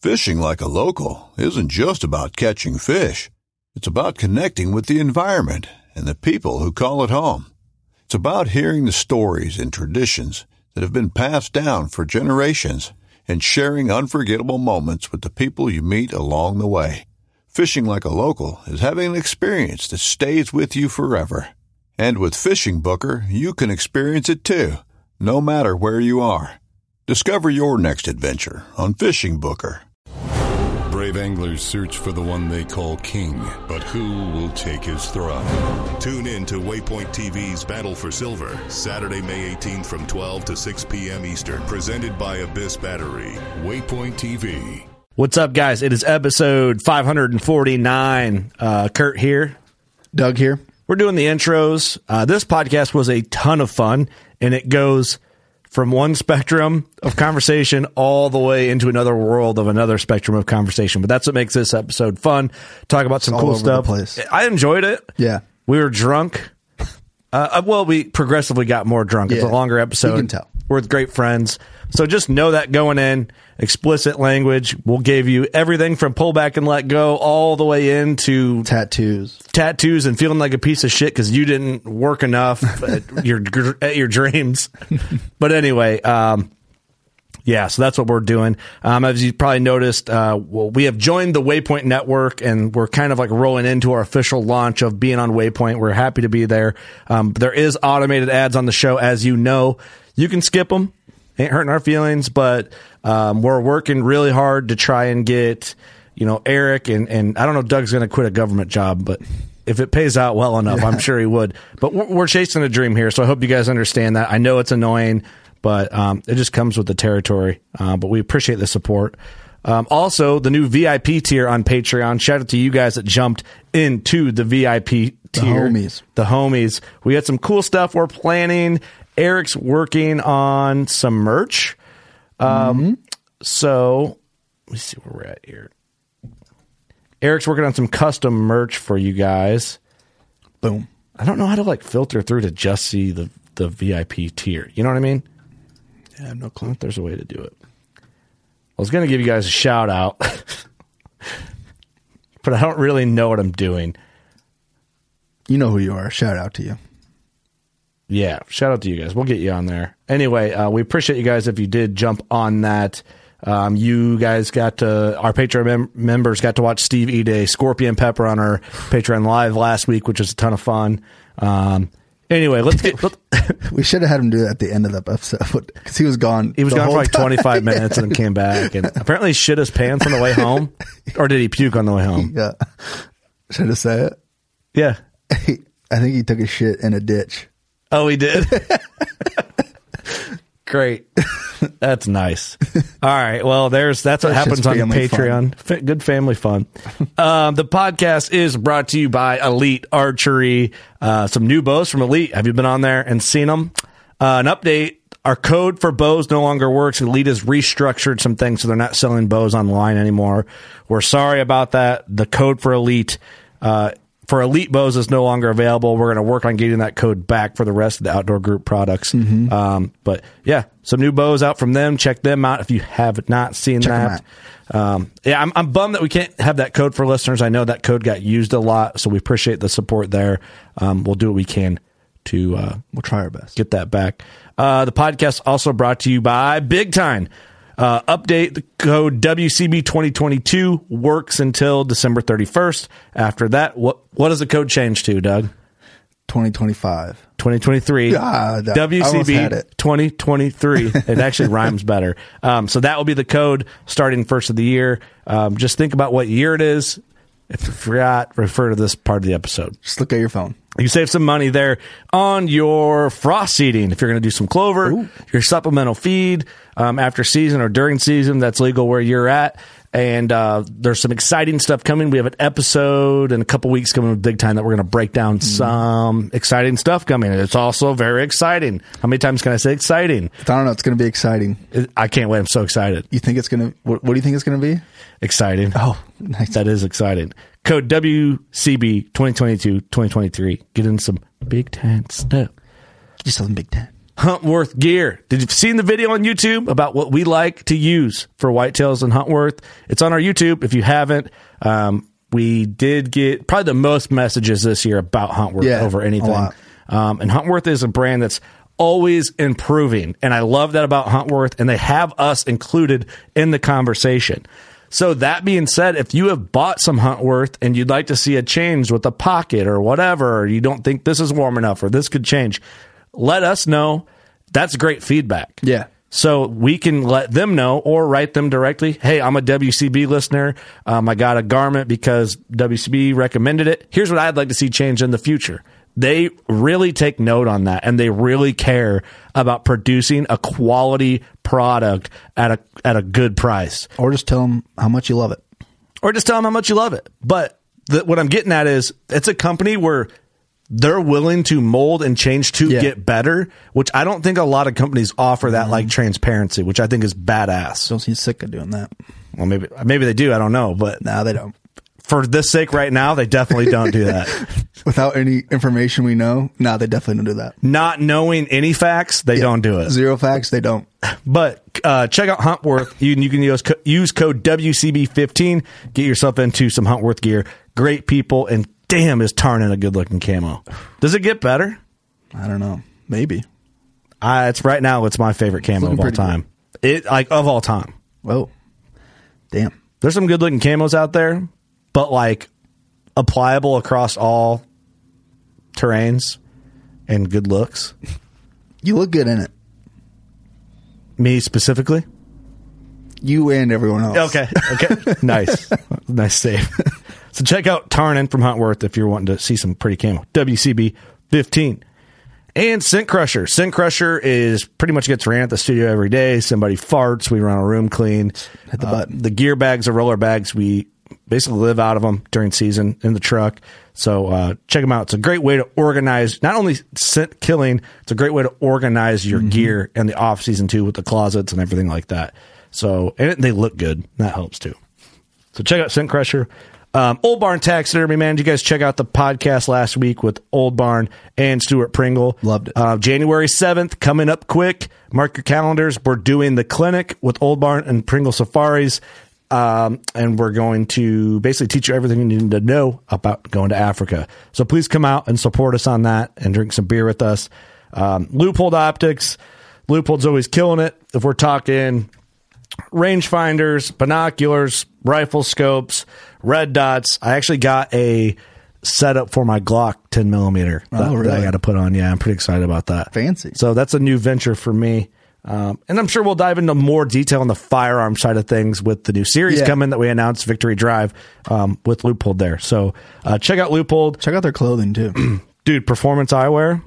Fishing like a local isn't just about catching fish. It's about connecting with the environment and the people who call it home. It's about hearing the stories and traditions that have been passed down for generations and sharing unforgettable moments with the people you meet along the way. Fishing like a local is having an experience that stays with you forever. And with Fishing Booker, you can experience it too, no matter where you are. Discover your next adventure on Fishing Booker. Brave anglers search for the one they call king, but who will take his throne? Tune in to Waypoint TV's Battle for Silver, Saturday, May 18th from 12 to 6 p.m. Eastern, presented by Abyss Battery. Waypoint TV. What's up, guys? It is episode 549. Kurt here. Doug here. We're doing the intros. This podcast was a ton of fun, and it goes from one spectrum of conversation all the way into another world of another spectrum of conversation. But that's what makes this episode fun. Talk about some cool stuff. I enjoyed it. Yeah. We were drunk. Well, we progressively got more drunk. It's a longer episode. You can tell. We're with great friends. So just know that going in, explicit language. We'll give you everything from pull back and let go all the way into tattoos and feeling like a piece of shit because you didn't work enough at your dreams. But anyway, yeah, so that's what we're doing. As you probably noticed, we have joined the Waypoint Network, and we're kind of like rolling into our official launch of being on Waypoint. We're happy to be there. There is automated ads on the show, as you know. You can skip them. Ain't hurting our feelings, but we're working really hard to try and get, Eric and I don't know if Doug's going to quit a government job, but if it pays out well enough, I'm sure he would. But we're chasing a dream here, so I hope you guys understand that. I know it's annoying, but it just comes with the territory. But we appreciate the support. Also, the new VIP tier on Patreon. Shout out to you guys that jumped into the VIP tier. The homies. We got some cool stuff we're planning. Eric's working on some merch. So let me see where we're at here. Eric's working on some custom merch for you guys. Boom. I don't know how to filter through to just see the VIP tier. You know what I mean? Yeah, I have no clue. I think there's a way to do it. I was going to give you guys a shout out, but I don't really know what I'm doing. You know who you are. Shout out to you. Yeah, shout out to you guys. We'll get you on there. Anyway, we appreciate you guys if you did jump on that. You guys got to, our Patreon members got to watch Steve eat a scorpion pepper on our Patreon Live last week, which was a ton of fun. Anyway, let's get... We should have had him do that at the end of the episode because he was gone. He was gone for 25 minutes and then came back. And apparently he shit his pants on the way home. Or did he puke on the way home? Yeah. Should I say it? Yeah. I think he took a shit in a ditch. Oh, he did? Great. That's nice. All right. Well, that's what happens on Patreon. Good family fun. The podcast is brought to you by Elite Archery. Some new bows from Elite. Have you been on there and seen them? An update. Our code for bows no longer works. Elite has restructured some things, so they're not selling bows online anymore. We're sorry about that. The code for Elite bows is no longer available. We're going to work on getting that code back for the rest of the Outdoor Group products. But yeah, some new bows out from them. Check them out if you have not seen that. Yeah, I'm bummed that we can't have that code for listeners. I know that code got used a lot, so we appreciate the support there. We'll do what we can to we'll try our best. Get that back. The podcast also brought to you by Big Time. Update, the code WCB 2022 works until December 31st. After that, what does the code change to, Doug? 2025. 2023. WCB 2023. It actually rhymes better. So that will be the code starting first of the year. Just think about what year it is. If you forgot, refer to this part of the episode. Just look at your phone. You save some money there on your frost seeding. If you're going to do some clover, your supplemental feed after season or during season, that's legal where you're at. And there's some exciting stuff coming. We have an episode in a couple weeks coming with Big Time that we're going to break down some exciting stuff coming. It's also very exciting. How many times can I say exciting? I don't know. It's going to be exciting. I can't wait. I'm so excited. You think it's going to... What do you think it's going to be? Exciting. Oh, nice. That is exciting. Code WCB 2022-2023. Get in some Big Time stuff. Just some Big Time. Huntworth gear. Did you see the video on YouTube about what we like to use for whitetails and Huntworth? It's on our YouTube. If you haven't, we did get probably the most messages this year about Huntworth over anything. And Huntworth is a brand that's always improving. And I love that about Huntworth, and they have us included in the conversation. So that being said, if you have bought some Huntworth and you'd like to see a change with the pocket or whatever, or you don't think this is warm enough or this could change, let us know. That's great feedback. Yeah. So we can let them know or write them directly. Hey, I'm a WCB listener. I got a garment because WCB recommended it. Here's what I'd like to see change in the future. They really take note on that, and they really care about producing a quality product at a good price. Or just tell them how much you love it. But what I'm getting at is it's a company where they're willing to mold and change to get better, which I don't think a lot of companies offer that like transparency, which I think is badass. Don't seem sick of doing that. Well, maybe they do. I don't know, but no, they don't. For this sake right now, they definitely don't do that. Without any information we know, no, they definitely don't do that. Not knowing any facts, they don't do it. Zero facts, they don't. But check out Huntworth. You can use code WCB15. Get yourself into some Huntworth gear. Great people, and damn, is Tarnin a good-looking camo. Does it get better? I don't know. Maybe. It's right now. It's my favorite camo of all time. Of all time. Whoa. Damn. There's some good-looking camos out there, but like applicable across all terrains and good looks. You look good in it. Me specifically? You and everyone else. Okay. Nice save. So check out Tarnin from Huntworth if you're wanting to see some pretty camo. WCB 15. And Scent Crusher. Scent Crusher is pretty much gets ran at the studio every day. Somebody farts. We run a room clean. Hit the button. The gear bags are roller bags. We basically live out of them during season in the truck. So check them out. It's a great way to organize, not only scent killing, it's a great way to organize your gear in the off season too, with the closets and everything like that. So, and they look good. That helps too. So check out Scent Crusher. Old Barn Taxidermy, man. Did you guys check out the podcast last week with Old Barn and Stuart Pringle? Loved it. January 7th, coming up quick. Mark your calendars. We're doing the clinic with Old Barn and Pringle Safaris. And we're going to basically teach you everything you need to know about going to Africa. So please come out and support us on that and drink some beer with us. Leupold Optics. Leupold's always killing it. If we're talking rangefinders, binoculars, rifle scopes, red dots. I actually got a setup for my Glock 10 millimeter that I got to put on. Yeah, I'm pretty excited about that. Fancy. So that's a new venture for me. And I'm sure we'll dive into more detail on the firearm side of things with the new series coming that we announced, Victory Drive, with Leupold there. So check out Leupold. Check out their clothing too. Dude, performance eyewear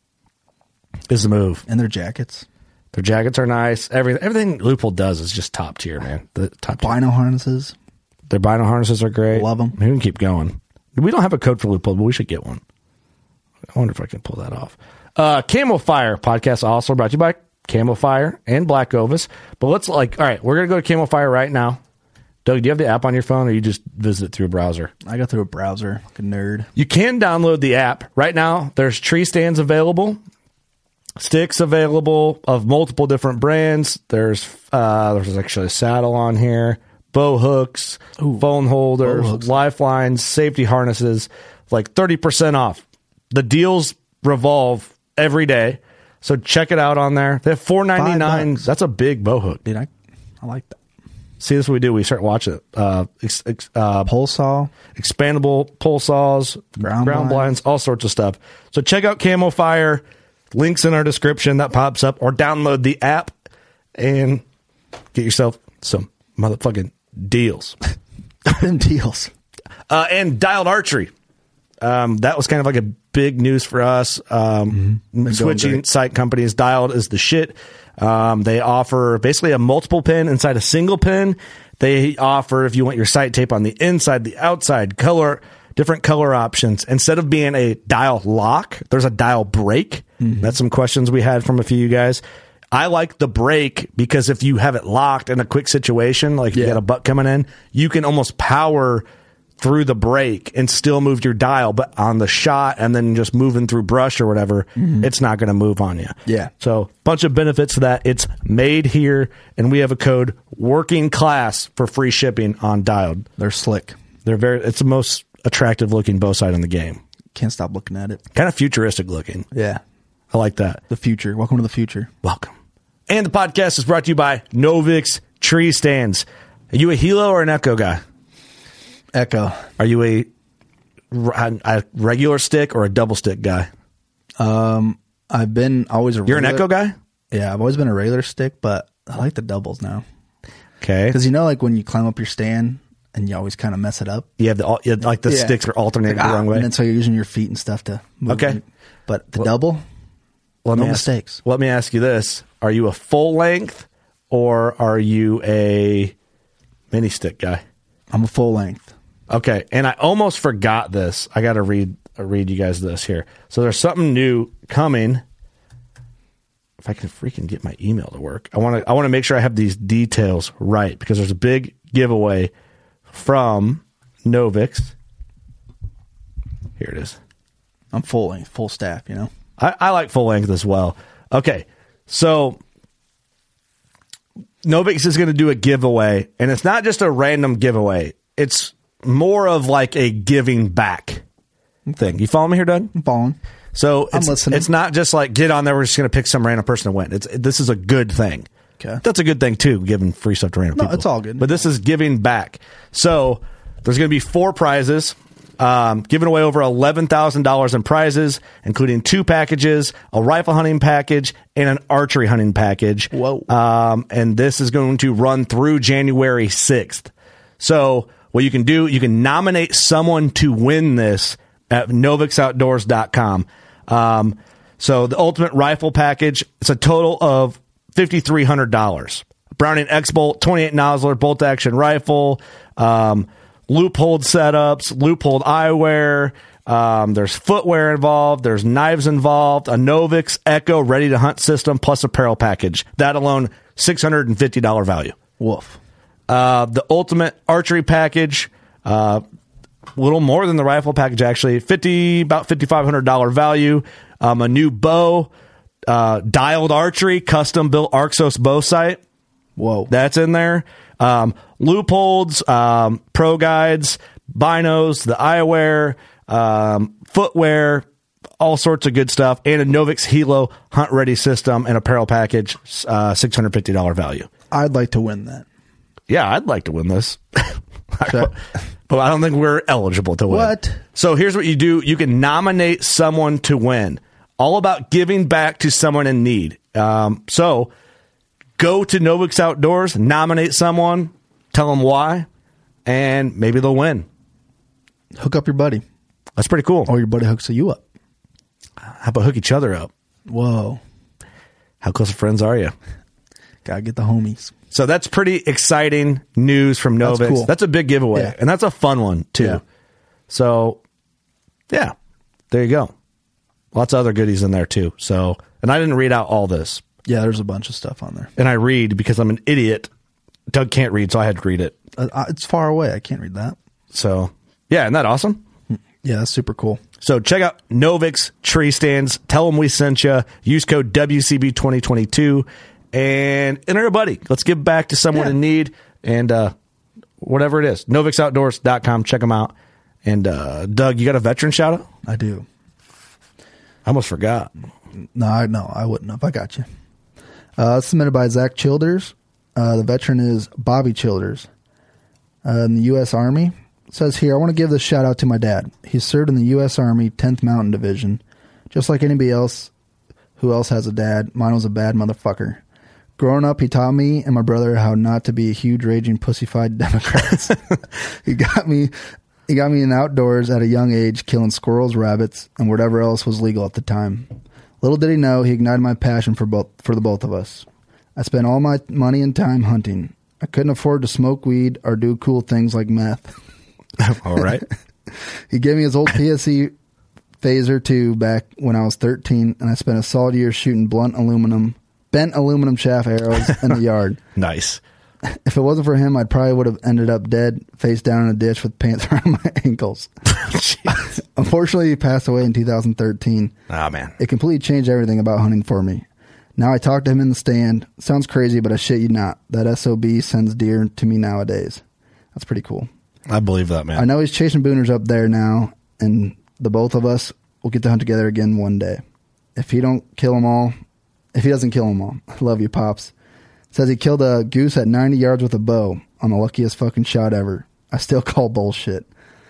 is the move. And their jackets. Their jackets are nice. Everything Leupold does is just top tier, man. The top tier. Bino harnesses. Their bino harnesses are great. Love them. We can keep going. We don't have a code for Leupold, but we should get one. I wonder if I can pull that off. Camo Fire podcast also brought to you by Camo Fire and Black Ovis. But let's all right, we're going to go to Camo Fire right now. Doug, do you have the app on your phone or you just visit it through a browser? I go through a browser. Like a nerd. You can download the app. Right now, there's tree stands available. Sticks available of multiple different brands. There's actually a saddle on here, bow hooks, phone holders, lifelines, safety harnesses, like 30% off. The deals revolve every day, so check it out on there. They have $4.99. That's a big bow hook. Dude, I like that. See, this is what we do. We start watching it. Pole saw, expandable pole saws, ground blinds, all sorts of stuff. So check out Camo Fire. Links in our description that pops up, or download the app and get yourself some motherfucking deals. Deals. And Dialed Archery. That was kind of like a big news for us. Switching sight companies. Dialed is the shit. They offer basically a multiple pin inside a single pin. They offer, if you want your sight tape on the inside, the outside, different color options. Instead of being a dial lock, there's a dial break. That's some questions we had from a few of you guys. I like the break because if you have it locked in a quick situation, like if you got a buck coming in, you can almost power through the brake and still moved your dial, but on the shot and then just moving through brush or whatever, it's not going to move on you. Yeah. So bunch of benefits to that. It's made here, and we have a code working class for free shipping on Dialed. They're slick. It's the most attractive looking bow sight in the game. Can't stop looking at it. Kind of futuristic looking. Yeah. I like that. The future. Welcome to the future. Welcome. And the podcast is brought to you by Novix Tree Stands. Are you a Hilo or an Echo guy? Echo. Are you a regular stick or a double stick guy? I've been always a You're an Echo guy? Yeah, I've always been a regular stick, but I like the doubles now. Okay. Because like when you climb up your stand and you always kind of mess it up. You have the sticks are alternating the wrong way. And then so you're using your feet and stuff to move. Okay. But the double, no mistakes. Let me ask you this. Are you a full length or are you a mini stick guy? I'm a full length. Okay, and I almost forgot this. I got to read you guys this here. So there's something new coming. If I can freaking get my email to work, I want to make sure I have these details right because there's a big giveaway from Novix. Here it is. I'm full length, full staff. I like full length as well. Okay, so Novix is going to do a giveaway, and it's not just a random giveaway. It's more of like a giving back thing. You follow me here, Doug? I'm following. So I'm listening. It's not just like get on there. We're just going to pick some random person to win. This is a good thing. Okay, that's a good thing too. Giving free stuff to random people. It's all good. But this is giving back. So there's going to be 4 prizes. Giving away over $11,000 in prizes, including 2 packages, a rifle hunting package, and an archery hunting package. Whoa! And this is going to run through January 6th. So what you can do, you can nominate someone to win this at novixoutdoors.com. So the ultimate rifle package, it's a total of $5,300. Browning X-Bolt 28 Nosler bolt action rifle, loopholed setups, loopholed eyewear. There's footwear involved. There's knives involved. A Novix Echo ready to hunt system plus apparel package. That alone, $650 value. Woof. The ultimate archery package, a little more than the rifle package actually. About $5,500 value. A new bow, dialed archery, custom built Arxos bow sight. Whoa, that's in there. Loopholds, pro guides, binos, the eyewear, footwear, all sorts of good stuff, and a Novix Hilo hunt ready system and apparel package, $650 value. I'd like to win that. Yeah, I'd like to win this. But I don't think we're eligible to win. What? So here's what you do. You can nominate someone to win. All about giving back to someone in need. So go to Novix Outdoors, nominate someone, tell them why, and maybe they'll win. Hook up your buddy. That's pretty cool. Or your buddy hooks you up. How about hook each other up? Whoa. How close of friends are you? Gotta get the homies. So that's pretty exciting news from Novix. That's cool. That's a big giveaway. Yeah. And that's a fun one, too. Yeah. So, yeah, there you go. Lots of other goodies in there, too. So, and I didn't read out all this. Yeah, there's a bunch of stuff on there. And I read because I'm an idiot. Doug can't read, so I had to read it. It's far away. I can't read that. So, yeah, isn't that awesome? Yeah, that's super cool. So check out Novix Tree Stands. Tell them we sent you. Use code WCB2022 and enter a buddy. Let's give back to someone in need and whatever it is. NovixOutdoors.com. Check them out. And Doug, you got a veteran shout out? I do. I almost forgot. No, I wouldn't have. I got you. Submitted by Zach Childers. The veteran is Bobby Childers in the U.S. Army. It says here, I want to give this shout out to my dad. He served in the U.S. Army 10th Mountain Division. Just like anybody else who else has a dad, mine was a bad motherfucker. Growing up, he taught me and my brother how not to be huge, raging, pussyfied Democrats. He got me in outdoors at a young age, killing squirrels, rabbits, and whatever else was legal at the time. Little did he know, he ignited my passion for the both of us. I spent all my money and time hunting. I couldn't afford to smoke weed or do cool things like meth. All right. He gave me his old PSE Phaser 2 back when I was 13, and I spent a solid year shooting bent aluminum shaft arrows in the yard. Nice. If it wasn't for him, I probably would have ended up dead, face down in a ditch with pants around my ankles. Unfortunately, he passed away in 2013. Oh, man. It completely changed everything about hunting for me. Now I talk to him in the stand. Sounds crazy, but I shit you not. That SOB sends deer to me nowadays. That's pretty cool. I believe that, man. I know he's chasing booners up there now, and the both of us will get to hunt together again one day. If he doesn't kill them all, I love you, Pops. Says he killed a goose at 90 yards with a bow on the luckiest fucking shot ever. I still call bullshit.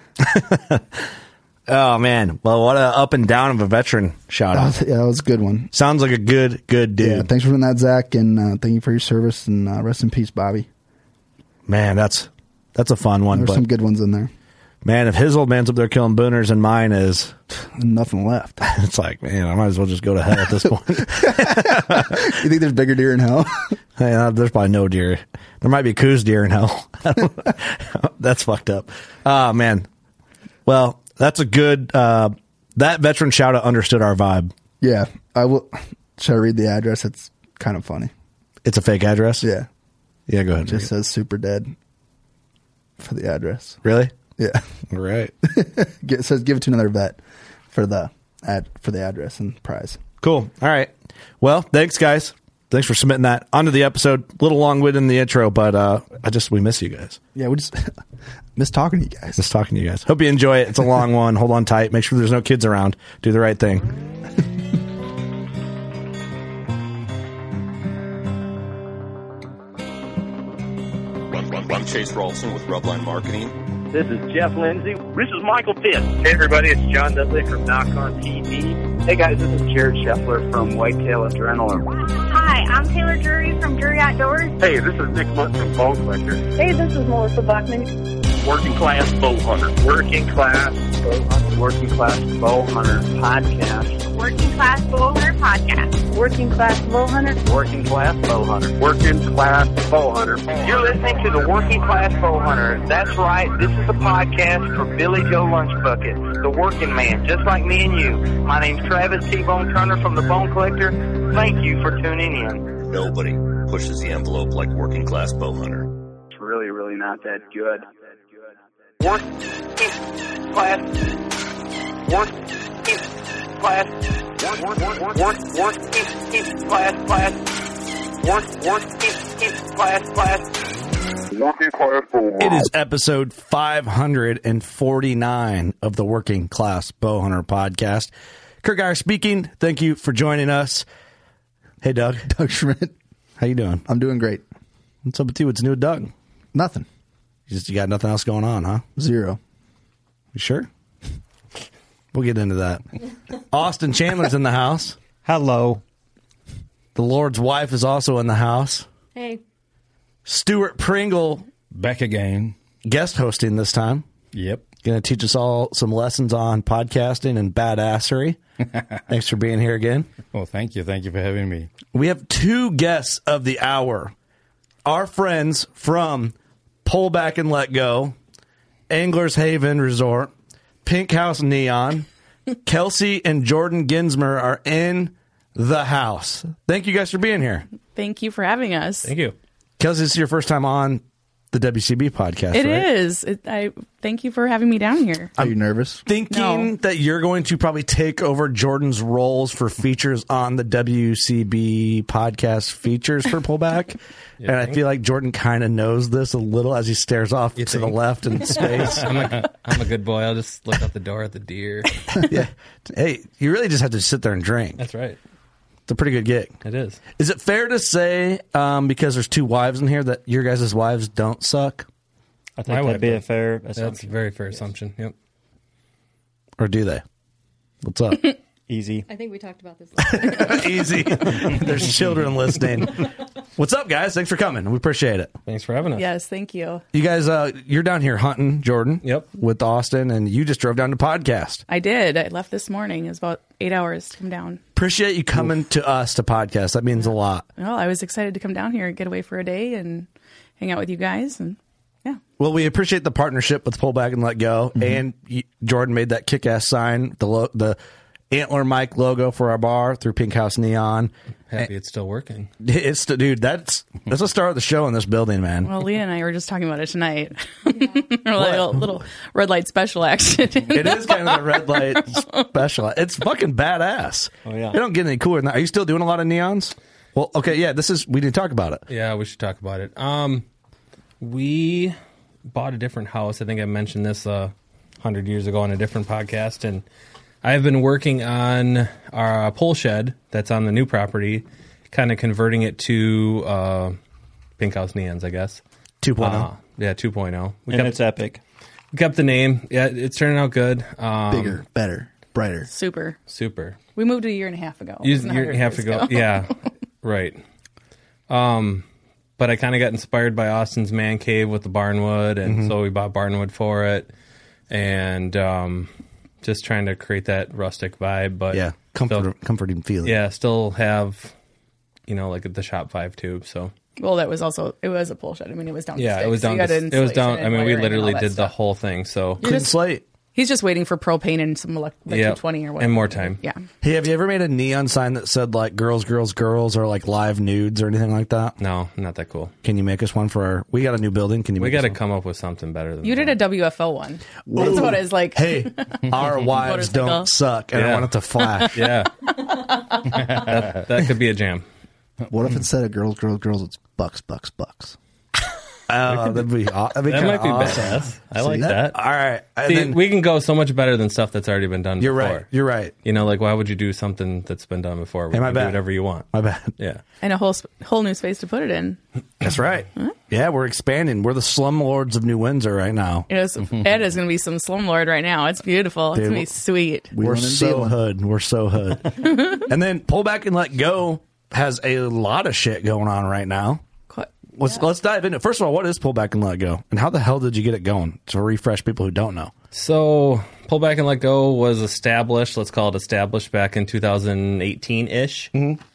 Oh, man. Well, what a up and down of a veteran shout-out. That was a good one. Sounds like a good dude. Yeah, thanks for doing that, Zach, and thank you for your service, and rest in peace, Bobby. Man, that's a fun one. There's some good ones in there. Man, if his old man's up there killing booners and mine is... Nothing left. It's like, man, I might as well just go to hell at this point. You think there's bigger deer in hell? Hey, there's probably no deer. There might be Coos deer in hell. That's fucked up. Oh, man. Well... That's a good, that veteran shout-out understood our vibe. Yeah. I will. Should I read the address? It's kind of funny. It's a fake address? Yeah. Yeah, go ahead. It just says super dead for the address. Really? Yeah. All right. It says give it to another vet for the address and prize. Cool. All right. Well, thanks, guys. Thanks for submitting that. On to the episode. A little long-winded in the intro, but we miss you guys. Yeah, we just miss talking to you guys. Miss talking to you guys. Hope you enjoy it. It's a long one. Hold on tight. Make sure there's no kids around. Do the right thing. I'm Chase Ralston with Rubline Marketing. This is Jeff Lindsay. This is Michael Pitt. Hey, everybody, it's John Dudley from Knock on TV. Hey, guys, this is Jared Scheffler from Whitetail Adrenaline. Hi, I'm Taylor Drury from Drury Outdoors. Hey, this is Nick Munt from Bone Collector. Hey, this is Melissa Buckman. Working Class Bow Hunter. Working Class Bow Hunter. Working Class Bow Hunter Podcast. Working Class Bow Hunter Podcast. Working Class Bow Hunter. Working Class Bow Hunter. Working Class Bow Hunter. You're listening to the Working Class Bow Hunter. That's right. This is the podcast for Billy Joe Lunchbucket, the working man, just like me and you. My name's Travis T-Bone Turner from the Bone Collector. Thank you for tuning in. Nobody pushes the envelope like Working Class Bow Hunter. It's really, really not that good. Working Class. Working Class. It is episode 549 of the Working Class Bow Hunter Podcast. Kurt Geyer speaking. Thank you for joining us. Hey, Doug. Doug Schmidt. How you doing? I'm doing great. What's up with you? What's new with Doug? Nothing. You got nothing else going on, huh? Zero. You sure? We'll get into that. Austin Chandler's in the house. Hello. The Lord's wife is also in the house. Hey. Stuart Pringle. Back again. Guest hosting this time. Yep. Going to teach us all some lessons on podcasting and badassery. Thanks for being here again. Well, thank you. Thank you for having me. We have two guests of the hour. Our friends from Pull Back and Let Go, Anglers Haven Resort, Pink House Neon, Kelsey and Jordan Ginsmer are in the house. Thank you guys for being here. Thank you for having us. Thank you. Kelsey, this is your first time on the WCB podcast, It right? is. I thank you for having me down here. Are you nervous? Thinking No. that you're going to probably take over Jordan's roles for features on the WCB podcast features for Pullback. And I feel like Jordan kind of knows this a little as he stares off to the left in space. I'm a good boy. I'll just look out the door at the deer. Yeah. Hey, you really just have to sit there and drink. That's right. It's a pretty good gig. It is. Is it fair to say, because there's two wives in here, that your guys' wives don't suck? I think that'd be a fair assumption. That's a very fair assumption. Yep. Or do they? What's up? Easy. I think we talked about this. Easy. There's children listening. What's up, guys? Thanks for coming. We appreciate it. Thanks for having us. Yes, thank you. You guys, you're down here hunting, Jordan. Yep. With Austin, and you just drove down to podcast. I did. I left this morning. It was about 8 hours to come down. Appreciate you coming to us to podcast. That means a lot. Well, I was excited to come down here and get away for a day and hang out with you guys. And yeah. Well, we appreciate the partnership with Pull Back and Let Go. And Jordan made that kick-ass sign, the Antler Mike logo for our bar through Pink House Neon. happy it's still working. It's dude. That's the start of the show in this building, man. Well, Leah and I were just talking about it tonight. little red light special action. It is kind of a red light special. It's fucking badass. Oh, yeah. They don't get any cooler than that. Are you still doing a lot of neons? Well, okay, yeah. We didn't talk about it. Yeah, we should talk about it. We bought a different house. I think I mentioned this 100 years ago on a different podcast, and I've been working on our pole shed that's on the new property, kind of converting it to Pink House Neons, I guess. 2.0. Yeah, 2.0. It's epic. We kept the name. Yeah, it's turning out good. Bigger, better, brighter. Super. We moved a year and a half ago. A year and a half ago. Yeah, right. But I kind of got inspired by Austin's man cave with the barnwood, and so we bought barnwood for it, and just trying to create that rustic vibe. But yeah, comforting feeling. Yeah, still have, like the Shop 5 tube. So well, it was a pole shed. I mean, it was down. Yeah, to it was down. It was down. I mean, we literally did the whole thing. So couldn't slate. He's just waiting for propane and some 220 or whatever. And more time. Yeah. Hey, have you ever made a neon sign that said like girls, girls, girls, or like live nudes or anything like that? No, not that cool. Can you make us one for we got a new building. Can you We got to come up with something better than You that. did a WFO one. That's what it's like. Hey, our wives don't suck, and I want it to flash. Yeah. that could be a jam. What if instead of girls, girls, girls, it's bucks, bucks, bucks? That might be that might be awesome. badass. I like that. All right. See, then, we can go so much better than stuff that's already been done you're before. right. You're right. Like, why would you do something that's been done before? Hey, my You can do bad. whatever you want. My bad. Yeah. And a whole new space to put it in. That's right. Yeah, we're expanding. We're the slumlords of New Windsor right now. Ed is going to be some slumlord right now. It's beautiful. It's Dude, going to be sweet. We're so hood. We're so hood. And then Pull Back and Let Go has a lot of shit going on right now. Let's dive into it. First of all, what is Pull Back and Let Go? And how the hell did you get it going? To refresh people who don't know. So, Pull Back and Let Go was established, let's call it established, back in 2018-ish.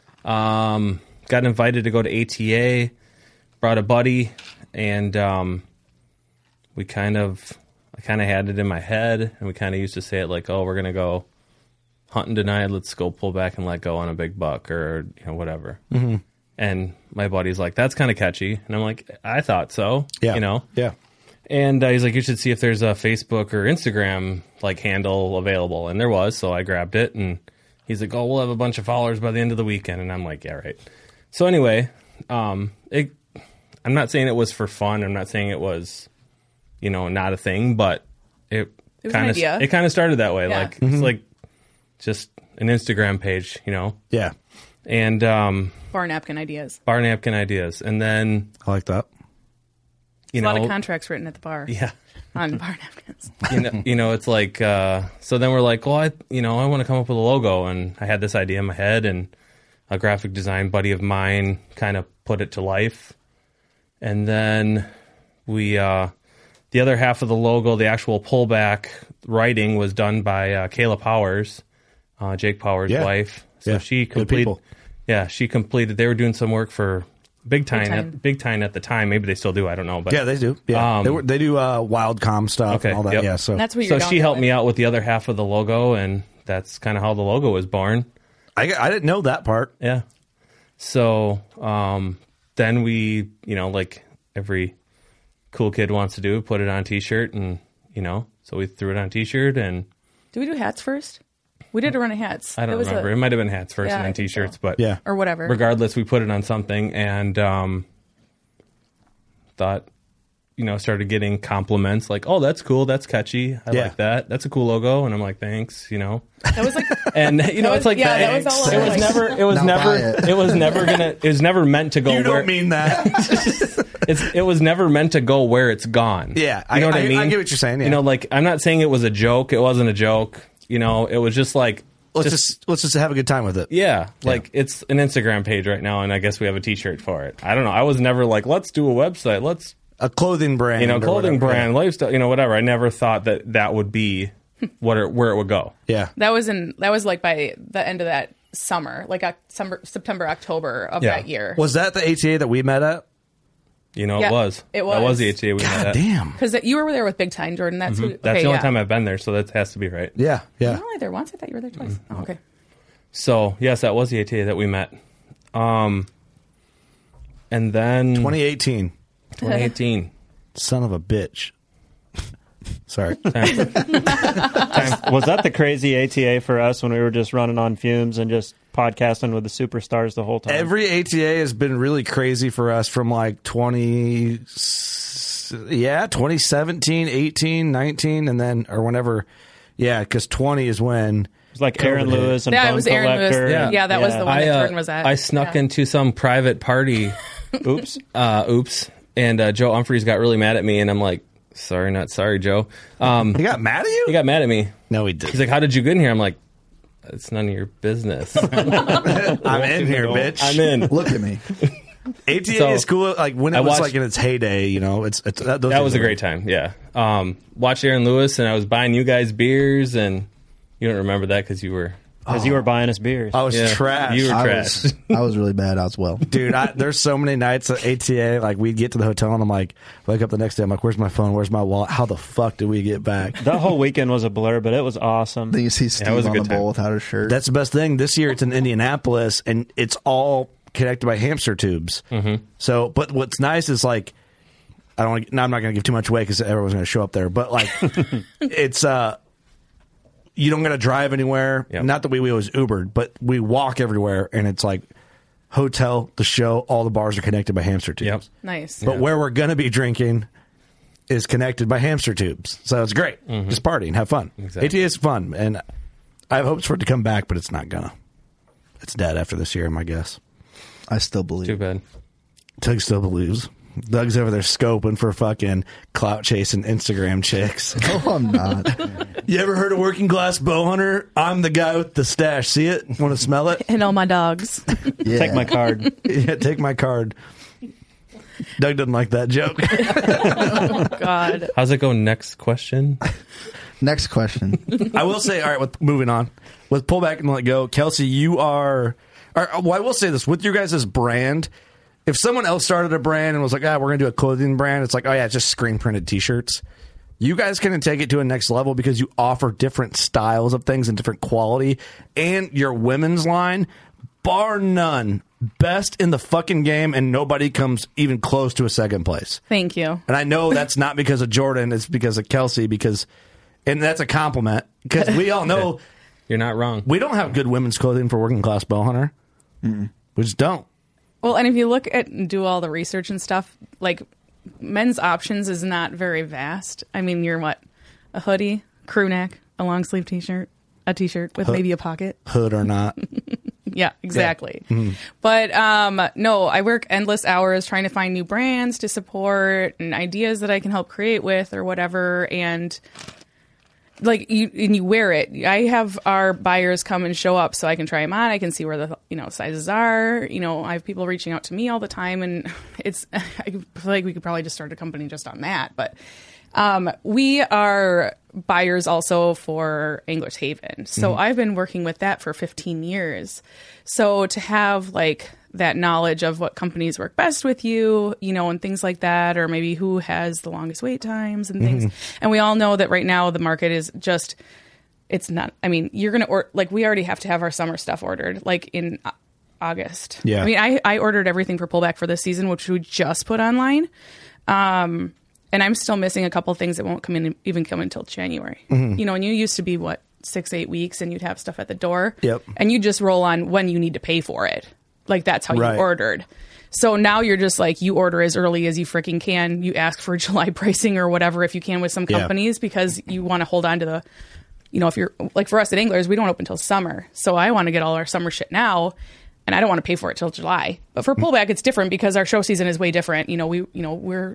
Got invited to go to ATA, brought a buddy, and I kind of had it in my head, and we kind of used to say it like, oh, we're going to go hunting tonight, let's go pull back and let go on a big buck, or whatever. Mm-hmm. And my buddy's like, that's kind of catchy. And I'm like, I thought so. Yeah. Yeah. And he's like, you should see if there's a Facebook or Instagram handle available. And there was. So I grabbed it. And he's like, oh, we'll have a bunch of followers by the end of the weekend. And I'm like, yeah, right. So anyway, I'm not saying it was for fun. I'm not saying it was, not a thing. But it kind of started that way. Yeah. It's like just an Instagram page, Yeah. And Bar napkin ideas. And then I like that. A lot of contracts written at the bar. Yeah. On bar napkins. It's like, so then we're like, well, I want to come up with a logo. And I had this idea in my head, and a graphic design buddy of mine kind of put it to life. And then we, the other half of the logo, the actual pullback writing was done by Kayla Powers, Jake Powers' wife. So she completed. Yeah, she completed. They were doing some work for Big Time at the time. Maybe they still do. I don't know. But yeah, they do. Yeah, they do Wildcom stuff and all that. Yep. Yeah, so that's what you're she helped me out with the other half of the logo, and that's kind of how the logo was born. I didn't know that part. Yeah. So then we, like every cool kid wants to do, put it on a T-shirt, and so we threw it on a T-shirt. And did we do hats first? We did a run of hats. I don't remember. It might have been hats first and then T-shirts, but or whatever. Regardless, we put it on something, and thought, started getting compliments like, "Oh, that's cool. That's catchy. I like that. That's a cool logo." And I'm like, "Thanks." That was like, and it's like that was all. It was never meant to go. You don't mean that. It was never meant to go where it's gone. Yeah, you know what I mean. I get what you're saying. Yeah. I'm not saying it was a joke. It wasn't a joke. It was just like let's just have a good time with it. Yeah, it's an Instagram page right now, and I guess we have a T-shirt for it. I don't know. I was never like, let's do a website. A clothing brand. Brand, lifestyle. Whatever. I never thought that would be where it would go. Yeah, that was like by the end of that summer, like September, October of that year. Was that the ATA that we met at? It was. It was. That was the ATA we met at. Damn. Because you were there with Big Time, Jordan. That's that's the only time I've been there, so that has to be right. Yeah, yeah. You were only there once. I thought you were there twice. Oh, okay. So, yes, that was the ATA that we met. And then 2018. 2018. Son of a bitch. Sorry. Was that the crazy ATA for us when we were just running on fumes and just podcasting with the superstars the whole time? Every ATA has been really crazy for us from like 2017, 18, 19, and then, or whenever, because 20 is when... It was like Aaron Lewis and Bone Collector. Yeah, that was the one that Jordan was at. I snuck into some private party. Oops. And Joe Humphreys got really mad at me, and I'm like, sorry, not sorry, Joe. He got mad at you? He got mad at me. No, he didn't. He's like, how did you get in here? I'm like, it's none of your business. I'm in here, bitch. I'm in. Look at me. ATA is cool. Like when it was like in its heyday, you know, that was a great time. Yeah. Watched Aaron Lewis, and I was buying you guys beers, and you don't remember that because you were buying us beers. I was trash. You were trash. I was really bad as well. Dude, there's so many nights at ATA, like we'd get to the hotel and I'm like, wake up the next day, I'm like, where's my phone? Where's my wallet? How the fuck did we get back? That whole weekend was a blur, but it was awesome. Then you see Steve on the bowl without his shirt. That's the best thing. This year it's in Indianapolis and it's all connected by hamster tubes. Mm-hmm. So, but what's nice is like, I'm not going to give too much away because everyone's going to show up there, but like, it's, you don't got to drive anywhere. Yep. Not that we always Ubered, but we walk everywhere, and it's like hotel, the show, all the bars are connected by hamster tubes. Yep. Nice. But where we're going to be drinking is connected by hamster tubes. So it's great. Mm-hmm. Just party and have fun. Exactly. ATA is fun, and I have hopes for it to come back, but it's not going to. It's dead after this year, my guess. I still believe. Too bad. Doug still believes. Doug's over there scoping for fucking clout chasing Instagram chicks. Oh, I'm not. You ever heard of Working Class Bow Hunter? I'm the guy with the stash. See it? Want to smell it? And all my dogs. Yeah. Take my card. Yeah, take my card. Doug doesn't like that joke. Oh, God. How's it go? Next question. Next question. I will say, all right, moving on. With Pull Back and Let Go, Kelsey, you are... Well, I will say this. With your guys' brand... If someone else started a brand and was like, we're going to do a clothing brand, it's like, oh, yeah, it's just screen printed T-shirts. You guys can take it to a next level because you offer different styles of things and different quality. And your women's line, bar none, best in the fucking game, and nobody comes even close to a second place. Thank you. And I know that's not because of Jordan, it's because of Kelsey, and that's a compliment, because we all know... You're not wrong. We don't have good women's clothing for Working Class Bow Hunter. Mm-mm. We just don't. Well, and if you look at and do all the research and stuff, like men's options is not very vast. I mean, you're what? A hoodie, crew neck, a long sleeve t-shirt, a t-shirt with maybe a pocket. Hood or not. Yeah, exactly. Yeah. Mm-hmm. But no, I work endless hours trying to find new brands to support and ideas that I can help create with or whatever. And like you wear it. I have our buyers come and show up so I can try them on. I can see where the sizes are. I have people reaching out to me all the time, and I feel like we could probably just start a company just on that. But we are buyers also for Anglers Haven. So I've been working with that for 15 years. So to have like that knowledge of what companies work best with you, and things like that, or maybe who has the longest wait times and things. And we all know that right now the market is just, it's not, I mean, you're going to, we already have to have our summer stuff ordered like in August. Yeah. I mean, I ordered everything for Pullback for this season, which we just put online. And I'm still missing a couple things that won't even come until January. And you used to be 6-8 weeks and you'd have stuff at the door. Yep. And you just roll on when you need to pay for it. Like that's how you ordered. So now you're just like, you order as early as you freaking can. You ask for July pricing or whatever if you can with some companies because you want to hold on to the, if you're like for us at Anglers, we don't open until summer. So I want to get all our summer shit now and I don't want to pay for it till July. But for Pullback, it's different because our show season is way different. What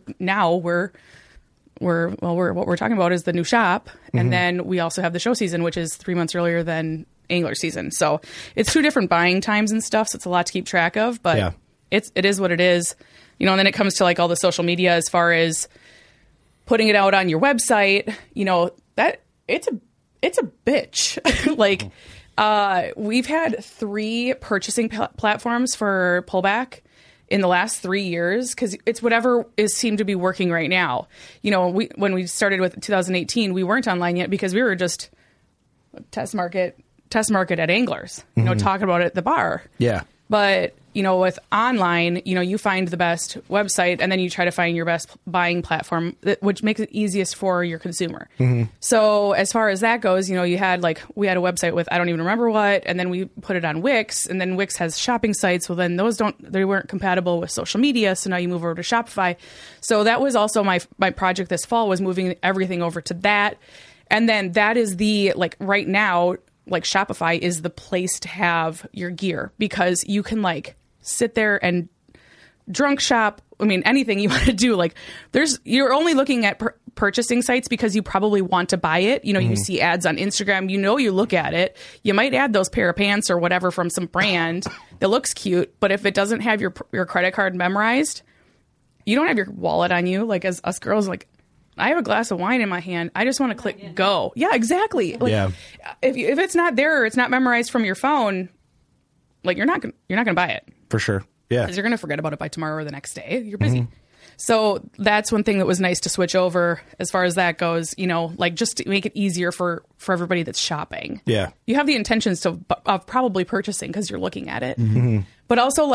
we're talking about is the new shop. And then we also have the show season, which is 3 months earlier than Angler season. So it's two different buying times and stuff. So it's a lot to keep track of, but it is what it is, and then it comes to like all the social media as far as putting it out on your website, that it's a bitch. Like, we've had 3 purchasing platforms for Pullback in the last 3 years because it's whatever seemed to be working right now. When we started with 2018, we weren't online yet because we were just test market at Anglers, talking about it at the bar. Yeah. But, with online, you find the best website and then you try to find your best buying platform, which makes it easiest for your consumer. So as far as that goes, we had a website with, I don't even remember what, and then we put it on Wix, and then Wix has shopping sites. Well, then they weren't compatible with social media. So now you move over to Shopify. So that was also my project this fall, was moving everything over to that. And then that is right now, Shopify is the place to have your gear, because you can sit there and drunk shop. I mean, anything you want to do, you're only looking at purchasing sites because you probably want to buy it. You see ads on Instagram, you look at it. You might add those pair of pants or whatever from some brand that looks cute. But if it doesn't have your credit card memorized, you don't have your wallet on you. As us girls, I have a glass of wine in my hand. I just want to click go. Yeah, exactly. If it's not there or it's not memorized from your phone, you're not gonna buy it. For sure. Yeah. Because you're going to forget about it by tomorrow or the next day. You're busy. So that's one thing that was nice to switch over as far as that goes, just to make it easier for everybody that's shopping. Yeah. You have the intentions of probably purchasing because you're looking at it. But also,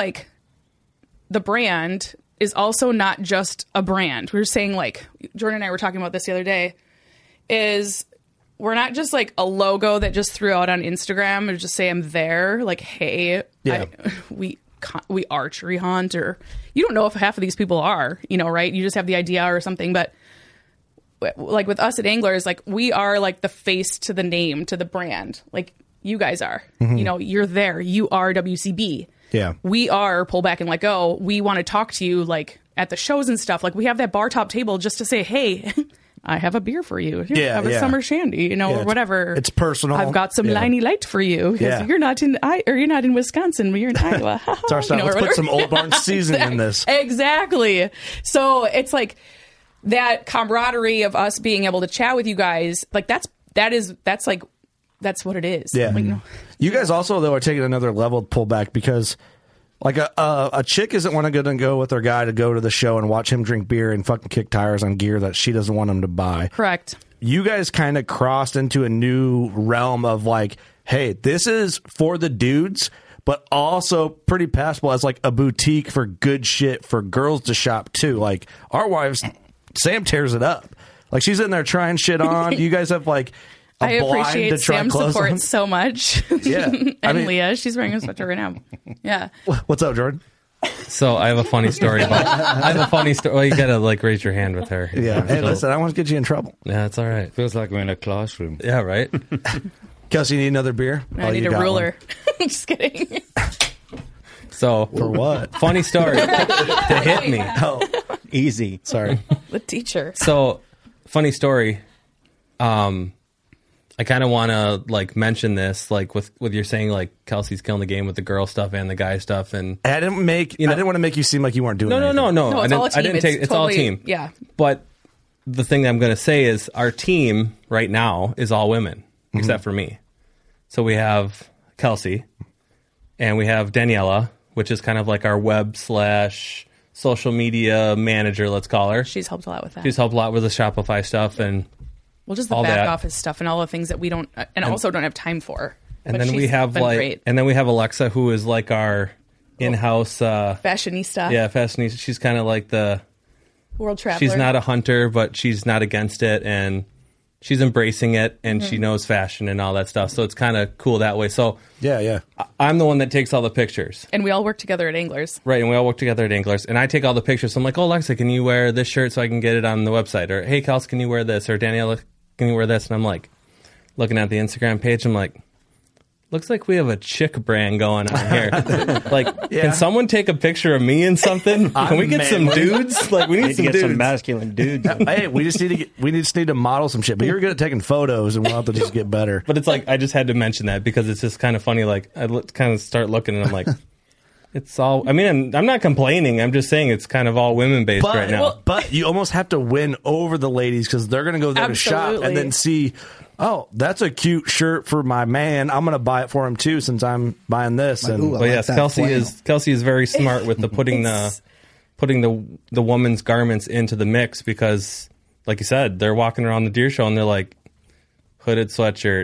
the brand is also not just a brand. We were saying, Jordan and I were talking about this the other day, is we're not just a logo that just threw out on Instagram and just say I'm there. Hey, yeah. We archery hunt, or you don't know if half of these people are, right? You just have the idea or something. But with us at Anglers, we are the face to the name, to the brand. You guys are, you're there. You are WCB. Yeah. We are Pull Back and Let Go. We want to talk to you at the shows and stuff. We have that bar top table just to say, hey, I have a beer for you. Here, have a summer shandy, or whatever. It's personal. I've got some Liney Light for you. Yeah. You're not in Wisconsin, but you're in Iowa. It's our style. Let's put some Old Barn seasoning in this. Exactly. So it's that camaraderie of us being able to chat with you guys. That's what it is. Yeah. You guys also, though, are taking another level of pullback, because a chick isn't going to go with her guy to go to the show and watch him drink beer and fucking kick tires on gear that she doesn't want him to buy. Correct. You guys kind of crossed into a new realm of hey, this is for the dudes, but also pretty passable as a boutique for good shit for girls to shop too. Our wives, Sam tears it up. She's in there trying shit on. You guys have I appreciate Sam's support so much. Yeah. And Leah, she's wearing a sweater right now. Yeah. What's up, Jordan? So I have a funny story Well, you gotta raise your hand with her. Yeah. Hey, listen, I want to get you in trouble. Yeah, it's all right. Feels like we're in a classroom. Yeah, right. Kelsey, you need another beer? I need a ruler. I'm just kidding. So for what? Funny story to hit me. Oh, easy. Sorry. The teacher. So funny story. I kind of want to mention this, with you're saying Kelsey's killing the game with the girl stuff and the guy stuff, and I didn't want to make you seem like you weren't doing anything. No, it's all team. It's all team. Yeah. But the thing that I'm going to say is our team right now is all women except for me. So we have Kelsey and we have Daniela, which is kind of our web / social media manager, let's call her. She's helped a lot with that. She's helped a lot with the Shopify stuff and just the back office stuff and all the things that we don't and also don't have time for. And then we have Alexa, who is our in-house fashionista. Yeah, fashionista. She's kind of the world traveler. She's not a hunter, but she's not against it, and she's embracing it, and she knows fashion and all that stuff. So it's kind of cool that way. So yeah, I'm the one that takes all the pictures, and we all work together at Anglers. Right, and we all work together at Anglers, and I take all the pictures. So I'm oh, Alexa, can you wear this shirt so I can get it on the website? Or hey, Kels, can you wear this? Or Daniela, can you wear this? And I'm looking at the Instagram page. I'm looks like we have a chick brand going on here. Can someone take a picture of me in something? Can we get some dudes? We need some get dudes. some masculine dudes. Hey, we just need to model some shit. But you're good at taking photos, and we'll have to just get better. But it's I just had to mention that because it's just kind of funny. I kind of start looking, and I'm it's all. I mean, I'm not complaining. I'm just saying it's kind of all women based right now. But you almost have to win over the ladies because they're going to go there to shop and then see, oh, that's a cute shirt for my man. I'm going to buy it for him too since I'm buying this. Yes, Kelsey is very smart with the putting the woman's garments into the mix because, like you said, they're walking around the deer show and they're hooded sweatshirt,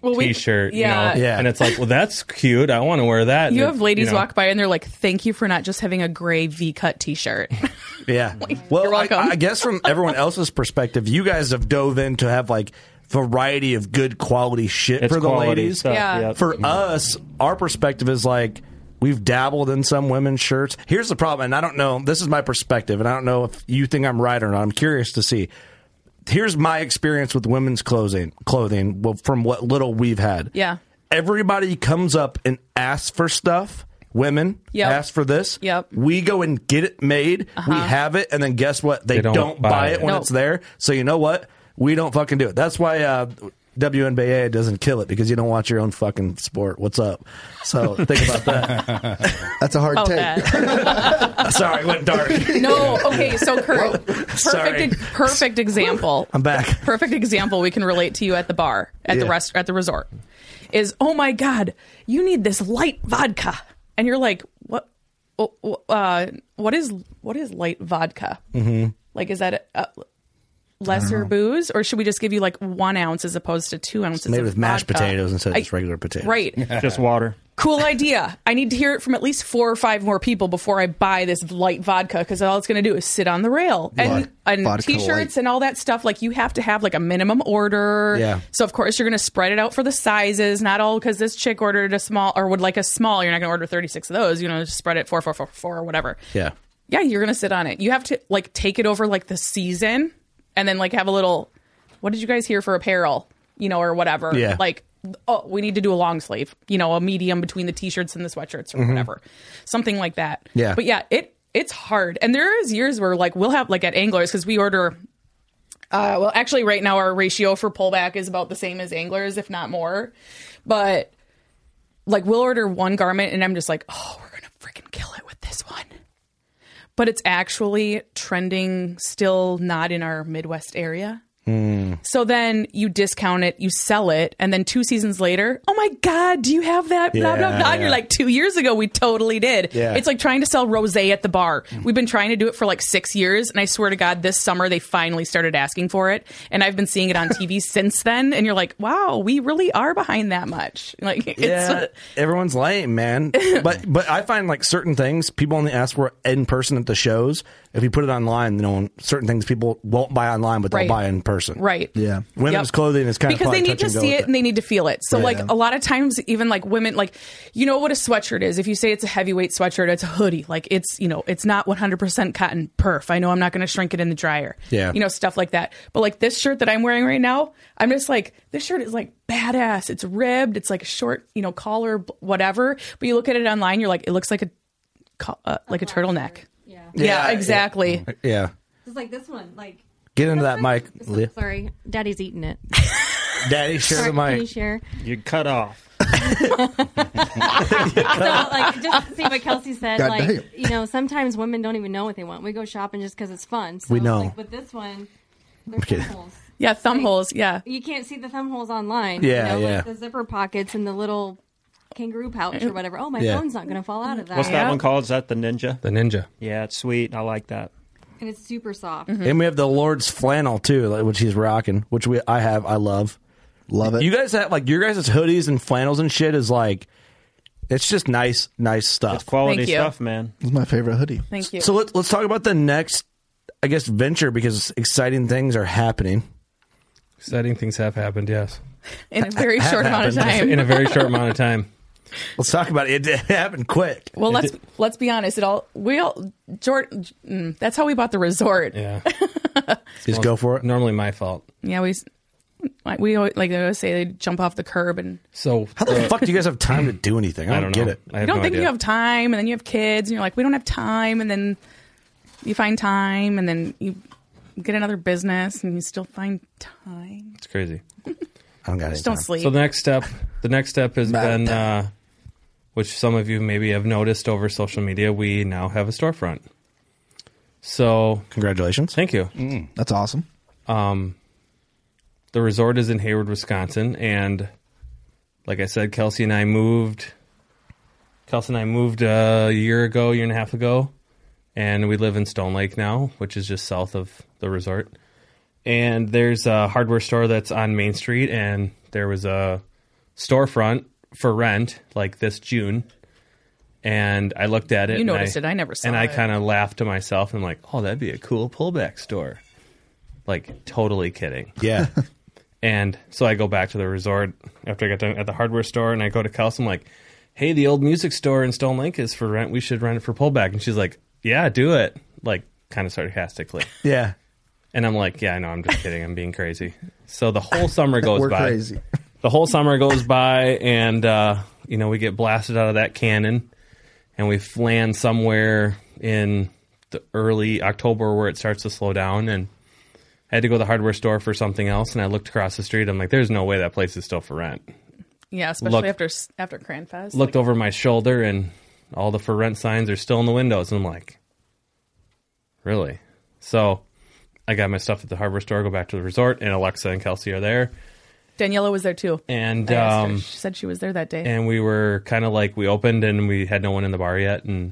T-shirt, yeah. you know, Yeah. and it's like, well, that's cute. I want to wear that. You And have ladies you know, walk by and they're like, "Thank you for not just having a gray V-cut T-shirt." Yeah. Well, You're welcome. I guess from everyone else's perspective, you guys have dove in to have like variety of good quality shit It's for the quality ladies. stuff, Yeah. yeah. For us, our perspective is like we've dabbled in some women's shirts. Here's the problem, and I don't know. This is my perspective, and I don't know if you think I'm right or not. I'm curious to see. Here's my experience with women's clothing well, from what little we've had. Yeah. Everybody comes up and asks for stuff. Women Yep. ask for this. Yep. We go and get it made. We have it, and then guess what? They don't buy it when Nope. it's there. So you know what? We don't fucking do it. That's why WNBA doesn't kill it, because you don't watch your own fucking sport. What's up? So think about that. That's a hard Oh, take. that. Sorry, I went dark. No, okay, so Kurt, Sorry. perfect example. I'm back. Perfect example we can relate to you at the bar, at Yeah. the resort. Is, oh my God, you need this light vodka. And you're like, what? What is light vodka? Mm-hmm. Like, is that lesser booze, or should we just give you like 1 ounce as opposed to 2 ounces? Made of with mashed vodka? potatoes instead of just regular potatoes. Right. Just water. Cool idea. I need to hear it from at least 4 or 5 more people before I buy this light vodka, because all it's going to do is sit on the rail. And Vodka T-shirts light. and all that stuff, like you have to have like a minimum order. Yeah. So of course you're going to spread it out for the sizes, not all because this chick ordered a small or would like a small. You're not going to order 36 of those. You know, just spread it 4, 4, 4, 4 or whatever. Yeah. Yeah, you're going to sit on it. You have to like take it over like the season, and then like have a little. What did you guys hear for apparel? You know, or whatever. Yeah. Like, oh, we need to do a long sleeve, you know, a medium between the t-shirts and the sweatshirts or whatever. Something like that. Yeah. But yeah, it's hard. And there is years where like we'll have like at Anglers, because we order well, actually right now our ratio for pullback is about the same as Anglers, if not more. But like we'll order one garment and I'm just like, oh, we're gonna freaking kill it with this one. But it's actually trending still not in our Midwest area. So then you discount it, you sell it, and then 2 seasons later, oh my God, do you have that? Blah, blah, blah. And you're like, 2 years ago, we totally did. Yeah. It's like trying to sell rosé at the bar. We've been trying to do it for like 6 years, and I swear to God, this summer they finally started asking for it. And I've been seeing it on TV since then, and you're like, wow, we really are behind that much. Like, it's Yeah, everyone's lame, man. But I find like certain things people only ask for in person at the shows. If you put it online, you know, certain things people won't buy online, but they'll Right. buy in person. right. Yeah. Women's Yep. clothing is kind of because they need to see it and they need to feel it. So like Yeah. a lot of times, even like women, like, you know what a sweatshirt is. If you say it's a heavyweight sweatshirt, it's a hoodie. Like it's, you know, it's not 100% cotton perf. I know I'm not going to shrink it in the dryer. Yeah. You know, stuff like that. But like this shirt that I'm wearing right now, I'm just like, this shirt is like badass. It's ribbed. It's like a short, you know, collar, whatever. But you look at it online, you're like, it looks like a turtleneck. Yeah. Yeah, exactly. Yeah. It's like this one. Like, Get into that mic, Leah. sorry, Daddy's eating it. Daddy, share Sorry, the can you mic. share? You cut off. So, like, just to see what Kelsey said, God like, damn. you know, sometimes women don't even know what they want. We go shopping just because it's fun. So, We know. Like, with this one, there's kidding. thumb holes. Yeah, thumb holes. Yeah. You can't see the thumb holes online. Yeah, you know, yeah. Like the zipper pockets and the little kangaroo pouch or whatever. Oh, my Yeah. phone's not going to fall out of that. What's that one called? Is that the Ninja? The Ninja. Yeah, it's sweet. I like that. And it's super soft. And we have the Lord's flannel too, like, which he's rocking, which I love. Love it. You guys have like your guys' hoodies and flannels and shit is like, it's just nice stuff. It's quality Thank you. stuff, man. It's my favorite hoodie. Thank you. So let's talk about the next, I guess, venture, because exciting things are happening. Exciting things have happened, yes. In a very short amount of happened. time. In a very short amount of time. Let's talk about it. It happened quick. Well, let's be honest. Jordan. That's how we bought the resort. Yeah. Just go for it. Normally my fault. Yeah, we always, like they always say, they jump off the curb, and So How the fuck do you guys have time to do anything? I don't get know. it. I you have don't no think idea. you have time, and then you have kids, and you're like, we don't have time, and then you find time, and then you get another business, and you still find time. It's crazy. I don't got it. Just don't sleep. So the next step has been, which some of you maybe have noticed over social media, we now have a storefront. So Congratulations. thank you. That's awesome. The resort is in Hayward, Wisconsin, and like I said, Kelsey and I moved a year and a half ago, and we live in Stone Lake now, which is just south of the resort. And there's a hardware store that's on Main Street, and there was a storefront for rent like this June. And I looked at it. You noticed it. I never saw it. And I kind of laughed to myself and I'm like, oh, that'd be a cool pullback store. Like, totally kidding. Yeah. And so I go back to the resort after I got done at the hardware store, and I go to Kelsey. I'm like, hey, the old music store in Stone Lake is for rent. We should rent it for pullback. And she's like, yeah, do it. Like, kind of sarcastically. Yeah. And I'm like, yeah, I know. I'm just kidding. I'm being crazy. So the whole summer goes We're by. crazy. The whole summer goes by, and, we get blasted out of that cannon, and we land somewhere in the early October where it starts to slow down, and I had to go to the hardware store for something else, and I looked across the street. I'm like, there's no way that place is still for rent. Yeah, especially after Cranfest. Looked over my shoulder, and all the for rent signs are still in the windows. And I'm like, really? So I got my stuff at the hardware store, go back to the resort, and Alexa and Kelsey are there. Daniela was there too. And I asked her. She said she was there that day. And we were kind of like, we opened, and we had no one in the bar yet. And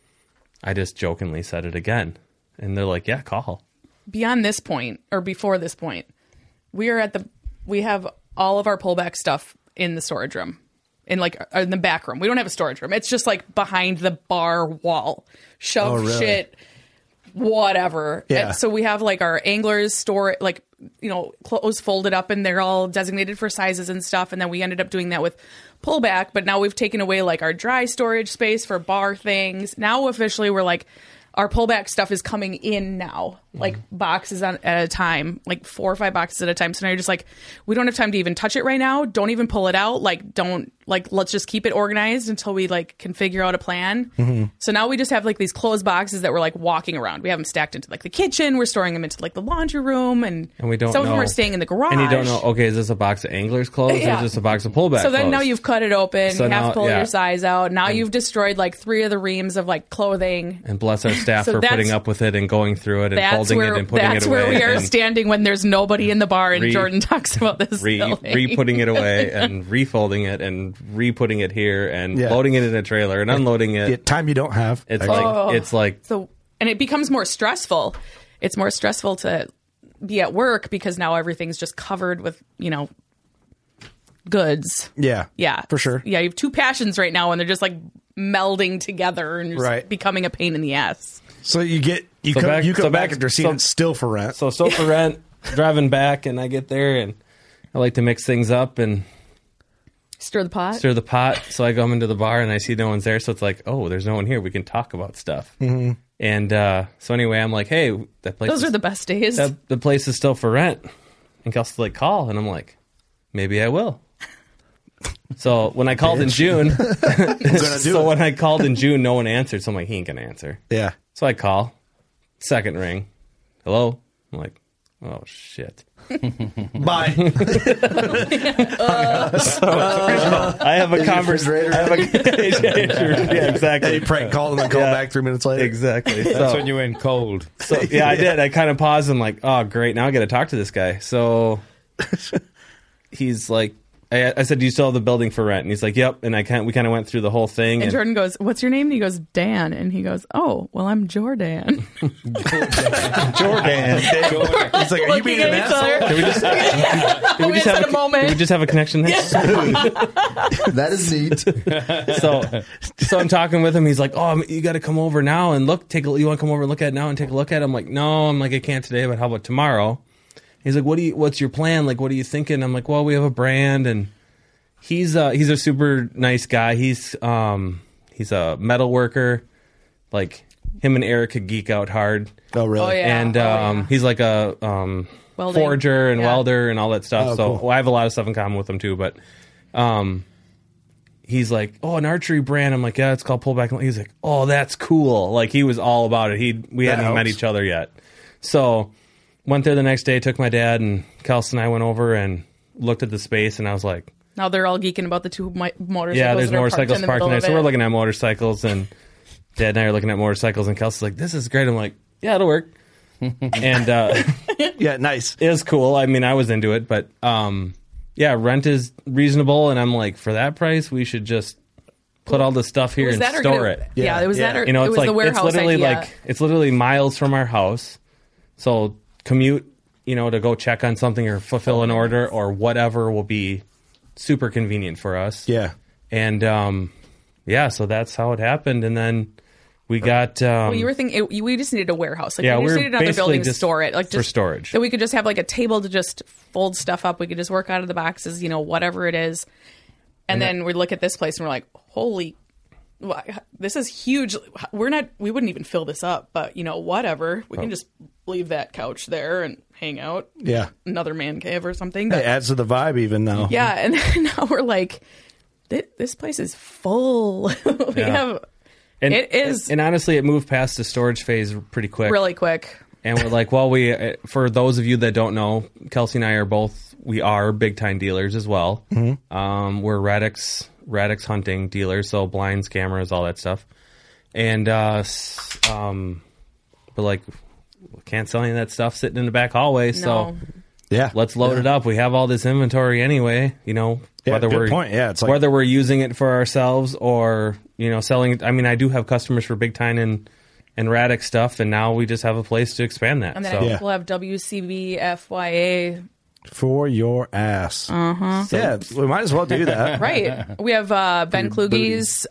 I just jokingly said it again. And they're like, yeah, call. Beyond this point, or before this point, we have all of our pullback stuff in the storage room, in the back room. We don't have a storage room. It's just like behind the bar wall, shoved shit, whatever. Yeah. And so we have like our anglers store, like, clothes folded up, and they're all designated for sizes and stuff. And then we ended up doing that with pullback, but now we've taken away like our dry storage space for bar things. Now officially we're like, our pullback stuff is coming in now, like boxes at a time, like 4 or 5 boxes at a time. So now you're just like, we don't have time to even touch it right now. Don't even pull it out. Let's just keep it organized until we can figure out a plan. Mm-hmm. So now we just have like these closed boxes that we're like walking around. We have them stacked into like the kitchen. We're storing them into like the laundry room, and we don't some know. of them are staying in the garage. And you don't know, okay, is this a box of Anglers clothes or is this a box of pullback So then clothes? now you've cut it open. So you have now- to pull yeah. your size out. Now you've destroyed like 3 of the reams of like clothing. And bless our staff So for that's- putting up with it and going through it and folding it and putting it away. That's where we are and standing when there's nobody in the bar, and Jordan talks about this building. re-putting it away and refolding it and re-putting it here and loading it in a trailer and unloading it. The time you don't have. It's like so, and it becomes more stressful. It's more stressful to be at work because now everything's just covered with goods. Yeah, for sure. Yeah, you have 2 passions right now, and they're just like melding together and just becoming a pain in the ass. So you come back after seeing it still for rent. So still for rent, driving back, and I get there, and I like to mix things up and stir the pot. So I go into the bar, and I see no one's there, so it's like, oh, there's no one here. We can talk about stuff. Mm-hmm. And so anyway, I'm like, hey, that place. Those are the best days. The place is still for rent. And Kelsey's like, call, and I'm like, maybe I will. So when I called in June, when I called in June, no one answered. So I'm like, he ain't gonna answer. Yeah. So I call, second ring, hello. I'm like, oh shit. Bye. I have a conversation. Yeah, exactly. You prank called and then call back 3 minutes later. Exactly. That's when you went cold. So yeah, I did. I kind of paused and like, oh great, now I got to talk to this guy. So he's like, I said, do you still have the building for rent? And he's like, yep. And we kind of went through the whole thing. And Jordan goes, what's your name? And he goes, Dan. And he goes, oh, well, I'm Jordan. Jordan. He's like, are you being an asshole? Did we just have a connection there? That is neat. So I'm talking with him. He's like, oh, you got to come over now and look. You want to come over and look at it now and take a look at it? I'm like, no. I'm like, I can't today, but how about tomorrow? He's like, what's your plan? Like, what are you thinking? I'm like, well, we have a brand, and he's a super nice guy. He's a metal worker. Like, him and Eric could geek out hard. Oh, really? Oh, yeah. And he's like a forger and welder and all that stuff. Oh, so cool. I have a lot of stuff in common with him too. But he's like, oh, an archery brand. I'm like, yeah, it's called Pullback. He's like, oh, that's cool. Like, he was all about it. We hadn't met each other yet. So went there the next day, took my dad, and Kelsey and I went over and looked at the space, and I was like, now they're all geeking about the 2 motorcycles. yeah, there's that are motorcycles parked in there. So we're like, looking at motorcycles, and Dad and I are looking at motorcycles, and Kelsey's like, this is great. I'm like, yeah, it'll work. And yeah, nice. It was cool. I mean, I was into it, but yeah, rent is reasonable, and I'm like, for that price, we should just put all the stuff here and store it. Yeah, it was that. Or, you know, it was like the warehouse it's literally miles from our house. So commute, to go check on something or fulfill an order or whatever will be super convenient for us. Yeah. And so that's how it happened. And then we got. Well, you were thinking we just needed a warehouse. Like, Yeah, we just we're needed another basically building to just store it, like for just storage. That we could just have like a table to just fold stuff up. We could just work out of the boxes, whatever it is. And then we look at this place and we're like, holy, this is huge. We wouldn't even fill this up, but whatever. We can just leave that couch there and hang out. Yeah. Another man cave or something. It adds to the vibe even now. Yeah. And then now we're like, this place is full. It is. And honestly, it moved past the storage phase pretty quick. Really quick. And we're like, for those of you that don't know, Kelsey and I we are big time dealers as well. Mm-hmm. We're Radix hunting dealers, so blinds, cameras, all that stuff. And but like, we can't sell any of that stuff sitting in the back hallway. So yeah, let's load it up. We have all this inventory anyway. Whether good we're point. Yeah, it's like, whether we're using it for ourselves or selling it. I mean, I do have customers for Big Time and Radix stuff, and now we just have a place to expand that. And then we'll have WCB FYA for your ass. Uh-huh. Yeah, we might as well do that. Right. We have Ben Kluge's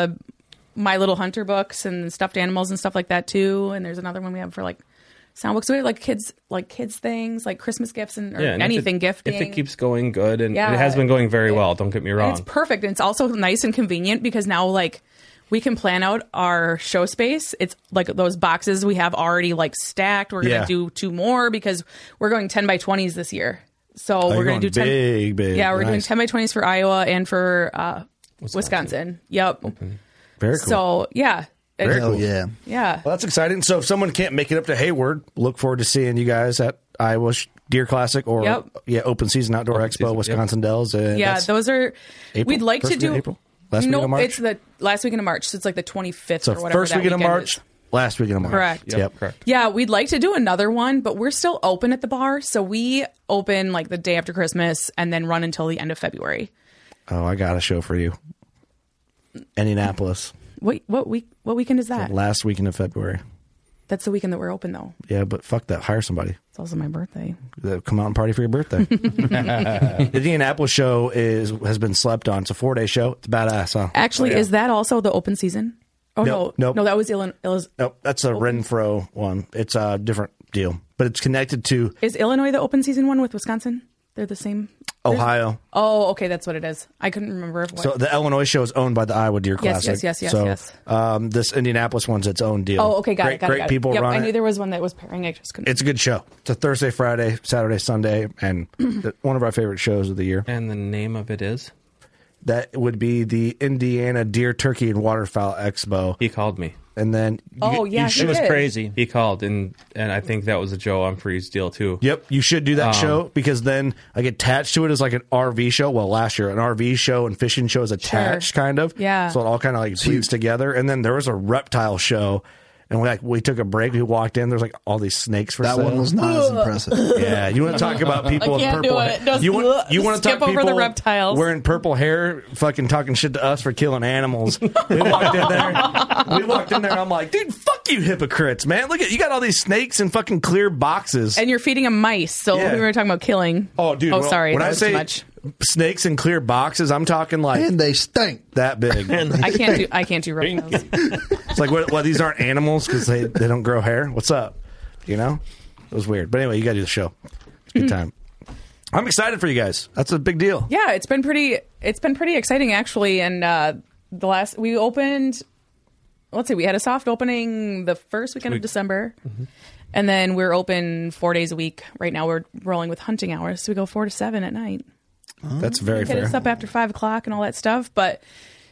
My Little Hunter books and stuffed animals and stuff like that too. And there's another one we have for like sound books. We have like kids things, like Christmas gifts and anything gifting. If it keeps going good, and Yeah. it has been going very well, don't get me And wrong. it's perfect. And it's also nice and convenient because now like we can plan out our show space. It's like those boxes we have already like stacked. We're going to do 2 more because we're going 10 by 20s this year. So we're going to do 10 big. Yeah, we're doing 10 by 20s for Iowa and for Wisconsin. Yep. Very cool. So yeah. Very cool. Yeah. Yeah. Well, that's exciting. So if someone can't make it up to Hayward, look forward to seeing you guys at Iowa Deer Classic or Open Season Outdoor Expo, Wisconsin Dells. Yeah, those are. April? We'd like First to week do. of April? Last week of March? It's the last weekend of March. So it's like the 25th So or whatever. first that weekend of weekend March, is. last weekend of March. Correct. Yep. Correct. Yeah, we'd like to do another one, but we're still open at the bar. So we open like the day after Christmas and then run until the end of February. Oh, I got a show for you. Indianapolis. What weekend is that? Last weekend of February. That's the weekend that we're open, though. Yeah, but fuck that. Hire somebody. It's also my birthday. Come out and party for your birthday. The Indianapolis show has been slept on. It's a 4-day show. It's badass, huh? Actually, is that also the open season? Oh, Nope. no, that was Illinois. Nope, that's a Renfro one. It's a different deal, but it's connected to Is Illinois the open season one with Wisconsin? They're the same. Ohio. Oh, okay, that's what it is. I couldn't remember. So the Illinois show is owned by the Iowa Deer Classic. Yes. So this Indianapolis one's its own deal. Oh, okay, got it. Great people Yep, run I it. knew there was one that was pairing. I just couldn't. It's a good show. It's a Thursday, Friday, Saturday, Sunday, and one of our favorite shows of the year. And the name of it is? That would be the Indiana Deer, Turkey, and Waterfowl Expo. He called me. And then it was crazy. He called, and I think that was a Joe Humphreys deal too. Yep, you should do that show because then like attached to it is like an RV show. Well, last year an RV show and fishing show is attached, kind of. Yeah. So it all kind of like bleeds together. And then there was a reptile show, and we took a break. We walked in. There's like all these snakes for That sale. one was not as impressive. Yeah, you want to talk about people I with can't purple do hair? it. Just You want to skip talk over people the reptiles. wearing purple hair, fucking talking shit to us for killing animals. We walked in there. And I'm like, dude, fuck you, hypocrites, man! Look at you got all these snakes in fucking clear boxes. And you're feeding them mice. So Yeah. we were talking about killing. Oh, dude. Oh, well, sorry. When that I was say too much. snakes in clear boxes, I'm talking like And they stink. that big. I can't do reptiles. It's like what? These aren't animals because they don't grow hair. What's up? You know, it was weird. But anyway, you got to do the show. It's a good time. I'm excited for you guys. That's a big deal. Yeah, it's been pretty exciting actually. And we opened. Let's see, we had a soft opening the first weekend of December. Mm-hmm. And then we're open 4 days a week. Right now we're rolling with hunting hours. So we go 4 to 7 at night. That's very Hit fair. us up after 5 o'clock and all that stuff. But,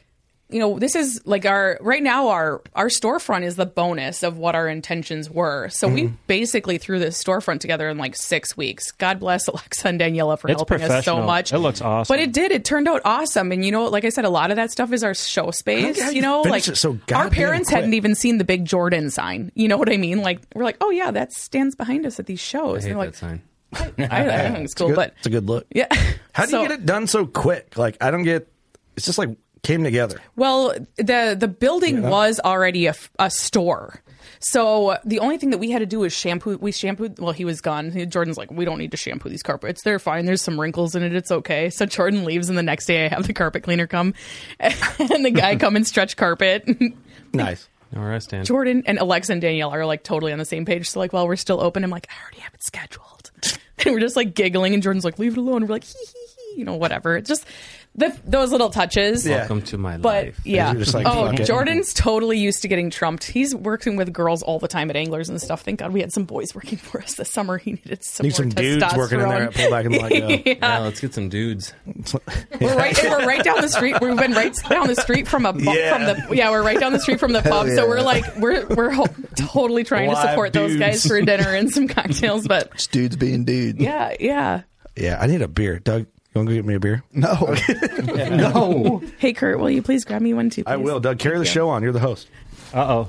this is like our storefront is the bonus of what our intentions were. So we basically threw this storefront together in like 6 weeks. God bless Alexa and Daniela for It's helping us so professional. much. It looks awesome. But it turned out awesome. And like I said, a lot of that stuff is our show space. how you finish it so our goddamn parents quick. hadn't even seen the big Jordan sign. You know what I mean? Like we're like, oh yeah, that stands behind us at these shows. I hate And they're like, that sign. I think it's cool, but It's a good look. yeah. How do you get it done so quick? Like I don't get. It's just like came together? Well, the building was already a store. So the only thing that we had to do was shampoo. We shampooed. Well, he was gone. Jordan's like, we don't need to shampoo these carpets. They're fine. There's some wrinkles in it. It's okay. So Jordan leaves, and the next day I have the carpet cleaner come, and the guy come and stretch carpet. Nice. Know where I stand. Jordan and Alexa and Danielle are like totally on the same page. So like, while we're still open, I'm like, I already have it scheduled, and we're just like giggling, and Jordan's like, leave it alone. And we're like, hee hee hee, whatever. It's just those little touches. Welcome to my But life. yeah, You're just like, Jordan's totally used to getting trumped. He's working with girls all the time at Anglers and stuff. Thank God we had some boys working for us this summer. He needed some Need more some dudes working in there at Pullback and Let Go. Yeah, let's get some dudes. We're right down the street. We've been right down the street from a we're right down the street from the pub. yeah. So we're like we're totally trying to Live support those guys dudes. for dinner and some cocktails. But Just dudes being dudes. yeah. Yeah, I need a beer. Doug, you want to go get me a beer? No. No. Hey Kurt, will you please grab me one too? Please? I will. Doug, carry the show on. You're the host. Uh-oh.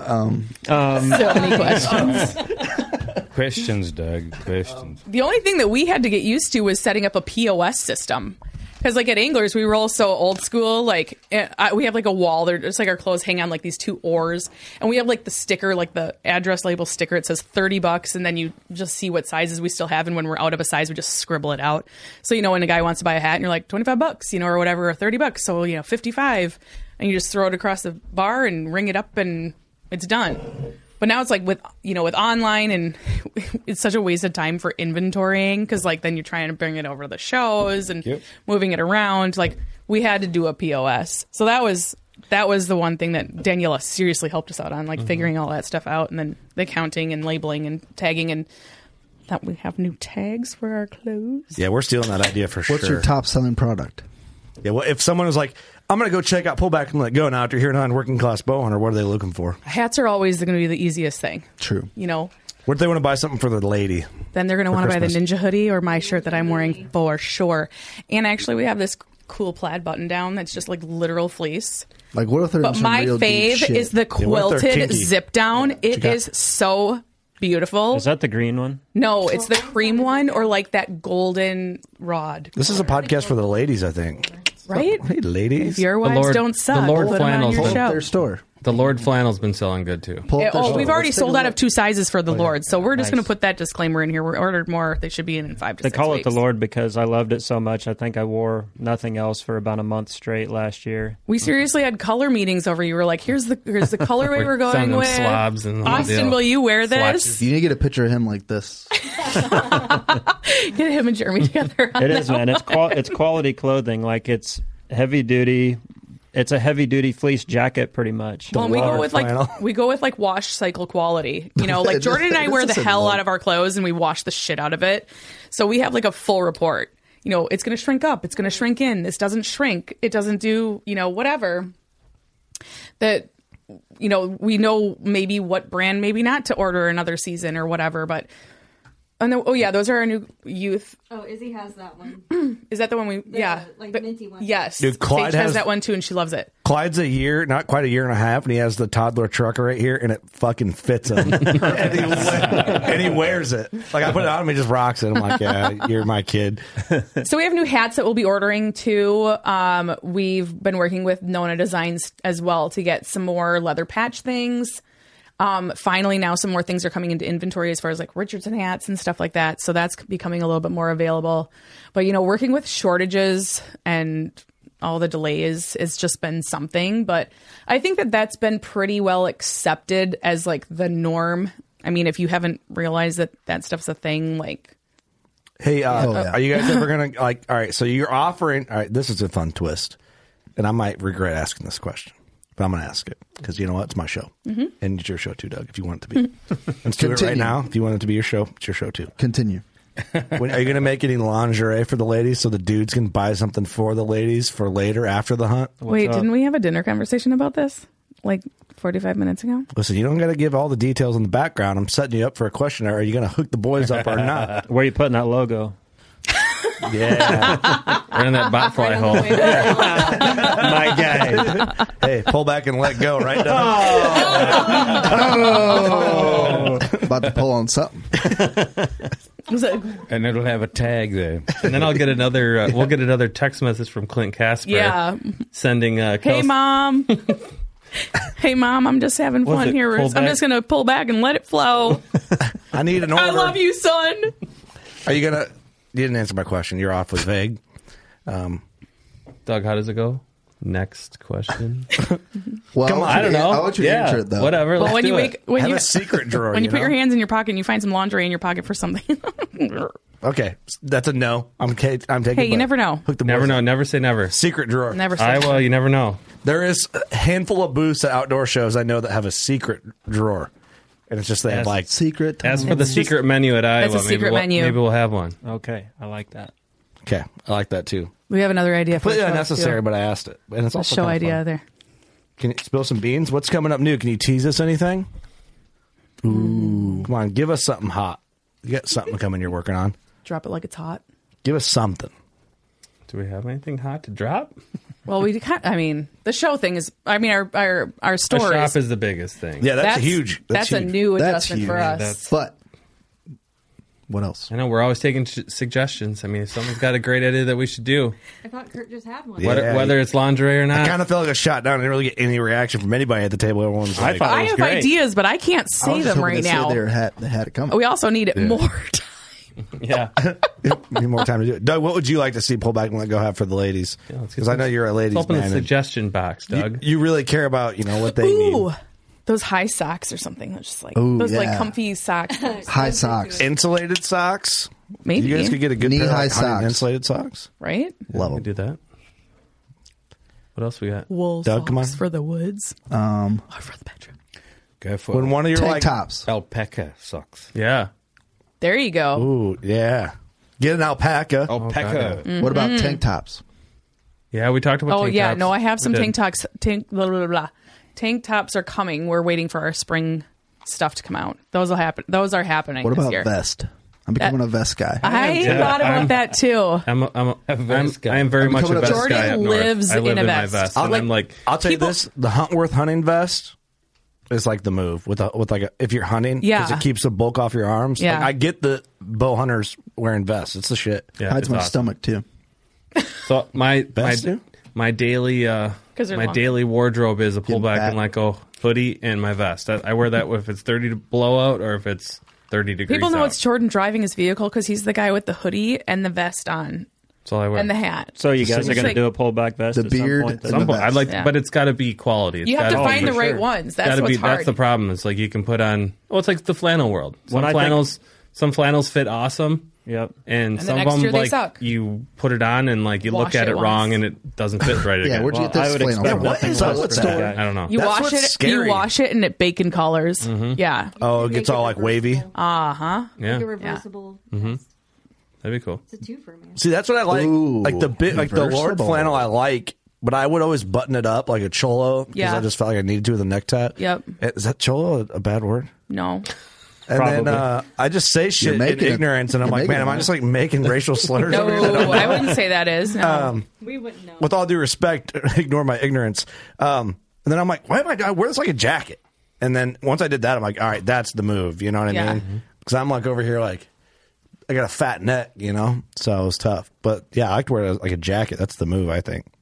So many questions. Questions, Doug. Questions. The only thing that we had to get used to was setting up a POS system. Because, like, at Anglers, we were all so old school. Like, we have, like, a wall. They're just, like, our clothes hang on, like, these two oars. And we have, like, the sticker, like, the address label sticker. It says $30, and then you just see what sizes we still have. And when we're out of a size, we just scribble it out. So, when a guy wants to buy a hat, and you're like, $25, or whatever, or $30. So, 55. And you just throw it across the bar and ring it up, and it's done. But now it's like with online, and it's such a waste of time for inventorying, because like then you're trying to bring it over to the shows and moving it around. Like we had to do a POS. So that was the one thing that Daniela seriously helped us out on, like figuring all that stuff out, and then the counting and labeling and tagging, and that we have new tags for our clothes. Yeah, we're stealing that idea for sure. What's your top selling product? Yeah, well, if someone was like, I'm going to go check out Pullback and Let Go now after hearing on Working Class Bowhunter, what are they looking for? Hats are always going to be the easiest thing. True. What if they want to buy something for the lady? Then they're going to For want to buy the Christmas? Ninja hoodie or my shirt that I'm wearing for sure. And actually, we have this cool plaid button down that's just like literal fleece. Like, what if they're in But some my real deep fave shit? is the Yeah, what if they're quilted kinky? zip down. It is so beautiful. Is that the green one? No, it's the cream one, or like that golden rod. This is a podcast for the ladies, I think. Right? Hey, ladies. If your wives don't suck, the Lord put them on Flannels. your Pull up show. their store. The Lord Flannel's been selling good too. Pull up their store. We've already Let's sold take a out of look. 2 sizes for the Lord, so we're just going to put that disclaimer in here. We ordered more. They should be in 5 to They 6 call weeks. it the Lord because I loved it so much. I think I wore nothing else for about a month straight last year. We seriously had color meetings over. You were like, "Here's the colorway we're going Sending them with." slobs and the whole Austin, deal. will you wear this? Swatches. You need to get a picture of him like this. Get him and Jeremy together. On It is, that man. It's quality clothing. Like it's heavy duty. It's a heavy duty fleece jacket, pretty much. Well, we go with flannel. like wash cycle quality. Like It Jordan and I just- wear it the just hell said out of our clothes and we wash the shit out of it. So we have like a full report. It's going to shrink up. It's going to shrink in. This doesn't shrink. It doesn't do, whatever. That, we know maybe what brand, maybe not to order another season or whatever. But, those are our new youth. Oh, Izzy has that one. Is that the one we, like minty one. Yes. Dude, Clyde Sage has has- that one too and she loves it. Clyde's not quite a year and a half, and he has the toddler trucker right here, and it fucking fits him. and he wears it. Like, I put it on him, he just rocks it. I'm like, yeah, you're my kid. So we have new hats that we'll be ordering too. We've been working with Nona Designs as well to get some more leather patch things. Finally, now some more things are coming into inventory as far as like Richardson hats and stuff like that. So that's becoming a little bit more available. But, working with shortages and all the delays has just been something. But I think that that's been pretty well accepted as like the norm. I mean, if you haven't realized that stuff's a thing, like... Hey, yeah. are you guys ever going to, all right, so you're offering, all right, this is a fun twist, and I might regret asking this question. But I'm going to ask it because you know what? It's my show. Mm-hmm. And it's your show too, Doug, if you want it to be. Let's do it right Continue. now. If you want it to be your show, it's your show too. Continue. Are you going to make any lingerie for the ladies so the dudes can buy something for the ladies for later after the hunt? Wait, didn't we have a dinner conversation about this? Like 45 minutes ago? Listen, you don't got to give all the details in the background. I'm setting you up for a question. Are you going to hook the boys up or not? Where are you putting that logo? Yeah. Right in that botfly hole. My guy. Hey, pull back and let go, right, Doug? Oh. About to pull on something. And it'll have a tag there. And then I'll get another. We'll get another text message from Clint Casper. Yeah. Sending. Hey, Mom. Hey, Mom, I'm just having Was fun it here. pull I'm back? just going to pull back and let it flow. I need an order. I love you, son. Are you gonna? You didn't answer my question. You're awfully vague. Doug, how does it go? Next question. Well, Come on, I don't know. I want you to answer it, though. Whatever. Well, let's when do you it. wake, when Have you a secret drawer. when you put know? your hands in your pocket and you find some lingerie in your pocket for something. Okay, that's a no. I'm taking. Hey, you both. never know. Hook the Never boys know. up. Never say never. Secret drawer. Never say Iowa, you never know. There is a handful of booths at outdoor shows I know that have a secret drawer, and it's just they have Yes. like Secret. As for the secret menu at Iowa, It's a secret menu. Maybe we'll have one. Okay, I like that. Okay, I like that too. We have another idea for Completely the show, unnecessary, too. but I asked it, and it's A also show kinda idea fun. there. Can you spill some beans? What's coming up new? Can you tease us anything? Ooh, come on, give us something hot. You got something coming you're working on. Drop it like it's hot. Give us something. Do we have anything hot to drop? Well, we kind. I mean, the show thing is. I mean, our The store shop is the biggest thing. Yeah, that's huge. That's a huge. new That's adjustment huge. for us. That's- But what else? I know we're always taking suggestions. I mean, if someone's got a great idea that we should do, I thought Kurt just had one. Yeah. whether it's lingerie or I not. kind of felt like a shot down. I didn't really get any reaction from anybody at the table. Everyone's I like, thought- I was have great. ideas, but I can't I say was just them hoping right to say now. they had it coming. We also need more time. Yeah. need more time to do it. Doug, what would you like to see pull back and let go have for the ladies? let's get Because I know you're a ladies Let's open man. the and suggestion box, Doug. You really care about what they Ooh, need. those high socks or something. That's just like Ooh, those like yeah. comfy socks. High socks. Insulated socks. Maybe You guys could get a good pair Knee-high of socks. insulated socks. right? Love We them. do that. What else we got? Wool Doug, socks come on. for the woods or for the bedroom. Go for When one of your Tank like, tops. alpaca socks. Yeah. There you go. ooh, yeah, get an alpaca. Alpaca. What about tank tops? Yeah, we talked about Oh tank yeah, tops. no, I have We some did. tank tops. Blah, blah, blah, blah. Tank tops are coming. We're waiting for our spring stuff to come out. Those will happen. Those are happening. What this about year. vest? I'm becoming a vest guy. I thought about that too. I'm a vest guy. I am very I'm much a becoming a vest Jordan guy up north. lives I live in a my vest. vest. I'll And I'm like, I'll tell People- you this: the Huntworth hunting vest is like the move with if you're hunting, Yeah. because it keeps the bulk off your arms. Yeah. Like, I get the bow hunters wearing vests; it's the shit. yeah, Hides it's my awesome. stomach too. So my Vest too? my daily they're my long. daily wardrobe is a Getting pullback fat. and let go hoodie and my vest. I wear that if it's 30 to blowout or if it's 30 degrees. People know out. it's Jordan driving his vehicle because he's the guy with the hoodie and the vest on That's all I wear. and the hat. So you guys It's are going like- to do a pullback vest The at beard some point? and Some the point, vest. I'd like, Yeah. but it's got to be quality. It's You have to gotta find be- the right sure. ones. That's gotta what's be, hard. That's the problem. It's like you can put on. Well, it's like the flannel world. When I think- Some flannels fit awesome, Yep. and the some of next them year they like suck. you put it on and like you Wash look at it it wrong once. and it doesn't fit right Yeah, again. where'd you get Well, I this would flannel expect from? what nothing is up less with for that that? guy. I don't know. You That's wash what's it. scary. You wash it and it bacon colors. Mm-hmm. Yeah. Oh, it Make gets all like wavy. reversible. Uh huh. Yeah, Like a reversible vest. that'd be cool. It's a twofer, man. See, that's what I like. Ooh, like the bit, like the Lord reversible. flannel, I like, but I would always button it up like a cholo because Yeah. I just felt like I needed to with a necktie. Yep. Is that cholo a bad word? No. And Probably. then I just say shit in making it- ignorance, and I'm you're like, making man, am it I just like making racial slurs? over here that I No, don't I know? wouldn't say that is. No. We wouldn't know. With all due respect, ignore my ignorance. And then I'm like, why am I wear this like a jacket? And then once I did that, I'm like, all right, that's the move. You know what I Yeah. mean? Because I'm like over here, like, I got a fat neck, you know? So it was tough. But yeah, I like to wear it like a jacket. That's the move, I think.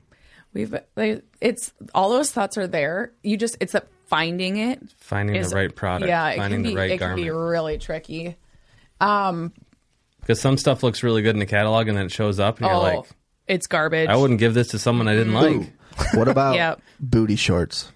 It's all those thoughts are there. You just it's that finding it. Finding is- the right product. Yeah, it finding can be. the right It can be garment. really tricky. Because some stuff looks really good in the catalog and then it shows up and you're like, it's garbage. I wouldn't give this to someone I didn't like. What about Yep. booty shorts?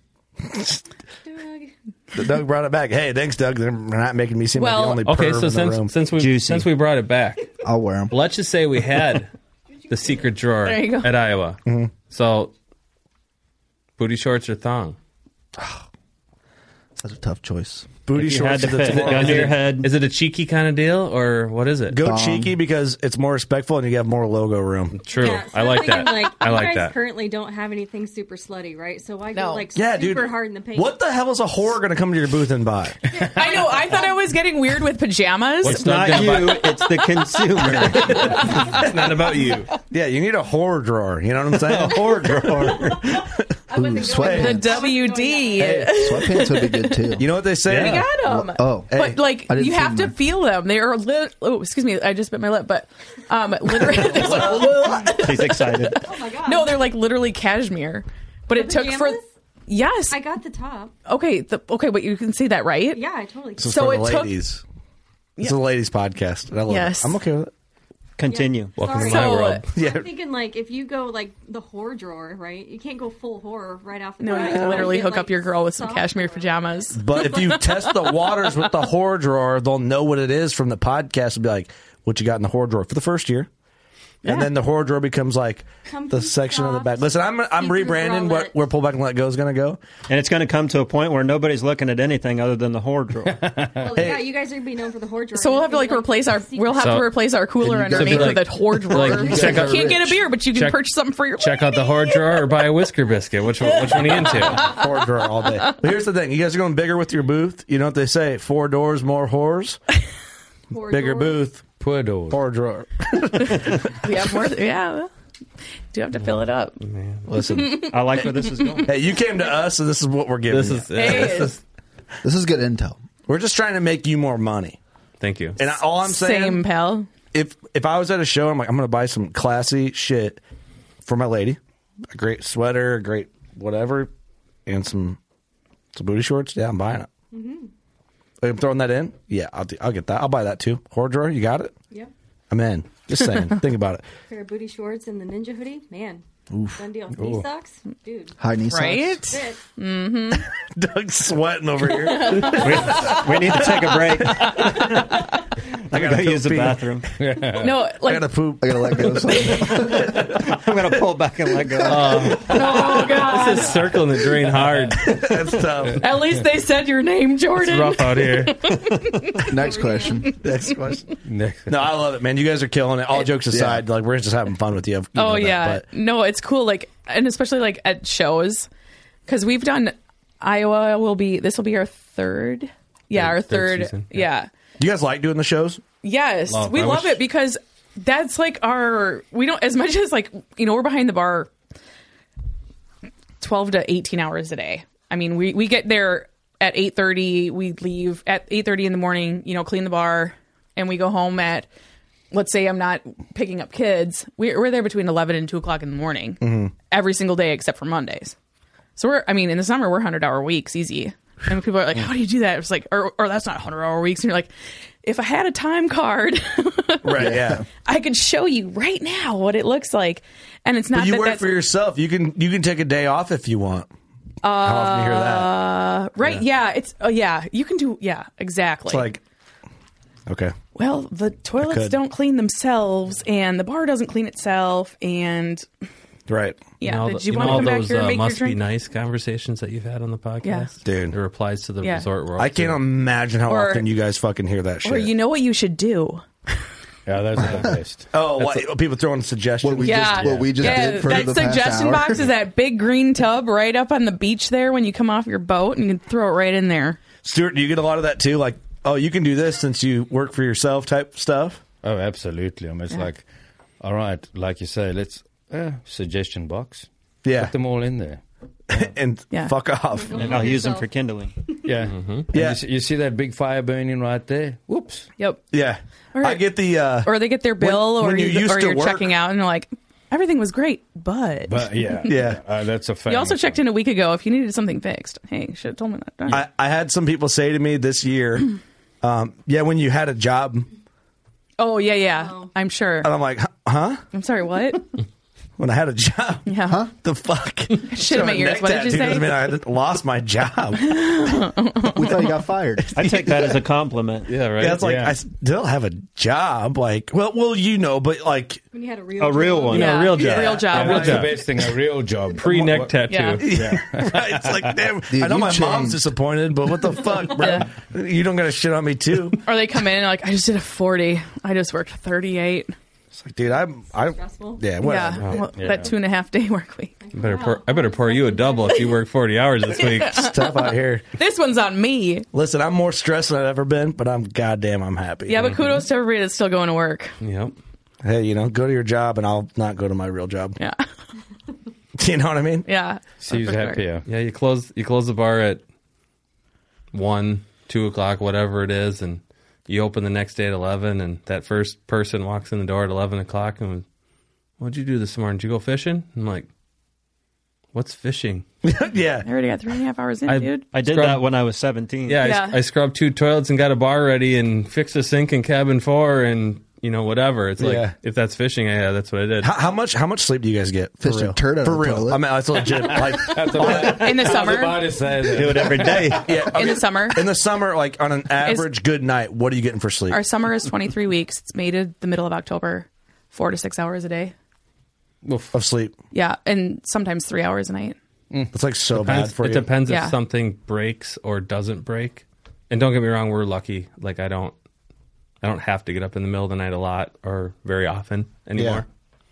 Doug brought it back. Hey, thanks, Doug. They're not making me seem like Well- the only Okay, perv so in the room. since we brought it back, I'll wear them. let's just say we had the secret drawer There you go. at Iowa. So booty shorts or thong? That's a tough choice. Booty If you had shorts. to that's fit a more- gun to your head. Is it a cheeky kind of deal or what is it? Go cheeky because it's more respectful and you have more logo room. True. Yeah, so I I'm like thinking, that. Like, I you like guys that. currently don't have anything super slutty, right? So why No. go like Yeah, super dude. hard in the paint? What the hell is a whore going to come to your booth and buy? I know. I thought I was getting weird with pajamas. What's It's not Doug gonna you, it's the consumer. It's not about you. Yeah, you need a whore drawer. You know what I'm saying? Whore drawer. Sweatpants. The WD. Sweatpants would be good too. You know what they say? We got them. Oh, But like I didn't you see have to them. feel them. They are excuse me, I just bit my lip, but literally She's excited. Oh my god. no, they're like literally cashmere. But it took for pajamas? yes. I got the top. Okay, but you can see that, right? Yeah, I totally. This is So for it the took- ladies. This is a ladies' podcast. And I love Yes. it. I'm okay with it. Continue. Welcome Sorry. to my So, world. Yeah. I'm thinking like if you go like the horror drawer, right? You can't go full horror right off the No, bat. you can literally get, hook like, up your girl with some soft cashmere horror. pajamas. But if you test the waters with the horror drawer, they'll know what it is from the podcast and be like, what you got in the horror drawer for the first year. And Yeah. then the horror drawer becomes like Comfy, the section of the back. soft, Listen, I'm see-through rebranding bralette. where Pull Back and Let Go is going to go. And it's going to come to a point where nobody's looking at anything other than the horror drawer. Well, yeah, you guys are gonna be known for the horror drawer. So we'll have to It's gonna be, replace our So- replace our cooler Then you underneath gotta be with a horror drawer. like, you check out- can't get a beer, but you can check- purchase something for your Check out the horror drawer or buy a whisker biscuit. Which one are you into? Horror drawer all day. But here's the thing. You guys are going bigger with your booth. You know what they say? 4 doors, more horrors. horror Bigger doors. booth, Poor door. horror drawer. We have more. Yeah, do have to fill it up. Listen, I like where this is going. hey, you came to us, so this is what we're giving This you. is. Hey. This is good intel. We're just trying to make you more money. Thank you. And all I'm saying, Same, pal. if I was at a show, I'm like, I'm going to buy some classy shit for my lady, a great sweater, a great whatever, and some booty shorts. Yeah, I'm buying it. Mm-hmm. I'm throwing that in. Yeah, I'll get that. I'll buy that too. Horror drawer, you got it. Yep. I'm in. Just saying. Think about it. Pair of booty shorts and the ninja hoodie. Man, done deal. Knee socks, dude. High knee socks. Right? Fit. Doug's sweating over here. We need to take a break. I gotta gotta use the pee. bathroom. No, I like gotta poop. I gotta let go of something. I'm gonna pull back and let go. oh god. This is circling the drain hard. That's tough. At least they said your name, It's Jordan. rough out here. Next question. Next question. No, I love it, man. You guys are killing it. All jokes aside, like we're just having fun with you. You know Oh that, yeah, but- no, it's cool. Like, and especially like at shows, because we've done Iowa. This will be our third. Yeah, our third third. season, Yeah. Do you guys like doing the shows? Yes, Love. we I love wish- it because that's like we don't as much as like we're behind the bar 12 to 18 hours a day. I mean, we get there at 8:30, we leave at 8:30 in the morning, clean the bar, and we go home at, let's say I'm not picking up kids, we're there between 11 and 2 o'clock in the morning every single day except for Mondays. So in the summer we're 100-hour weeks easy. And people are like, how do you do that? It's like, or that's not 100-hour weeks. And you're like, if I had a time card, Right, yeah. I could show you right now what it looks like. And it's not But you that work that's for yourself. You can take a day off if you want. How often do you hear that? right. Yeah. It's you can do. Yeah, exactly. It's like, okay. well, the toilets could. don't clean themselves and the bar doesn't clean itself. And Right. yeah, did you know want to all come back those here and make your must be drink? nice conversations that you've had on the podcast? Yeah. Dude. The replies to the Yeah. resort world. I can't imagine how Or- often you guys fucking hear that shit. Or you know what you should do? Yeah, that's the best. oh, what? People throwing suggestions? What we Yeah. just did for that the past suggestion hour. box is that big green tub right up on the beach there when you come off your boat, and you can throw it right in there. Stuart, do you get a lot of that too? Like, oh, you can do this since you work for yourself type stuff? Oh, absolutely. I mean, it's like, all right, like you say, let's suggestion box. Yeah. Put them all in there. And Yeah. fuck off. And I'll use them for kindling. Yeah. And Yeah. You see that big fire burning right there? Whoops. Yep. Yeah. Or- I get the... Or they get their bill, when or you used to you're work- checking out, and they're like, everything was great, but But yeah. Yeah. That's a fact. you also checked in a week ago if you needed something fixed. Hey, you should have told me that. I had some people say to me this year, when you had a job, and Oh yeah. I'm sure. I'm like, huh? I'm sorry. What? When I had a job? Yeah. The fuck? Shit in my ears. What did you say? I mean, I lost my job. We thought you got fired. I take that as a compliment. Yeah, right. Yeah, it's like Yeah. I still have a job. Like, well, but like, When you had a real real one. Yeah, a real job. Real job. That's the job. best thing, a real job. Pre-neck tattoo. Yeah. right? It's like, damn. Dude, I know you my mom's changed. disappointed, but what the fuck, bro? Yeah. You don't got to shit on me too. Or they come in and like, I just did a 40. I just worked 38. It's like, dude, I'm Stressful. yeah, whatever. Yeah. Well, Yeah. That 2.5 day work week. I better pour you a double if you work 40 hours this week. It's tough out here. This one's on me. Listen, I'm more stressed than I've ever been, but I'm happy. Yeah, but kudos to everybody that's still going to work. Yep. Hey, go to your job, and I'll not go to my real job. Yeah. You know what I mean? Yeah. She's for sure. happier. Yeah, you close the bar at 1, 2 o'clock, whatever it is, and you open the next day at 11, and that first person walks in the door at 11 o'clock and, what'd you do this morning? Did you go fishing? I'm like, what's fishing? Yeah. I already got 3.5 hours in, dude. I did that when I was 17. Yeah, Yeah. I scrubbed 2 toilets and got a bar ready and fixed a sink in cabin 4 and, whatever. It's like, Yeah. if that's fishing, yeah, that's what I did. How much sleep do you guys get? For Fish a real? turd out For of the real. toilet. I mean, it's legit. Like, In the summer. Do it every day. yeah, In the summer. In the summer, like on an average good night, what are you getting for sleep? Our summer is 23 weeks. It's mated the middle of October. 4 to 6 hours a day. Of sleep. Yeah, and sometimes 3 hours a night. It's like so bad for It you. depends Yeah. if something breaks or doesn't break. And don't get me wrong, we're lucky. Like I don't have to get up in the middle of the night a lot or very often anymore.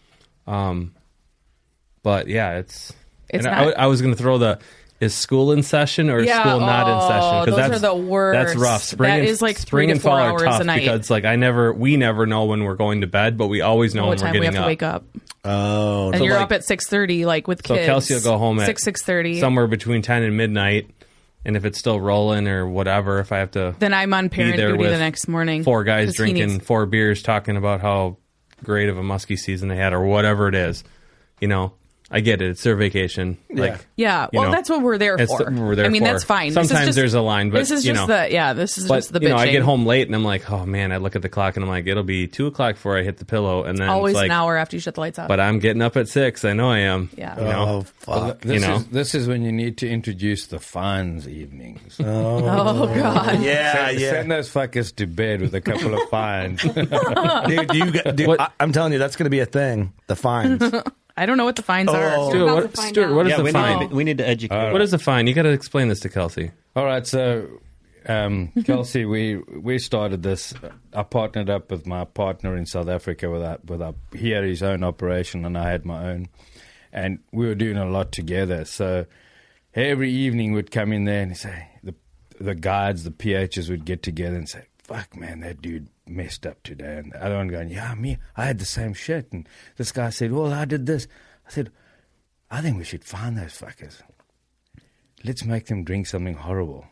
But yeah, it's and not- I was going to throw is school in session or is Yeah, school not in session? those are the worst. That's rough. Spring That and, is like 3 spring to and 4 fall are hours tough a night. because like we never know when we're going to bed, but we always know What when we're time we getting have to wake up. Oh, And So, you're like- up at 6:30, like with So kids. Kelsey will go home at 6:30. somewhere between 10 and midnight. And if it's still rolling or whatever, if I have to Then I'm on be parent there duty with the next morning. 4 guys 'cause he drinking needs- 4 beers, talking about how great of a muskie season they had or whatever it is. I get it. It's their vacation. Like, Yeah, well, that's what we're there it's for. we're there I mean, for. that's fine. This is Sometimes just- there's a line, but this is just this is but, just the bitching. I get home late and I'm like, oh man, I look at the clock and I'm like, it'll be 2 o'clock before I hit the pillow, and then Always it's like, an hour after you shut the lights off. But I'm getting up at 6. I know I am. Yeah. Oh fuck! This is when you need to introduce the fines evenings. Oh god. Yeah, Send those fuckers to bed with a couple of fines. Dude, I'm telling you, that's going to be a thing. The fines. I don't know what the fines are. Stuart, what is the fine? We need to educate. What is the fine? You got to explain this to Kelsey. All right, so Kelsey, we started this. I partnered up with my partner in South Africa he had his own operation and I had my own, and we were doing a lot together. So every evening we'd come in there and say the guides, the PHs would get together and say, "Fuck, man, that dude messed up today." And the other one going, "Yeah, me, I had the same shit." And this guy said, "Well, I did this." I said, "I think we should find those fuckers. Let's make them drink something horrible."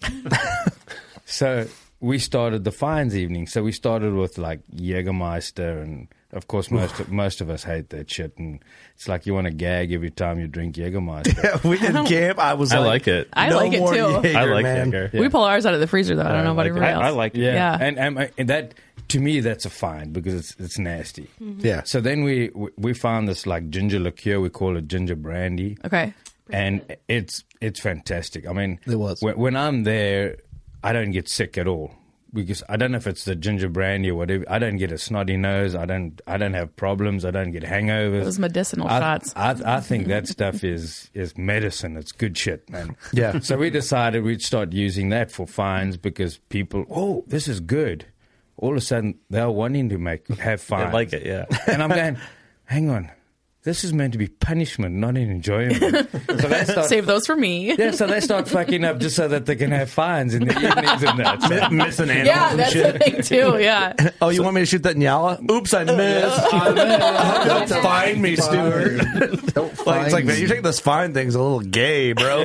So we started the fines evening. So we started with like Jägermeister, and of course most of us hate that shit. And it's like you want to gag every time you drink Jägermeister. We did camp. I like it. I like it too. Jaeger, I like man. Jaeger. We pull ours out of the freezer though. I don't know about everybody else. I like it. Yeah. And that, to me, that's a fine because it's nasty. Yeah. So then we found this like ginger liqueur. We call it ginger brandy. Okay. And it's fantastic. I mean, It was. when I'm there, I don't get sick at all because I don't know if it's the ginger brandy or whatever. I don't get a snotty nose. I don't have problems. I don't get hangovers. Those medicinal shots. I think that stuff is medicine. It's good shit, man. Yeah. So we decided we'd start using that for fines because people, oh, this is good. All of a sudden, they're wanting to have fines. I like it, yeah. And I'm going, hang on. This is meant to be punishment, not an enjoyment. So they start, Save those for me. yeah, so they start fucking up just so that they can have fines in the evenings and that. So, Missing animals Yeah, and that's shit. the thing too. Yeah. Oh, you want me to shoot that Nyala? Oops, I missed. Don't find me, Stuart. It's like, man, you're taking this fine thing's a little gay, bro.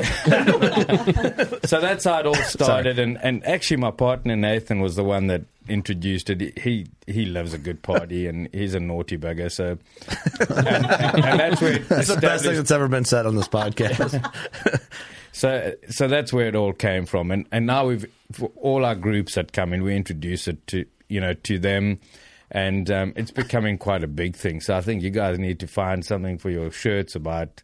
so that's how it all started. And actually, my partner Nathan was the one that introduced it. He loves a good party and he's a naughty bugger. So and that's where That's the best thing that's ever been said on this podcast. So that's where it all came from. And now for all our groups that come in, we introduce it to them. And it's becoming quite a big thing. So I think you guys need to find something for your shirts about,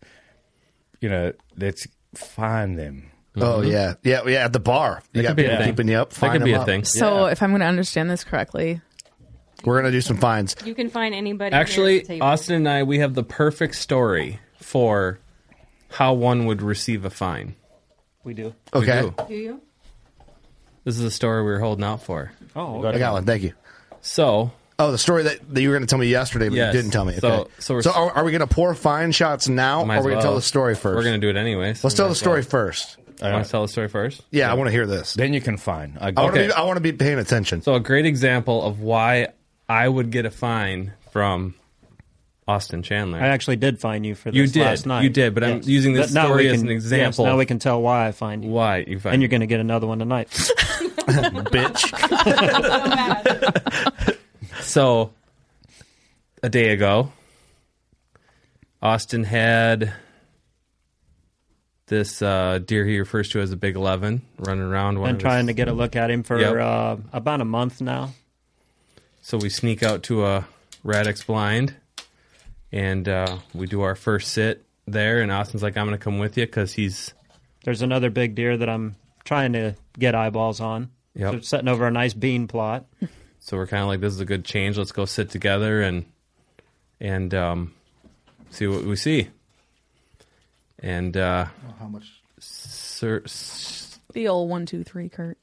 let's find them. Oh, yeah. Yeah, at the bar. You got people keeping you up. That Fine could be them a up. thing. So if I'm going to understand this correctly, We're going to do some fines. You can find anybody. Actually, here at the table. Austin and I, we have the perfect story for how one would receive a fine. We do. Okay. We do. Do you? This is a story we were holding out for. Oh, I got one. Thank you. So, Oh, the story that you were going to tell me yesterday, but Yes. you didn't tell me. So- Okay. so we're- So are we going to pour fine shots now, might or are as we going to tell well. the story first? We're going to do it anyway. Let's tell the story first. Want to tell the story first? Yeah, I want to hear this. Then you can find. I want to be paying attention. So a great example of why I would get a fine from Austin Chandler. I actually did find you for this You did. last night. You did, but I'm using this But now story we as can- an example. Yes, now we can tell why I find you. Why you find And you're going to get another one tonight. Bitch. So, a day ago, Austin had this deer he refers to as a Big 11 running around. Been trying to get a look at him for about a month now. So we sneak out to a Radix blind, and we do our first sit there, and Austin's like, I'm going to come with you because There's another big deer that I'm trying to get eyeballs on. Yep. So sitting over a nice bean plot. So we're kind of like, this is a good change. Let's go sit together and see what we see. And how much? The old 1, 2, 3, Kurt.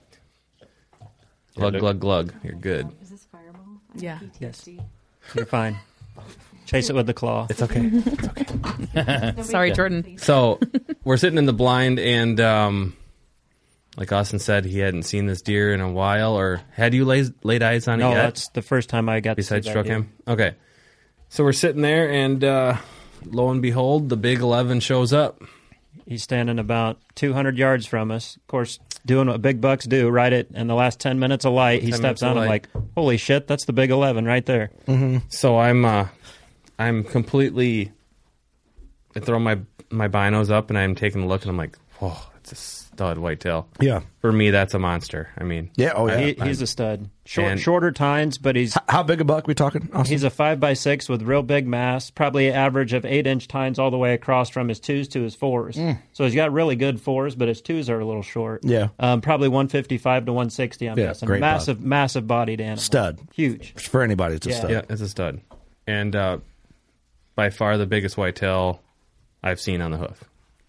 Glug, glug, glug. You're good. Is this Fireball? Yeah. Yes. You're fine. Chase it with the claw. It's okay. It's okay. Sorry, Jordan. So we're sitting in the blind, and like Austin said, he hadn't seen this deer in a while. Or had you laid eyes on it No, yet? that's the first time I got Besides to see that struck deer. him? Okay. So we're sitting there, and lo and behold, the Big 11 shows up. He's standing about 200 yards from us. Of course, doing what big bucks do, right at in the last 10 minutes of light, he 10 steps minutes of on. I'm light. like, holy shit, that's the Big 11 right there. Mm-hmm. So I'm completely. I throw my binos up, and I'm taking a look, and I'm like, whoa, it's a stud whitetail. Yeah. For me, that's a monster. I mean, Yeah. Oh yeah. He's a stud. And- Shorter tines, but he's How big a buck we talking, Austin? he's a 5x6 with real big mass, probably an average of 8-inch tines all the way across from his 2s to his 4s. So he's got really good 4s, but his 2s are a little short. Yeah. Probably 155 to 160, I'm Yeah, guessing. great Massive bodied animal. Stud. Huge. For anybody, it's a stud. Yeah, it's a stud. And by far the biggest whitetail I've seen on the hoof.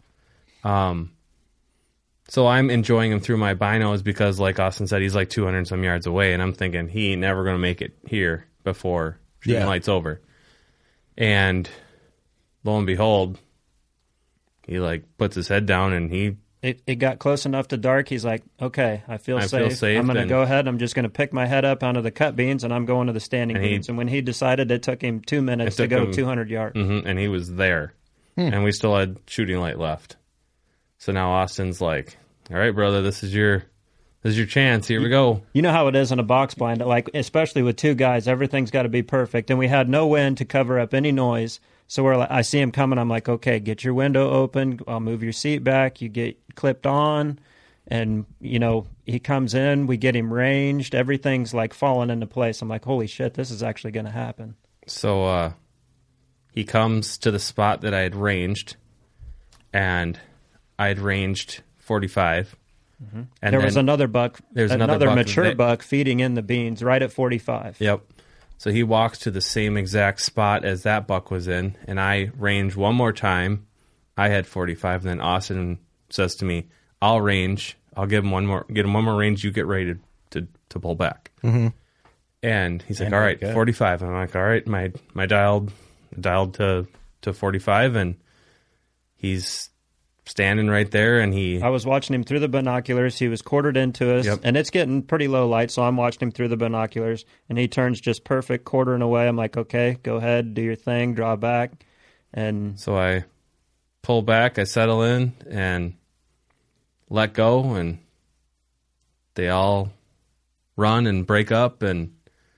So I'm enjoying him through my binos because, like Austin said, he's like 200 and some yards away, and I'm thinking he ain't never going to make it here before shooting Yeah. light's over. And lo and behold, he like puts his head down, and It got close enough to dark. He's like, okay, I feel safe. safe, I'm going to and- go ahead. I'm just going to pick my head up onto the cut beans, and I'm going to the standing And he- beans. And when he decided, it took him 2 minutes to took go him- 200 yards. and he was there, and we still had shooting light left. So now Austin's like, all right, brother, this is your chance. Here we go. You know how it is in a box blind, like especially with two guys, everything's got to be perfect. And we had no wind to cover up any noise. So I see him coming. I'm like, okay, get your window open. I'll move your seat back. You get clipped on. And, he comes in. We get him ranged. Everything's like falling into place. I'm like, holy shit, this is actually going to happen. So he comes to the spot that I had ranged, and I had ranged 45. And there was another buck. There's another buck mature that- buck feeding in the beans right at 45. Yep. So he walks to the same exact spot as that buck was in, and I range one more time. I had 45, and then Austin says to me, "I'll range. I'll get him one more range. You get ready to pull back." Mm-hmm. And he's like, And "All right, good. 45." I'm like, "All right." My dialed to 45, and he's standing right there, and I was watching him through the binoculars. He was quartered into us, Yep. and it's getting pretty low light, so I'm watching him through the binoculars, and he turns just perfect, quartering away. I'm like, okay, go ahead, do your thing, draw back. And so I pull back, I settle in, and let go, and they all run and break up, and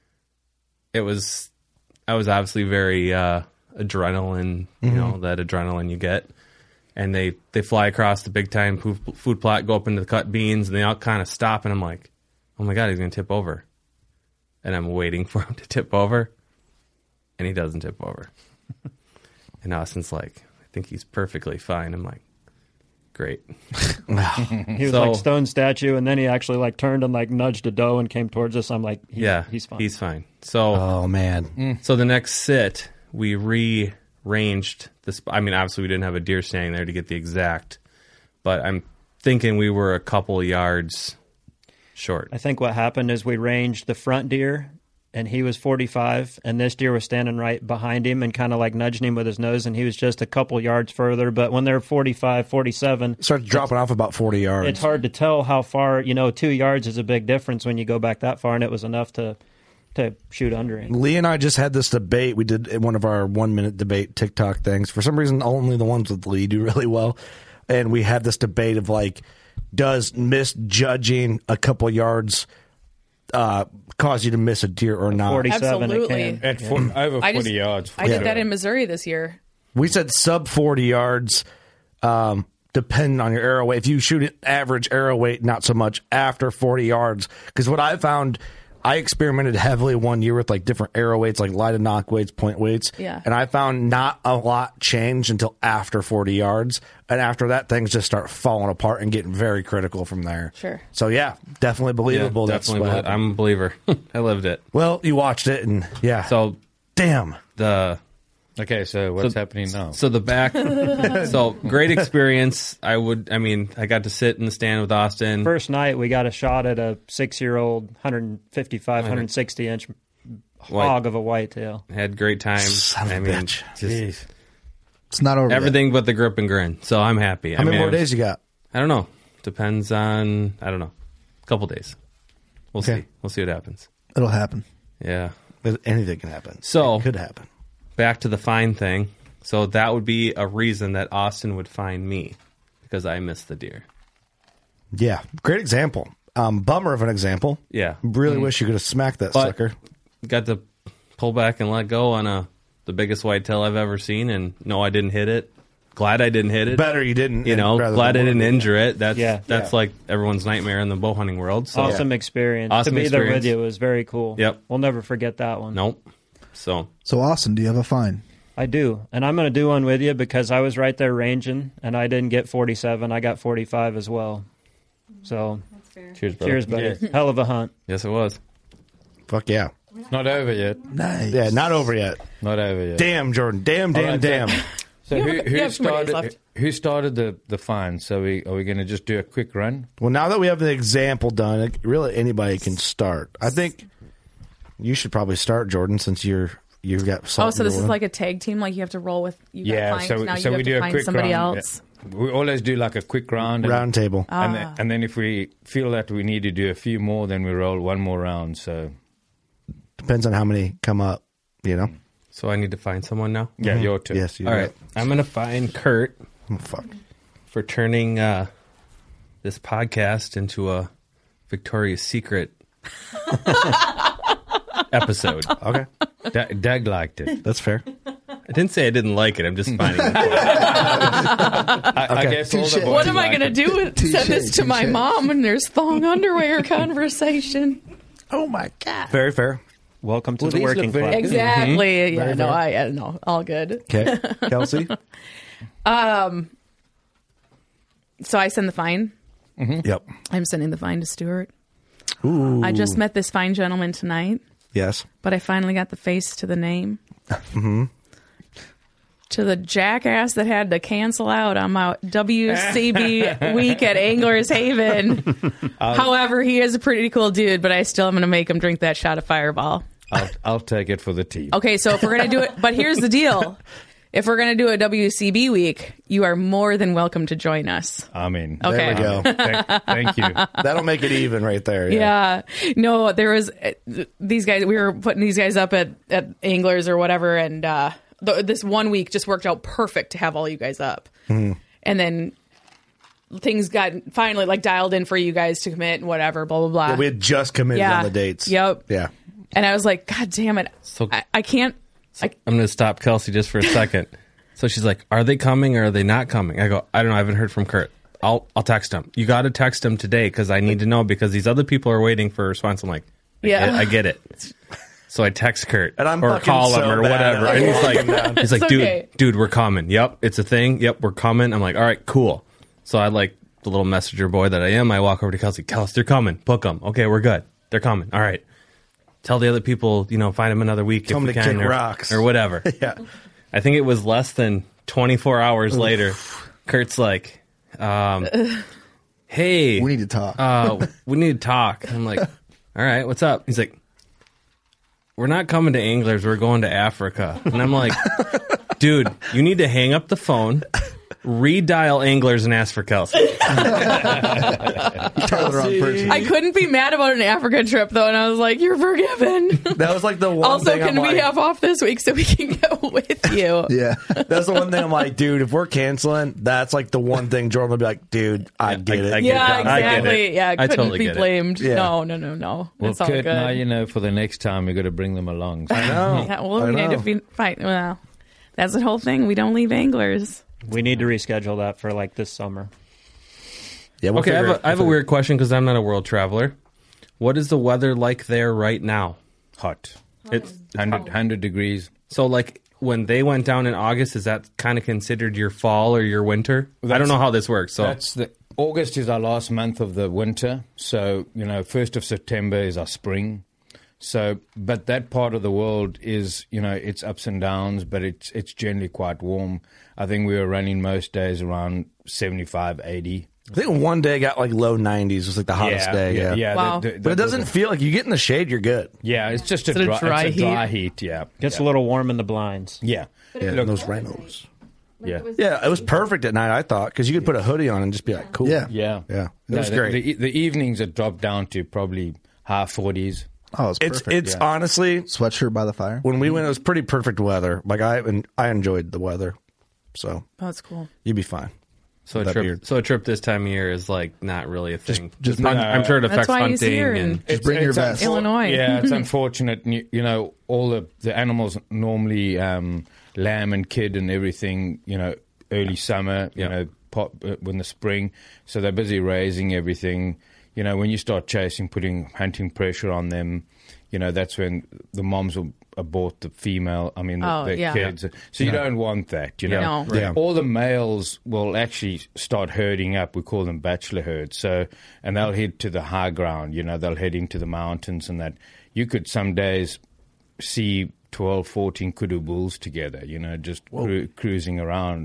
I was obviously very adrenaline, that adrenaline you get. And they fly across the big time food plot, go up into the cut beans, and they all kind of stop. And I'm like, oh my God, he's going to tip over. And I'm waiting for him to tip over. And he doesn't tip over. And Austin's like, I think he's perfectly fine. I'm like, great. he was like stone statue, and then he actually like turned and like nudged a doe and came towards us. I'm like, he's fine. He's fine. So, oh man. So the next sit, we rearranged this. I mean, obviously we didn't have a deer standing there to get the exact, but I'm thinking we were a couple of yards short. I think what happened is we ranged the front deer, and he was 45, and this deer was standing right behind him and kind of like nudging him with his nose, and he was just a couple yards further. But when they're 45, 47... It starts dropping off about 40 yards. It's hard to tell how far, 2 yards is a big difference when you go back that far, and it was enough to to shoot under him. Lee and I just had this debate. We did one of our 1 minute debate TikTok things. For some reason, only the ones with Lee do really well. And we had this debate of like, does misjudging a couple yards cause you to miss a deer or not? 47 Absolutely. it can. At over 40 yards. I did that in Missouri this year. We said sub 40 yards, depending on your arrow weight. If you shoot an average arrow weight, not so much after 40 yards. Because what I found, I experimented heavily 1 year with like different arrow weights, like lie to knock weights, point weights. Yeah. And I found not a lot changed until after 40 yards. And after that, things just start falling apart and getting very critical from there. Sure. So yeah, definitely believable. Yeah, That's definitely. what happened. I'm a believer. I lived it. Well, you watched it, and yeah. So damn. Okay, so what's happening now? So the back. So great experience. I got to sit in the stand with Austin. First night, we got a shot at a 6-year-old, 155, 160 inch hog of a whitetail. Had great time. Son of a bitch. Just It's not over everything yet. but the grip and grin. So I'm happy. How many more days you got? I don't know. Depends on, I don't know, a couple days. We'll Okay. see. We'll see what happens. It'll happen. Yeah. Anything can happen. So it could happen. Back to the fine thing. So that would be a reason that Austin would find me, because I missed the deer. Yeah, great example. Bummer of an example. Yeah. Really wish you could have smacked that But sucker. Got to pull back and let go on the biggest whitetail I've ever seen, and no, I didn't hit it. Glad I didn't hit it. Better you didn't. You know, rather glad I than didn't one. injure it. That's Yeah. like everyone's nightmare in the bow hunting world. So Awesome experience. Awesome to be there with experience. you was very cool. Yep. We'll never forget that one. Nope. So Austin, do you have a fine? I do. And I'm going to do one with you because I was right there ranging, and I didn't get 47. I got 45 as well. So, cheers, brother. cheers, buddy. Yes. Hell of a hunt. Yes, it was. Fuck yeah. It's not over yet. Nice. Yeah, not over yet. Not over yet. Damn, Jordan. Damn. All right, Damn. So You have a few more days started? left. Who started the fine? So are we going to just do a quick run? Well, now that we have the example done, really anybody can start. I think you should probably start, Jordan, since you've got something. So this is going. like a tag team. Like you have to roll with. You got Yeah. clients, So now so you we have do to a find quick somebody round. else. Yeah. We always do like a quick round. round table. And then if we feel that we need to do a few more, then we roll one more round. So Depends on how many come up, you know? So I need to find someone now? yeah, your turn. Yes. You All got right. it. I'm going to find Kurt Oh, fuck. for turning this podcast into a Victoria's Secret episode. Okay. Doug liked it. That's fair. I didn't say I didn't like it. I'm just finding it. I guess all the Touche. boys What am I like going to it. do? With send this to my touche. mom and there's thong underwear conversation. Oh my god. Very fair. Welcome to Well, the these working look very- class. Exactly. Yeah. Very No. fair. No. All good. Okay. Kelsey? So I send the fine. Yep. I'm sending the fine to Stuart. Ooh. I just met this fine gentleman tonight, Yes. but I finally got the face to the name. To the jackass that had to cancel out on my WCB week at Anglers Haven. However, he is a pretty cool dude, but I still am going to make him drink that shot of Fireball. I'll take it for the team. Okay, so if we're going to do it, but here's the deal. If we're going to do a WCB week, you are more than welcome to join us. I mean, Okay. There we go. Thank you. That'll make it even right there. Yeah. No, there was these guys, we were putting these guys up at Anglers or whatever, and this 1 week just worked out perfect to have all you guys up. And then things got finally like dialed in for you guys to commit and whatever, blah, blah, blah. Yeah, we had just committed on the dates. Yep. Yeah. And I was like, God damn it. So- I can't. I'm going to stop Kelsey just for a second. So she's like, are they coming or are they not coming? I go, I don't know. I haven't heard from Kurt. I'll text him. You got to text him today because I need to know because these other people are waiting for a response. I'm like, I get it. So I text Kurt And I'm or fucking call him so or bad whatever. at And he's walking like, down. he's like, It's okay. dude, we're coming. Yep. It's a thing. Yep. We're coming. I'm like, all right, cool. So I like the little messenger boy that I am. I walk over to Kelsey. Kelsey, they're coming. Book them. Okay, we're good. They're coming. All right. Tell the other people, find them another week Tell if them we to can, kick or, rocks. or whatever. Yeah. I think it was less than 24 hours later. Kurt's like, "Hey, We need to talk. we need to talk." I'm like, "All right, what's up?" He's like, "We're not coming to Anglers. We're going to Africa." And I'm like, "Dude, you need to hang up the phone redial Anglers and ask for Kelsey. I couldn't be mad about an Africa trip though, and I was like, "You're forgiven." That was like the one Also, thing can I'm we like, have off this week so we can go with you? Yeah. that's the one thing I'm like, dude, if we're canceling, that's like the one thing Jordan would be like, dude, I get it. I get Yeah, it. I get exactly. it. Yeah, I couldn't totally be get it. blamed. Yeah. No. Well, It's all Kurt, good. now you know for the next time you got to bring them along. I know. Yeah, well, I we need know. to be fine. Well, that's the whole thing. We don't leave Anglers. We need to reschedule that for like this summer. Yeah, we'll Okay, figure it- I have a weird question because I'm not a world traveler. What is the weather like there right now? Hot. It's 100 degrees. So, like, when they went down in August, is that kind of considered your fall or your winter? I don't know how this works. So That's August is our last month of the winter. So, 1st of September is our spring. So, but that part of the world is, it's ups and downs, but it's generally quite warm. I think we were running most days around 75, 80. I think one day got like low 90s. It was like the hottest day. Yeah. Wow. But it doesn't feel like you get in the shade, you're good. Yeah, it's just a Is it a dry, dry heat. Yeah. Gets a little warm in the blinds. Yeah. Yeah, Look, those rhinos. Yeah. Yeah, it was perfect at night, I thought, because you could put a hoodie on and just be like, cool. Yeah. Yeah. Yeah. It No, was great. The evenings had dropped down to probably high 40s. Oh, it's perfect. It's honestly, Sweatshirt by the fire. when we went, it was pretty perfect weather. Like, I enjoyed the weather. So Oh, that's cool. you'd be fine. So a That trip, beard. so a trip this time of year is like not really a thing. just I'm sure it That's affects why he's hunting here and in Just bring your vest. Illinois. Yeah, it's unfortunate. All the animals normally lamb and kid and everything. Early summer. When the spring, so they're busy raising everything. When you start chasing, putting hunting pressure on them, that's when the moms will abort the female. I mean, Oh, the yeah. kids. So you don't want that. No. Yeah. All the males will actually start herding up. We call them bachelor herds. So, and they'll head to the high ground. They'll head into the mountains, and that you could some days see 12, 14 kudu bulls together. Just cruising around.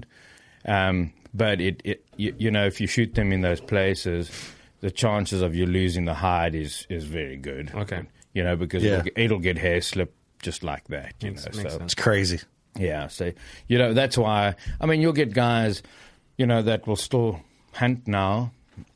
But if you shoot them in those places, the chances of you losing the hide is very good. Okay. Because it'll get hair slip just like that. Makes So sense. It's crazy. yeah, so that's why. I mean, you'll get guys, that will still hunt now,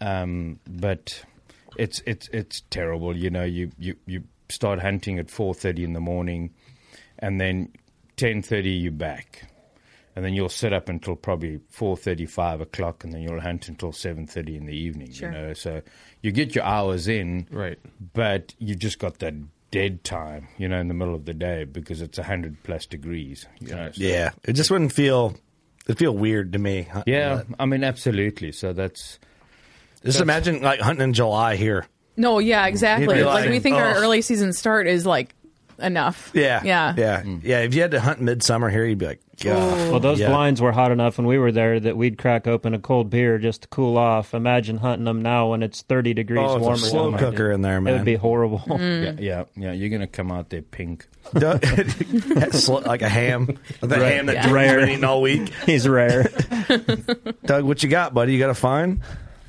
but it's terrible. You start hunting at 4:30 in the morning, and then 10:30 you're back. And then you'll sit up until probably 4:30, 5 o'clock, and then you'll hunt until 7:30 in the evening. Sure. So you get your hours in, right? But you just got that dead time, in the middle of the day because it's 100+ degrees. So. Yeah, it just wouldn't feel. It'd feel weird to me. Yeah, I mean, absolutely. So that's imagine like hunting in July here. No, yeah, exactly. You'd be Like we think our ugh. early season start is like enough. Yeah, Yeah. yeah. If you had to hunt midsummer here, you'd be like, God. Well, those Yeah. blinds were hot enough when we were there that we'd crack open a cold beer just to cool off. Imagine hunting them now when it's 30 degrees Oh, it's a warmer. slow cooker in there, It man. would be horrible. Yeah. You're gonna come out there pink, like a ham, the ham that Yeah. Jordan's Rare. been eating all week. He's rare. Doug, what you got, buddy? You got a find?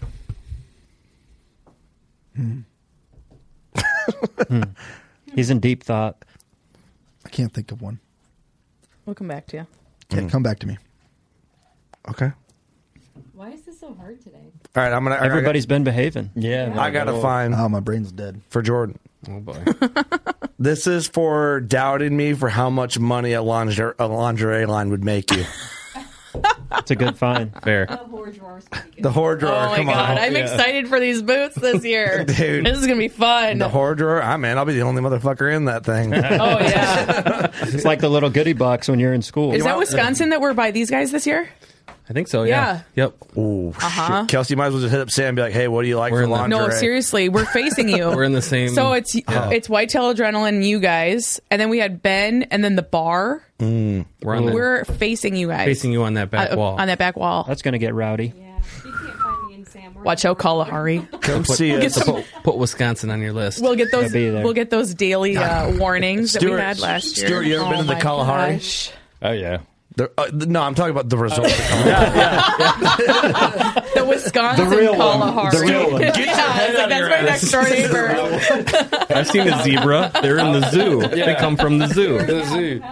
He's in deep thought. I can't think of one. We'll come back to you. Yeah, come back to me. Okay. Why is this so hard today? All right, Everybody's been behaving. Yeah, I got to find. Oh, my brain's dead. For Jordan. Oh boy. This is for doubting me for how much money a lingerie line would make you. It's a good find. Fair. The whore drawer speaking. The whore drawer. Oh my come god, on. I'm excited for these boots this year. Dude. This is gonna be fun. The whore drawer. I'll be the only motherfucker in that thing. Oh yeah. It's like the little goodie box when you're in school. Is that Wisconsin that we're by these guys this year? I think so. Yeah. Yep. Ooh, Uh-huh. shit. Kelsey, you might as well just hit up Sam and be like, hey, what do you like for lingerie? No, seriously, we're facing you. We're in the same. So it's Whitetail Adrenaline, you guys, and then we had Ben, and then the bar. We're on the, We're facing you guys. facing you on that back wall. On that back wall. That's going to get rowdy. Yeah, you can't find me in Sam. Watch out, Kalahari. Come see Get us. some- put Wisconsin on your list. We'll get those. I'll be there. We'll get those daily warnings that we Stuart- had last year. Stuart, you ever been to the my Kalahari? gosh. Oh yeah. No, I'm talking about the resort. The Wisconsin The real one. Kalahari. The real one. Get your head out of that's your my ass. next door neighbor. I've seen a zebra. They're in the zoo. They come from the zoo. The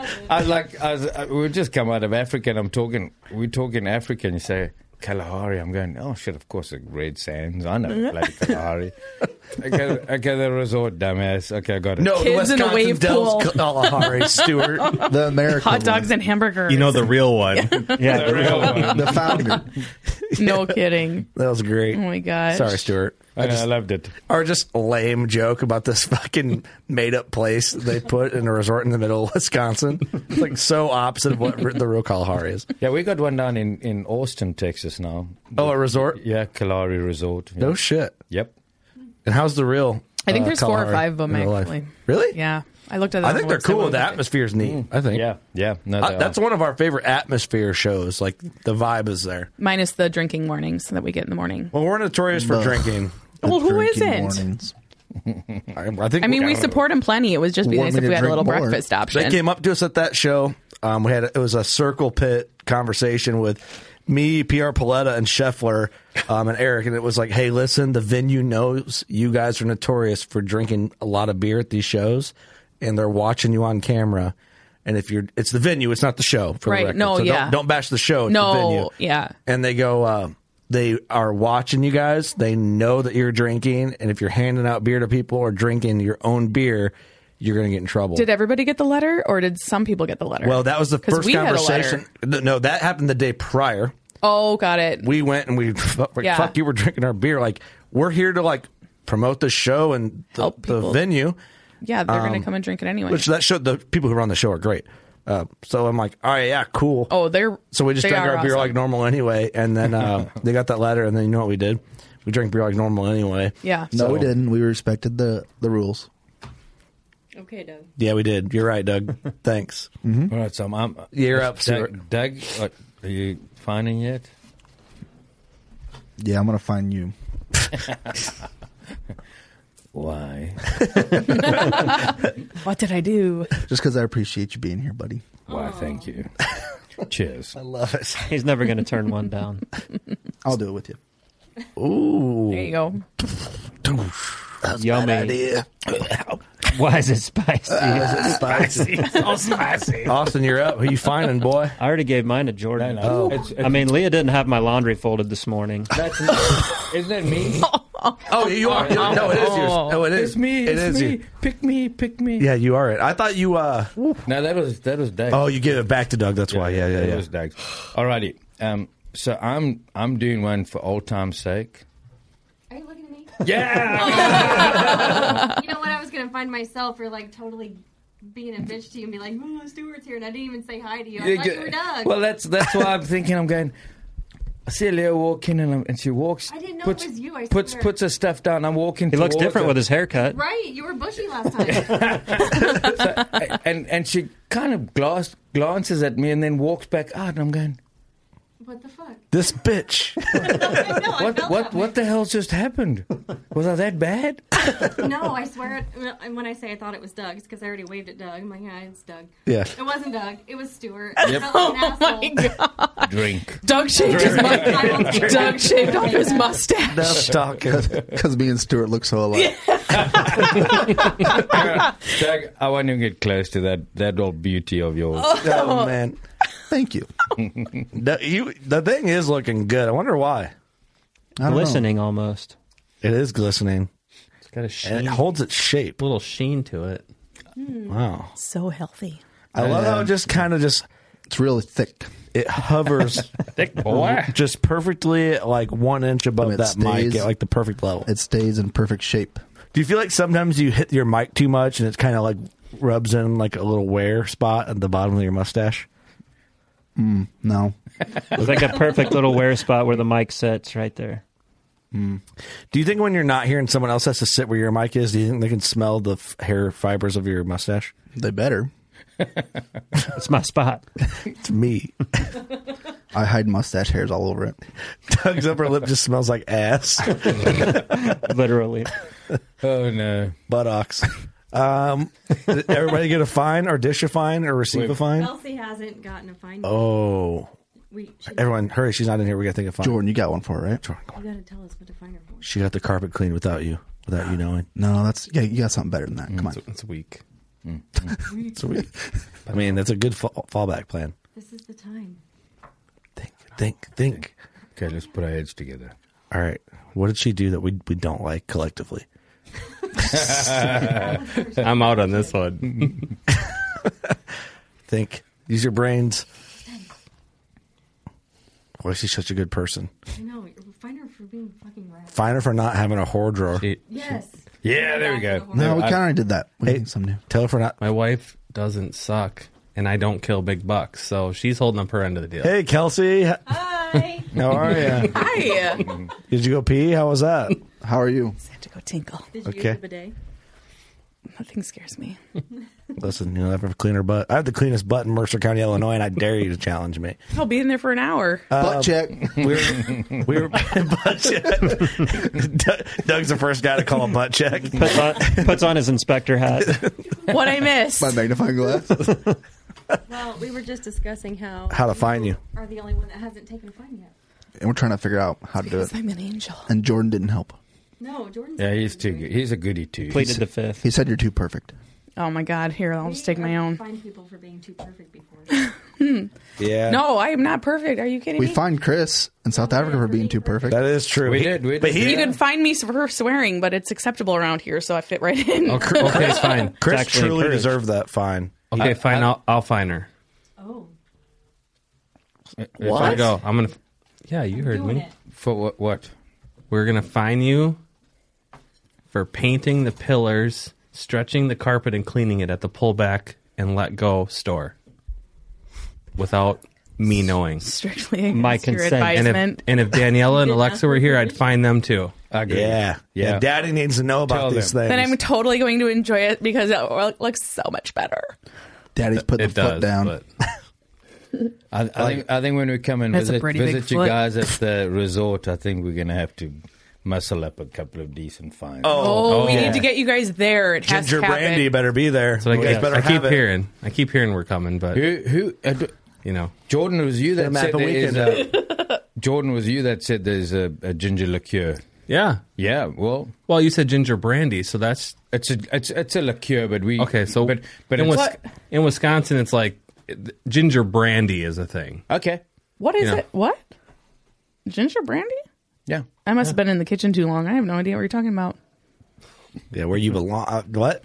zoo. We just come out of Africa, and we're talking African. You say Kalahari. I'm going, oh shit, of course, the Red Sands. I know bloody Kalahari. Okay, the resort, dumbass. Okay, I got it. No, Kids in a wave pool. Kalahari, Stuart. The American Hot dogs one. and hamburgers. You know the real one. Yeah, The real one. The founder. No kidding. that was great. Oh my gosh. Sorry, Stuart. I loved it. Or just a lame joke about this fucking made up place they put in a resort in the middle of Wisconsin. It's like so opposite of what the real Kalahari is. Yeah, we got one down in Austin, Texas now. Oh, a resort? Yeah, Kalahari Resort. Yeah. No shit. Yep. And how's the real? I think there's 4 or Kalahari 5 of them, in real life? actually. Really? Yeah. I looked at that. I think on they're the cool. website. The atmosphere's neat. I think. Yeah. No, That's one of our favorite atmosphere shows. Like the vibe is there. Minus the drinking mornings that we get in the morning. Well, we're notorious for Ugh. drinking. Well, who Drinking isn't? mornings. I think. I mean, we support them plenty. It would just be Want nice me if to we had a drink little more? breakfast option. They came up to us at that show. It was a circle pit conversation with me, PR Paletta, and Scheffler, and Eric, and it was like, hey, listen, the venue knows you guys are notorious for drinking a lot of beer at these shows, and they're watching you on camera. And if it's the venue, it's not the show. For Right. the record. No, so yeah. Don't bash the show. It's No, the venue. yeah. And they go, they are watching you guys. They know that you're drinking, and if you're handing out beer to people or drinking your own beer, you're going to get in trouble. Did everybody get the letter, or did some people get the letter? Well, that was the 'Cause first we had a conversation. letter. No, that happened the day prior. Oh, got it. We went and we Yeah. fuck you, we're drinking our beer. Like, we're here to like promote the show and the people. venue. Yeah, they're going to come and drink it anyway. Which that show, the people who run the show are great. So I'm like, all right, yeah, cool. Oh, so we just they drank are our beer awesome. like normal anyway, and then they got that letter, and then you know what we did? We drank beer like normal anyway. Yeah. No, So- we didn't. We respected the rules. Okay, Doug. Yeah, we did. You're right, Doug. Thanks. All right, so I'm. You're up, Stuart. Doug, are you finding yet? Yeah, I'm going to find you. Why? What did I do? Just because I appreciate you being here, buddy. Why? Thank you. Cheers. I love it. He's never going to turn one down. I'll do it with you. Ooh. There you go. That's Yummy. a bad idea. Why is it spicy? Spicy. So spicy. Austin, you're up. Who you finding, boy? I already gave mine to Jordan. Oh. I mean, Leah didn't have my laundry folded this morning. That's not, isn't that me? Oh, you are. No, it is yours. Oh, it is. It's me. It It's is me. you. Pick me. Yeah, you are it. I thought you. No, that was Doug. Oh, you give it back to Doug. That's why. Yeah. That was Doug. Alrighty. So I'm doing one for old time's sake. Are you looking at me? Yeah. You know what? I was gonna find myself for like totally being a bitch to you and be like, "Oh, Stuart's here," and I didn't even say hi to you. I thought you were Doug. Well, that's why I'm thinking. I'm going. I see Leah walk in and she walks. I didn't know puts, it was you. I puts swear. puts her stuff down. I'm walking. He looks towards different her. with his haircut. Right, you were bushy last time. and she kind of glances at me and then walks back out. And I'm going. What the fuck? This bitch. What the hell just happened? Was I that bad? No, I swear. When I say I thought it was Doug, it's because I already waved at Doug. I'm like, yeah, it's Doug. Yeah. It wasn't Doug. It was Stuart. Yep. I felt like an asshole. Drink. Doug shaved his mustache. Doug shaved off his mustache. Now stop. Because me and Stuart look so alike. Doug, I won't even get close to that old beauty of yours. Oh man. Thank you. The thing is looking good. I wonder why. I don't know. Glistening almost. It is glistening. It's got a sheen. And it holds its shape. A little sheen to it. Wow. So healthy. I love how it just kind of just It's really thick. it hovers Thick boy. just perfectly like 1 inch above And it that mic stays- at like the perfect level. It stays in perfect shape. Do you feel like sometimes you hit your mic too much and it's kind of like rubs in like a little wear spot at the bottom of your mustache? No. It's like a perfect little wear spot where the mic sits right there. Do you think when you're not here and someone else has to sit where your mic is, do you think they can smell the hair fibers of your mustache? They better. It's my spot. It's me. I hide mustache hairs all over it. Doug's upper lip just smells like ass. Literally. Oh no. Buttocks. Did everybody get a fine or dish a fine or receive a fine? Elsie hasn't gotten a fine. Oh. Everyone, hurry! She's not in here. We got to think of fun. Jordan, you got one for her, right? Jordan, You gotta tell us what to find her for. she got the carpet cleaned without you knowing. No, you got something better than that. Come on. It's weak. It's weird. I mean, that's a good fallback plan. This is the time. Think. Okay, let's put our heads together. All right. What did she do that we don't like collectively? I'm out on this one. Think. Use your brains. Why is she such a good person? I know. Find her for being fucking rad. Find her for not having a whore drawer. Yes. Yeah, there we go. No, we kind of did that. We need some new. Tell her for not. My wife doesn't suck, and I don't kill big bucks, so she's holding up her end of the deal. Hey, Kelsey. Hi. How are you? Hi. Did you go pee? How was that? How are you? I have to go tinkle. Did you Okay. use the bidet? Nothing scares me. Listen, you'll have a cleaner butt. I have the cleanest butt in Mercer County, Illinois, and I dare you to challenge me. I'll be in there for an hour. Butt check. We were butt check. Doug's the first guy to call a butt check. Puts on his inspector hat. What I missed. My magnifying glass. Well, we were just discussing how to find you. Are the only one that hasn't taken fun yet. And we're trying to figure out how to do Because it. I'm an angel. And Jordan didn't help. No, Jordan's. Yeah, he's too good. He's a goodie too. Pleaded the fifth. He said you're too perfect. Oh my God! Here, I'll just take my own. Find people for being too perfect before. Yeah. No, I am not perfect. Are you kidding We me? find Chris in South Africa for being too perfect. That is true. We did. But You can find me for swearing, but it's acceptable around here, so I fit right in. Okay, it's fine. Chris actually truly encouraged. deserved that fine. Okay, fine. I'll find her. Oh. If I go, I'm gonna. Yeah, you heard Doing me. it. For what? We're gonna fine you for painting the pillars, stretching the carpet, and cleaning it at the pullback and let go store without me knowing. Strictly against My your consent. advisement. And if Daniela and Alexa were here, I'd fine them too. I agree. Yeah. Yeah. Daddy needs to know about Tell these them. things. Then I'm totally going to enjoy it because it looks so much better. Daddy's put the It foot does, down. but I think when we come and That's a visit, pretty big visit you foot. guys at the resort, I think we're going to have to muscle up a couple of decent fines. Oh, we yeah. need to get you guys there. It has Ginger to happen. brandy better be there. so I, You guys better I keep have it. hearing. I keep hearing we're coming, but Who you know, Jordan, was you that Them at said the there is weekend. Jordan, was you that said there's a ginger liqueur? yeah. Yeah, well, Well, you said ginger brandy, so that's it's a liqueur, but we okay. So, but in, it's, in Wisconsin, it's like ginger brandy is a thing. okay, What is Yeah. it? What? Ginger brandy? yeah. I must have been in the kitchen too long. I have no idea what you're talking about. Yeah, where you belong. What?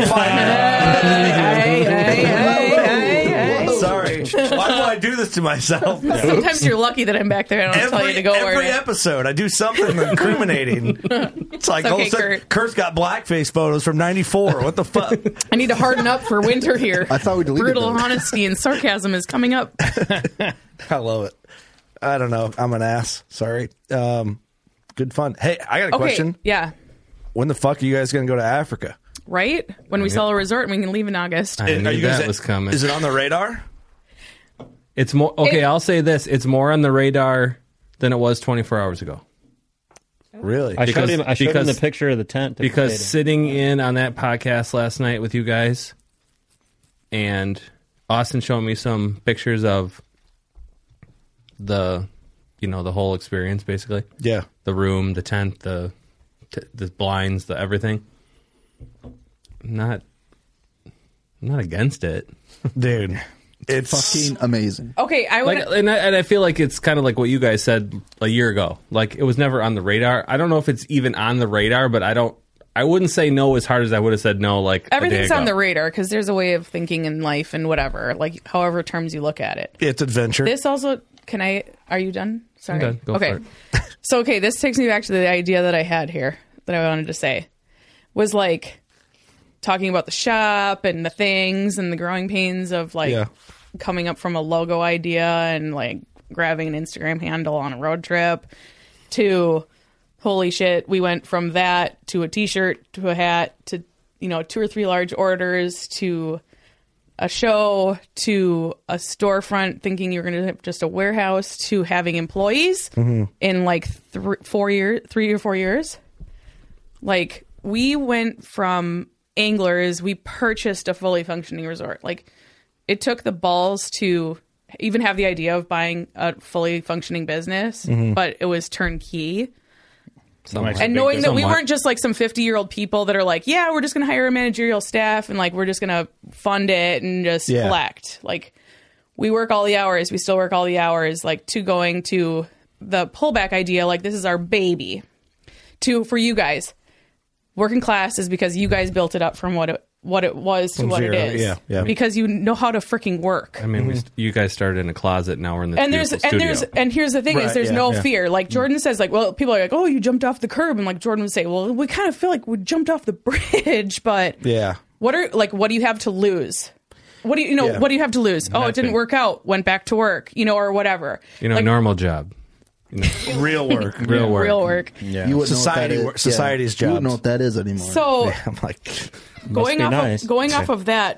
Hey. Sorry. Why do I do this to myself? Sometimes you're lucky that I'm back there and I don't tell you to go every where. episode, I do something incriminating. It's like It's all of okay, a sudden, Kurt. Kurt's got blackface photos from '94. What the fuck? I need to harden up for winter here. I thought we deleted Brutal those. honesty and sarcasm is coming up. I love it. I don't know. I'm an ass. Sorry. Good fun. Hey, I got a Okay, question. yeah. When the fuck are you guys going to go to Africa? Right? When we sell a resort and we can leave in August. I knew Are you guys- that was coming. Is it on the radar? It's more okay. I'll say this: it's more on the radar than it was 24 hours ago. Really? I showed him the because- picture of the tent. Because Potato. sitting in on that podcast last night with you guys, and Austin showing me some pictures of the whole experience, basically. Yeah. The room, the tent, the blinds, the everything. I'm not against it, Dude. It's Fucking amazing. Okay, I would. and I feel like it's kind of like what you guys said a year ago. Like it was never on the radar. I don't know if it's even on the radar, but I wouldn't say no as hard as I would have said no. Like Everything's a day on the ago. radar because there's a way of thinking in life and whatever, like however terms you look at it. It's adventure. This also, are you done? Sorry. done. Go okay. for it. So, okay, this takes me back to the idea that I had here that I wanted to say was like talking about the shop and the things and the growing pains of like Yeah. coming up from a logo idea and like grabbing an Instagram handle on a road trip to holy shit, we went from that to a t-shirt to a hat to 2 or 3 large orders to a show to a storefront thinking you're going to have just a warehouse to having employees in like 3 or 4 years. Like we went from anglers, we purchased a fully functioning resort. Like it took the balls to even have the idea of buying a fully functioning business, but it was turnkey. And knowing that we weren't just like some 50-year-old people that are like, yeah, we're just going to hire a managerial staff and like we're just going to fund it and just collect. Like, we work all the hours. We still work all the hours. Like, to going to the pullback idea, like, this is our baby. For you guys, working class is because you guys built it up from what it was to what it is. Yeah. Because you know how to freaking work. I mean, you guys started in a closet. Now we're in the studio. And here's the thing: is there's no fear. Like Jordan says, like, well, people are like, oh, you jumped off the curb, and like Jordan would say, well, we kind of feel like we jumped off the bridge, but what do you have to lose? What do you have to lose? Nothing. Oh, it didn't work out. Went back to work, or whatever. Like, normal job. Real work. Real work. Yeah. You wouldn't Society's know what that is. society's You jobs. wouldn't know what that is anymore. So I'm like, going off of that,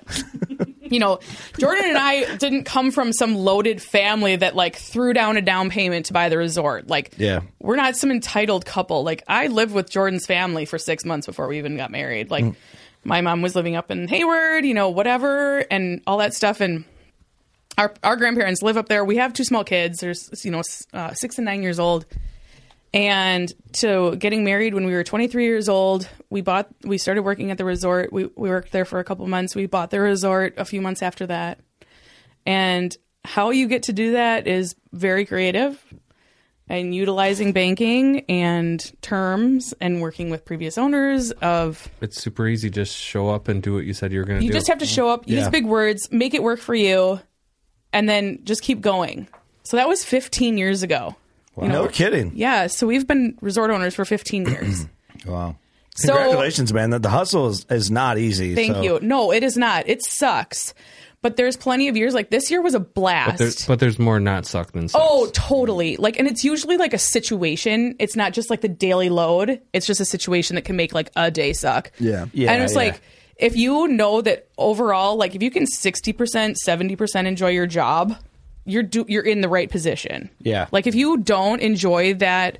Jordan and I didn't come from some loaded family that like threw down a down payment to buy the resort. Like, we're not some entitled couple. Like, I lived with Jordan's family for 6 months before we even got married. Like, my mom was living up in Hayward, whatever, and all that stuff. And our grandparents live up there. We have 2 small kids. There's 6 and 9 years old. And to getting married when we were 23 years old, we started working at the resort. We worked there for a couple months. We bought the resort a few months after that. And how you get to do that is very creative and utilizing banking and terms and working with previous owners of. It's super easy. Just show up and do what you said you were going to do. You just have to show up, use big words, make it work for you, and then just keep going. So that was 15 years ago. Wow. No kidding. Yeah, so we've been resort owners for 15 years. Wow. So, congratulations, man. The hustle is not easy. Thank you. No, it is not. It sucks. But there's plenty of years. Like, this year was a blast. But there's more not suck than sucks. Oh, totally. Like, and it's usually like a situation. It's not just like the daily load. It's just a situation that can make like a day suck. Yeah. And it's like, if you know that overall, like if you can 60%, 70% enjoy your job, you're in the right position. Yeah. Like, if you don't enjoy that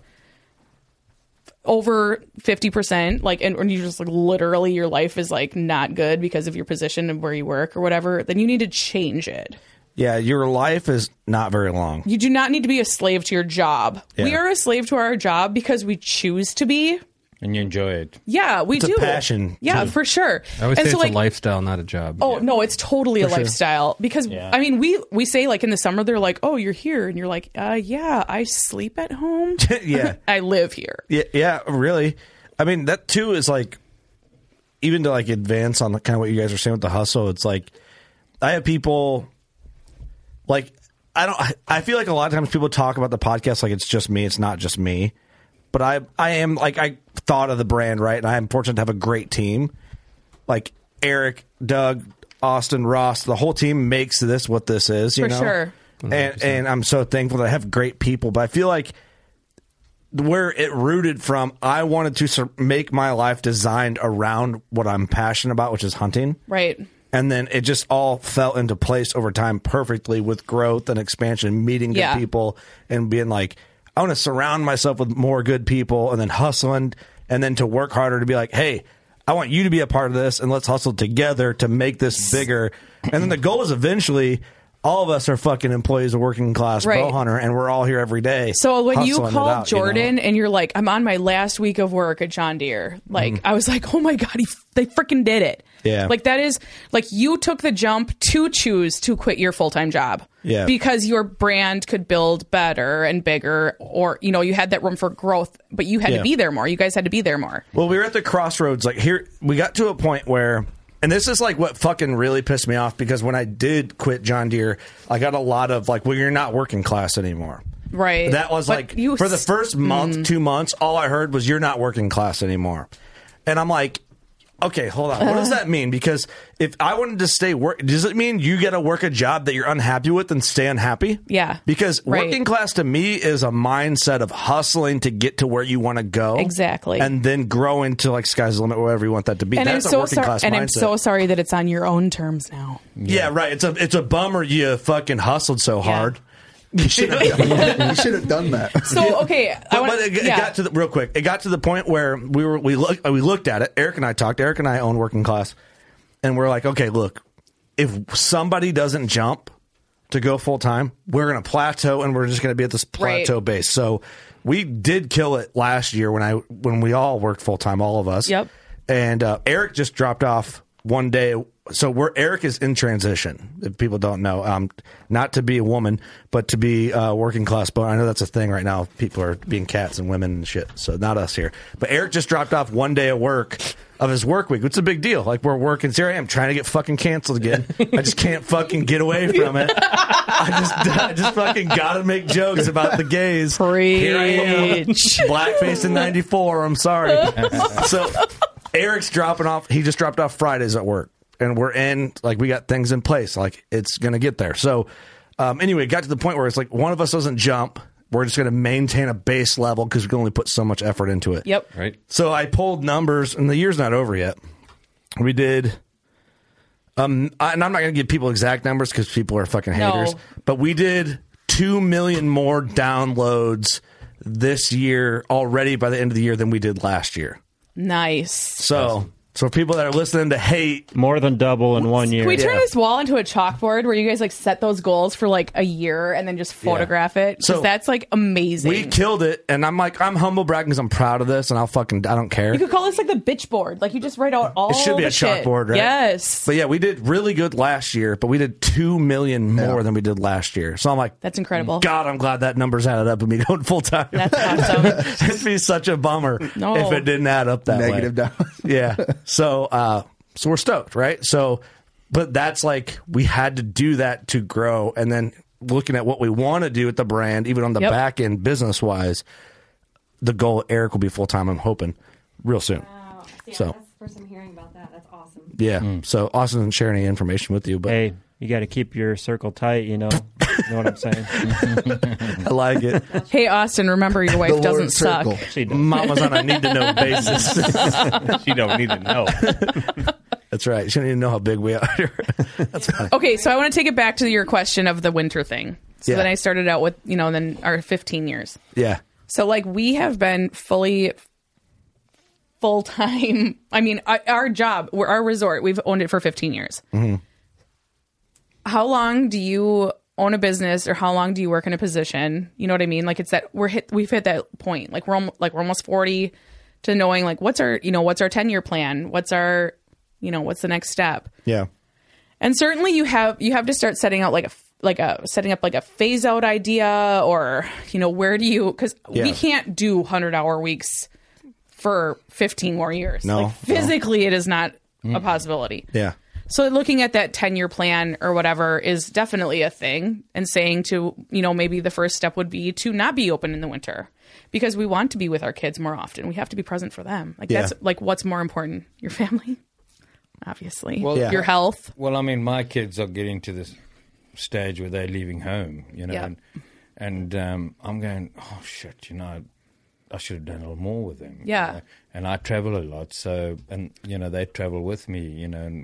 over 50%, like, and you just like literally your life is like not good because of your position and where you work or whatever, then you need to change it. Yeah, your life is not very long. You do not need to be a slave to your job. Yeah. We are a slave to our job because we choose to be. And you enjoy it. Yeah, we do. It's a passion. Yeah, too. for sure. I always and say so, it's like, a lifestyle, not a job. Oh, no, it's totally a lifestyle. Because, Yeah. I mean, we say, like, in the summer, they're like, oh, you're here. And you're like, yeah, I sleep at home. Yeah. I live here. Yeah, really. I mean, that too is like, even to like advance on the kind of what you guys are saying with the hustle, it's like, I have people, like, I feel like a lot of times people talk about the podcast like it's just me. It's not just me. But I am, like, I thought of the brand, right? And I am fortunate to have a great team. Like Eric, Doug, Austin, Ross, the whole team makes this what this is, you know? For sure. And I'm so thankful that I have great people. But I feel like where it rooted from, I wanted to make my life designed around what I'm passionate about, which is hunting. Right. And then it just all fell into place over time perfectly with growth and expansion, meeting good people and being like, I want to surround myself with more good people and then hustling and then to work harder to be like, hey, I want you to be a part of this and let's hustle together to make this bigger. And then the goal is eventually all of us are fucking employees of Working Class Bow Hunter and we're all here every day. So when you called Jordan you know? and you're like, I'm on my last week of work at John Deere, like, I was like, oh my God, they freaking did it. Yeah. Like, that is, like, you took the jump to choose to quit your full-time job. Yeah. Because your brand could build better and bigger, or, you know, you had that room for growth, but you had to be there more. You guys had to be there more. Well, we were at the crossroads. Like, here, we got to a point where, and this is like what fucking really pissed me off, because when I did quit John Deere, I got a lot of like, well, you're not working class anymore. Right. That was But like, you for the first month, 2 months, all I heard was, you're not working class anymore. And I'm like, okay, hold on. What does that mean? Because if I wanted to stay work, does it mean you got to work a job that you're unhappy with and stay unhappy? Yeah. Because working class to me is a mindset of hustling to get to where you want to go. Exactly. And then grow into like sky's the limit, whatever you want that to be. And That's I'm a so working sorry. class And mindset. I'm so sorry that it's on your own terms now. Yeah, right. It's a bummer you fucking hustled so hard. You should have done that. So, okay. But it got to the, real quick. It got to the point where we looked at it. Eric and I talked. Eric and I own Working Class, and we're like, okay, look, if somebody doesn't jump, to go full time. We're going to plateau, and we're just going to be at this plateau base. So we did kill it last year when we all worked full time, all of us. Yep. And Eric just dropped off one day. So Eric is in transition. If people don't know, not to be a woman, but to be working class. But I know that's a thing right now. People are being cats and women and shit. So not us here. But Eric just dropped off one day of work of his work week. It's a big deal. Like, we're working. So here I am trying to get fucking canceled again. I just can't fucking get away from it. I just fucking gotta make jokes about the gays. Here I am, blackface in '94. I'm sorry. So Eric's dropping off. He just dropped off Fridays at work. And we're in, like, we got things in place. Like, it's going to get there. So, anyway, it got to the point where it's like one of us doesn't jump. We're just going to maintain a base level because we can only put so much effort into it. Yep. Right. So I pulled numbers, and the year's not over yet. We did, and I'm not going to give people exact numbers because people are fucking haters. No. But we did 2 million more downloads this year already by the end of the year than we did last year. Nice. So for people that are listening to hate, more than double in 1 year. Can we turn this wall into a chalkboard where you guys like set those goals for like a year and then just photograph it? Because So, that's like amazing. we killed it, and I'm humble bragging because I'm proud of this, and I don't care. You could call this like the bitch board. Like you just write out all It should be the a shit. chalkboard, right? Yes. But yeah, we did really good last year, but we did 2 million more than we did last year. So I'm like, That's incredible. God, I'm glad that number's added up with me going full time. That's awesome. It'd be such a bummer No. if it didn't add up that Negative way. down. Yeah. So we're stoked, right? So, but that's like, we had to do that to grow. And then looking at what we want to do with the brand, even on the back end, business wise, the goal, Eric will be full time, I'm hoping, real soon. Wow. Yeah, So- that's the first I'm hearing about that. That's awesome. Yeah. So Austin doesn't share any information with you, but Hey, you got to keep your circle tight, you know. You know what I'm saying? I like it. Hey, Austin, remember your wife The doesn't Lord's suck. circle. She does. Mama's on a need to know basis. She don't need to know. That's right. She don't even know how big we are. That's fine. Okay, so I want to take it back to your question of the winter thing. So Yeah. then I started out with, then our 15 years. Yeah. So like we have been full time. I mean, our job, our resort, we've owned it for 15 years. Mm-hmm. How long do you own a business, or how long do you work in a position? You know what I mean? Like we've hit that point. Like we're almost 40 to knowing like what's our 10-year plan? What's our, what's the next step? Yeah. And certainly you have to start setting out setting up like a phase out idea, or where do you, because we can't do 100-hour weeks for 15 more years. No, like physically it is not a possibility. Yeah. So looking at that 10-year plan or whatever is definitely a thing, and saying to, maybe the first step would be to not be open in the winter because we want to be with our kids more often. We have to be present for them. Like that's like what's more important? Your family, obviously. Well, your health. Well, I mean, my kids are getting to this stage where they're leaving home, and I'm going, oh shit, I should have done a little more with them. Yeah. And I travel a lot, so and they travel with me,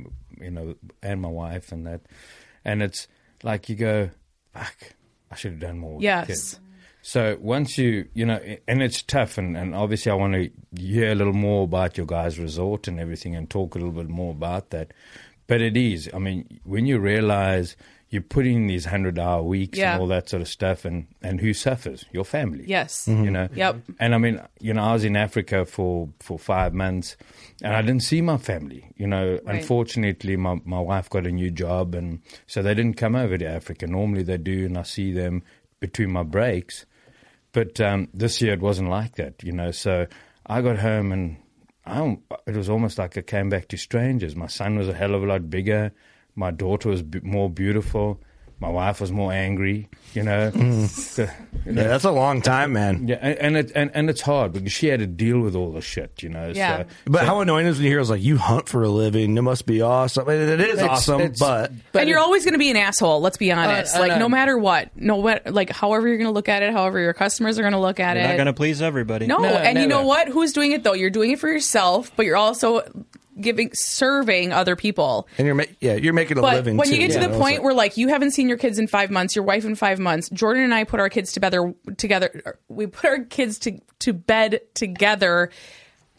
and my wife and that, and it's like you go, fuck, I should have done more with the kids. So once and it's tough, and obviously I want to hear a little more about your guys' resort and everything, and talk a little bit more about that. But it is, I mean, when you realize you're putting these 100-hour weeks and all that sort of stuff, and who suffers? Your family. Yes. Yep. And I mean, I was in Africa for 5 months, and I didn't see my family. Right. Unfortunately, my wife got a new job, and so they didn't come over to Africa. Normally they do, and I see them between my breaks. But this year it wasn't like that, So I got home, and it was almost like I came back to strangers. My son was a hell of a lot bigger. My daughter was more beautiful. My wife was more angry, Yeah, that's a long time, man. Yeah, and it's hard because she had to deal with all the shit, Yeah. But how annoying is when you hear, like, you hunt for a living, it must be awesome. I mean, it is awesome, but and you're always going to be an asshole. Let's be honest. I know. No matter what, however you're going to look at it, however your customers are going to look at You're it. not going to please everybody. No, and never. you know what? Who's doing it though? You're doing it for yourself, but you're also serving other people. and you're making a But living. when too, you get to the it's point like- where like you haven't seen your kids in 5 months, your wife in 5 months, Jordan and I put our kids together. We put our kids to bed together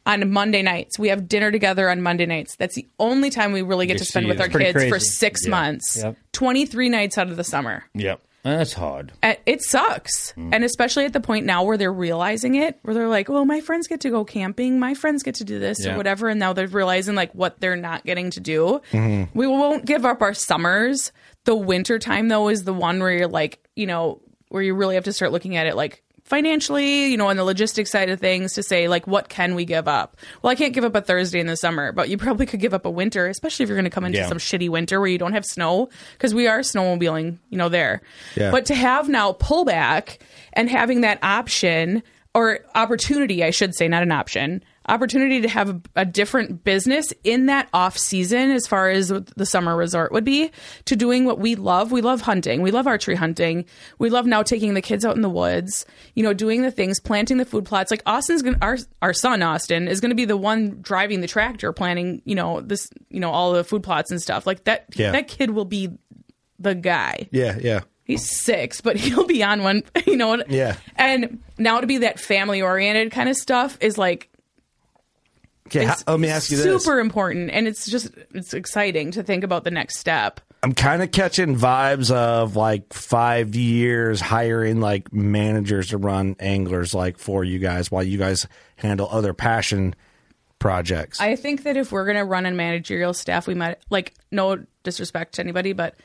on Monday nights. We have dinner together on Monday nights. That's the only time we really get to spend with our kids for 6 months. Yep. 23 nights out of the summer. Yep. That's hard. It sucks. And especially at the point now where they're realizing it, where they're like, well, my friends get to go camping. My friends get to do this or whatever. And now they're realizing like what they're not getting to do. Mm-hmm. We won't give up our summers. The winter time, though, is the one where you're like, you know, where you really have to start looking at it like financially, you know, on the logistics side of things to say, like, what can we give up? Well, I can't give up a Thursday in the summer, but you probably could give up a winter, especially if you're going to come into some shitty winter where you don't have snow, because we are snowmobiling, you know, there. Yeah. But to have now pullback and having that option or opportunity, I should say, not an option, opportunity to have a different business in that off season as far as the summer resort would be, to doing what we love. We love hunting. We love archery hunting. We love now taking the kids out in the woods, you know, doing the things, planting the food plots. Like Austin's gonna, our son Austin is going to be the one driving the tractor, planting, you know, this, you know, all the food plots and stuff like that. That kid will be the guy. Yeah. He's 6, but he'll be on one, you know. Yeah. And now to be that family oriented kind of stuff is like, Okay, let me ask you this. Super important, and it's exciting to think about the next step. I'm kind of catching vibes of like 5 years hiring like managers to run anglers like for you guys while you guys handle other passion projects. I think that if we're going to run a managerial staff, we might, like, no disrespect to anybody, but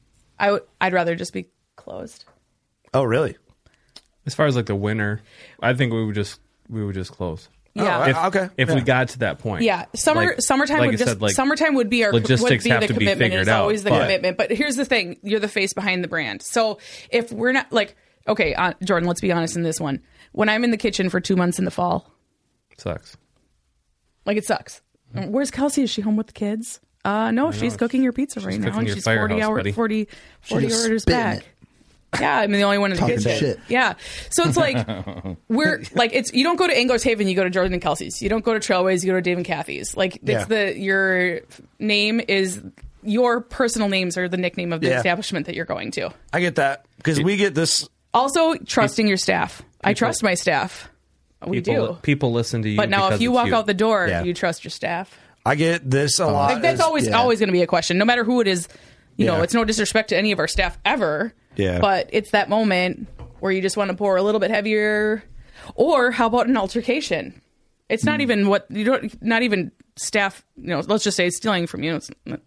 I'd rather just be closed. Oh, really? As far as like the winter, I think we would just close. Yeah. If we got to that point. Yeah. Summertime like would just just summertime would be our logistics would be have the to be commitment. figured It's out, always the but- commitment. But here's the thing: you're the face behind the brand. So if we're not like, okay, Jordan, let's be honest in this one. When I'm in the kitchen for 2 months in the fall, sucks. Like it sucks. Where's Kelsey? Is she home with the kids? No, she's cooking your pizza right now, cooking and your she's firehouse, 40 just orders spitting back. it. Yeah, I'm the only one in the Talking kitchen. shit. Yeah, so it's like we're like you don't go to Angler's Haven, you go to Jordan and Kelsey's. You don't go to Trailways, you go to Dave and Kathy's. Like it's your name is your personal names are the nickname of the establishment that you're going to. I get that because we get this. Also, trusting your staff. I trust my staff. We do. People listen to you. But now, because if you it's walk you. out the door, you trust your staff. I get this a lot. Like that's always going to be a question, no matter who it is. You know, Yeah. it's no disrespect to any of our staff ever. Yeah. But it's that moment where you just want to pour a little bit heavier. Or how about an altercation? It's not even what you don't. Not even staff. You know, let's just say it's stealing from you.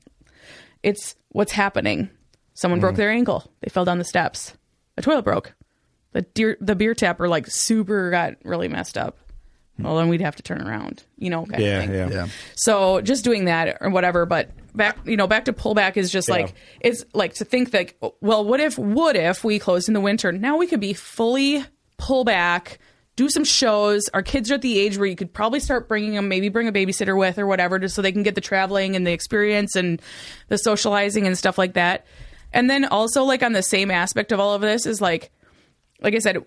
It's what's happening. Someone broke their ankle. They fell down the steps. A toilet broke. The beer tapper like super got really messed up. Well, then we'd have to turn around. You know, kind of thing. Yeah. So just doing that or whatever, but back to pullback is just like, it's like to think that, well, what if we closed in the winter? Now we could be fully pull back, do some shows. Our kids are at the age where you could probably start bringing them, maybe bring a babysitter with or whatever, just so they can get the traveling and the experience and the socializing and stuff like that. And then also like on the same aspect of all of this is like I said,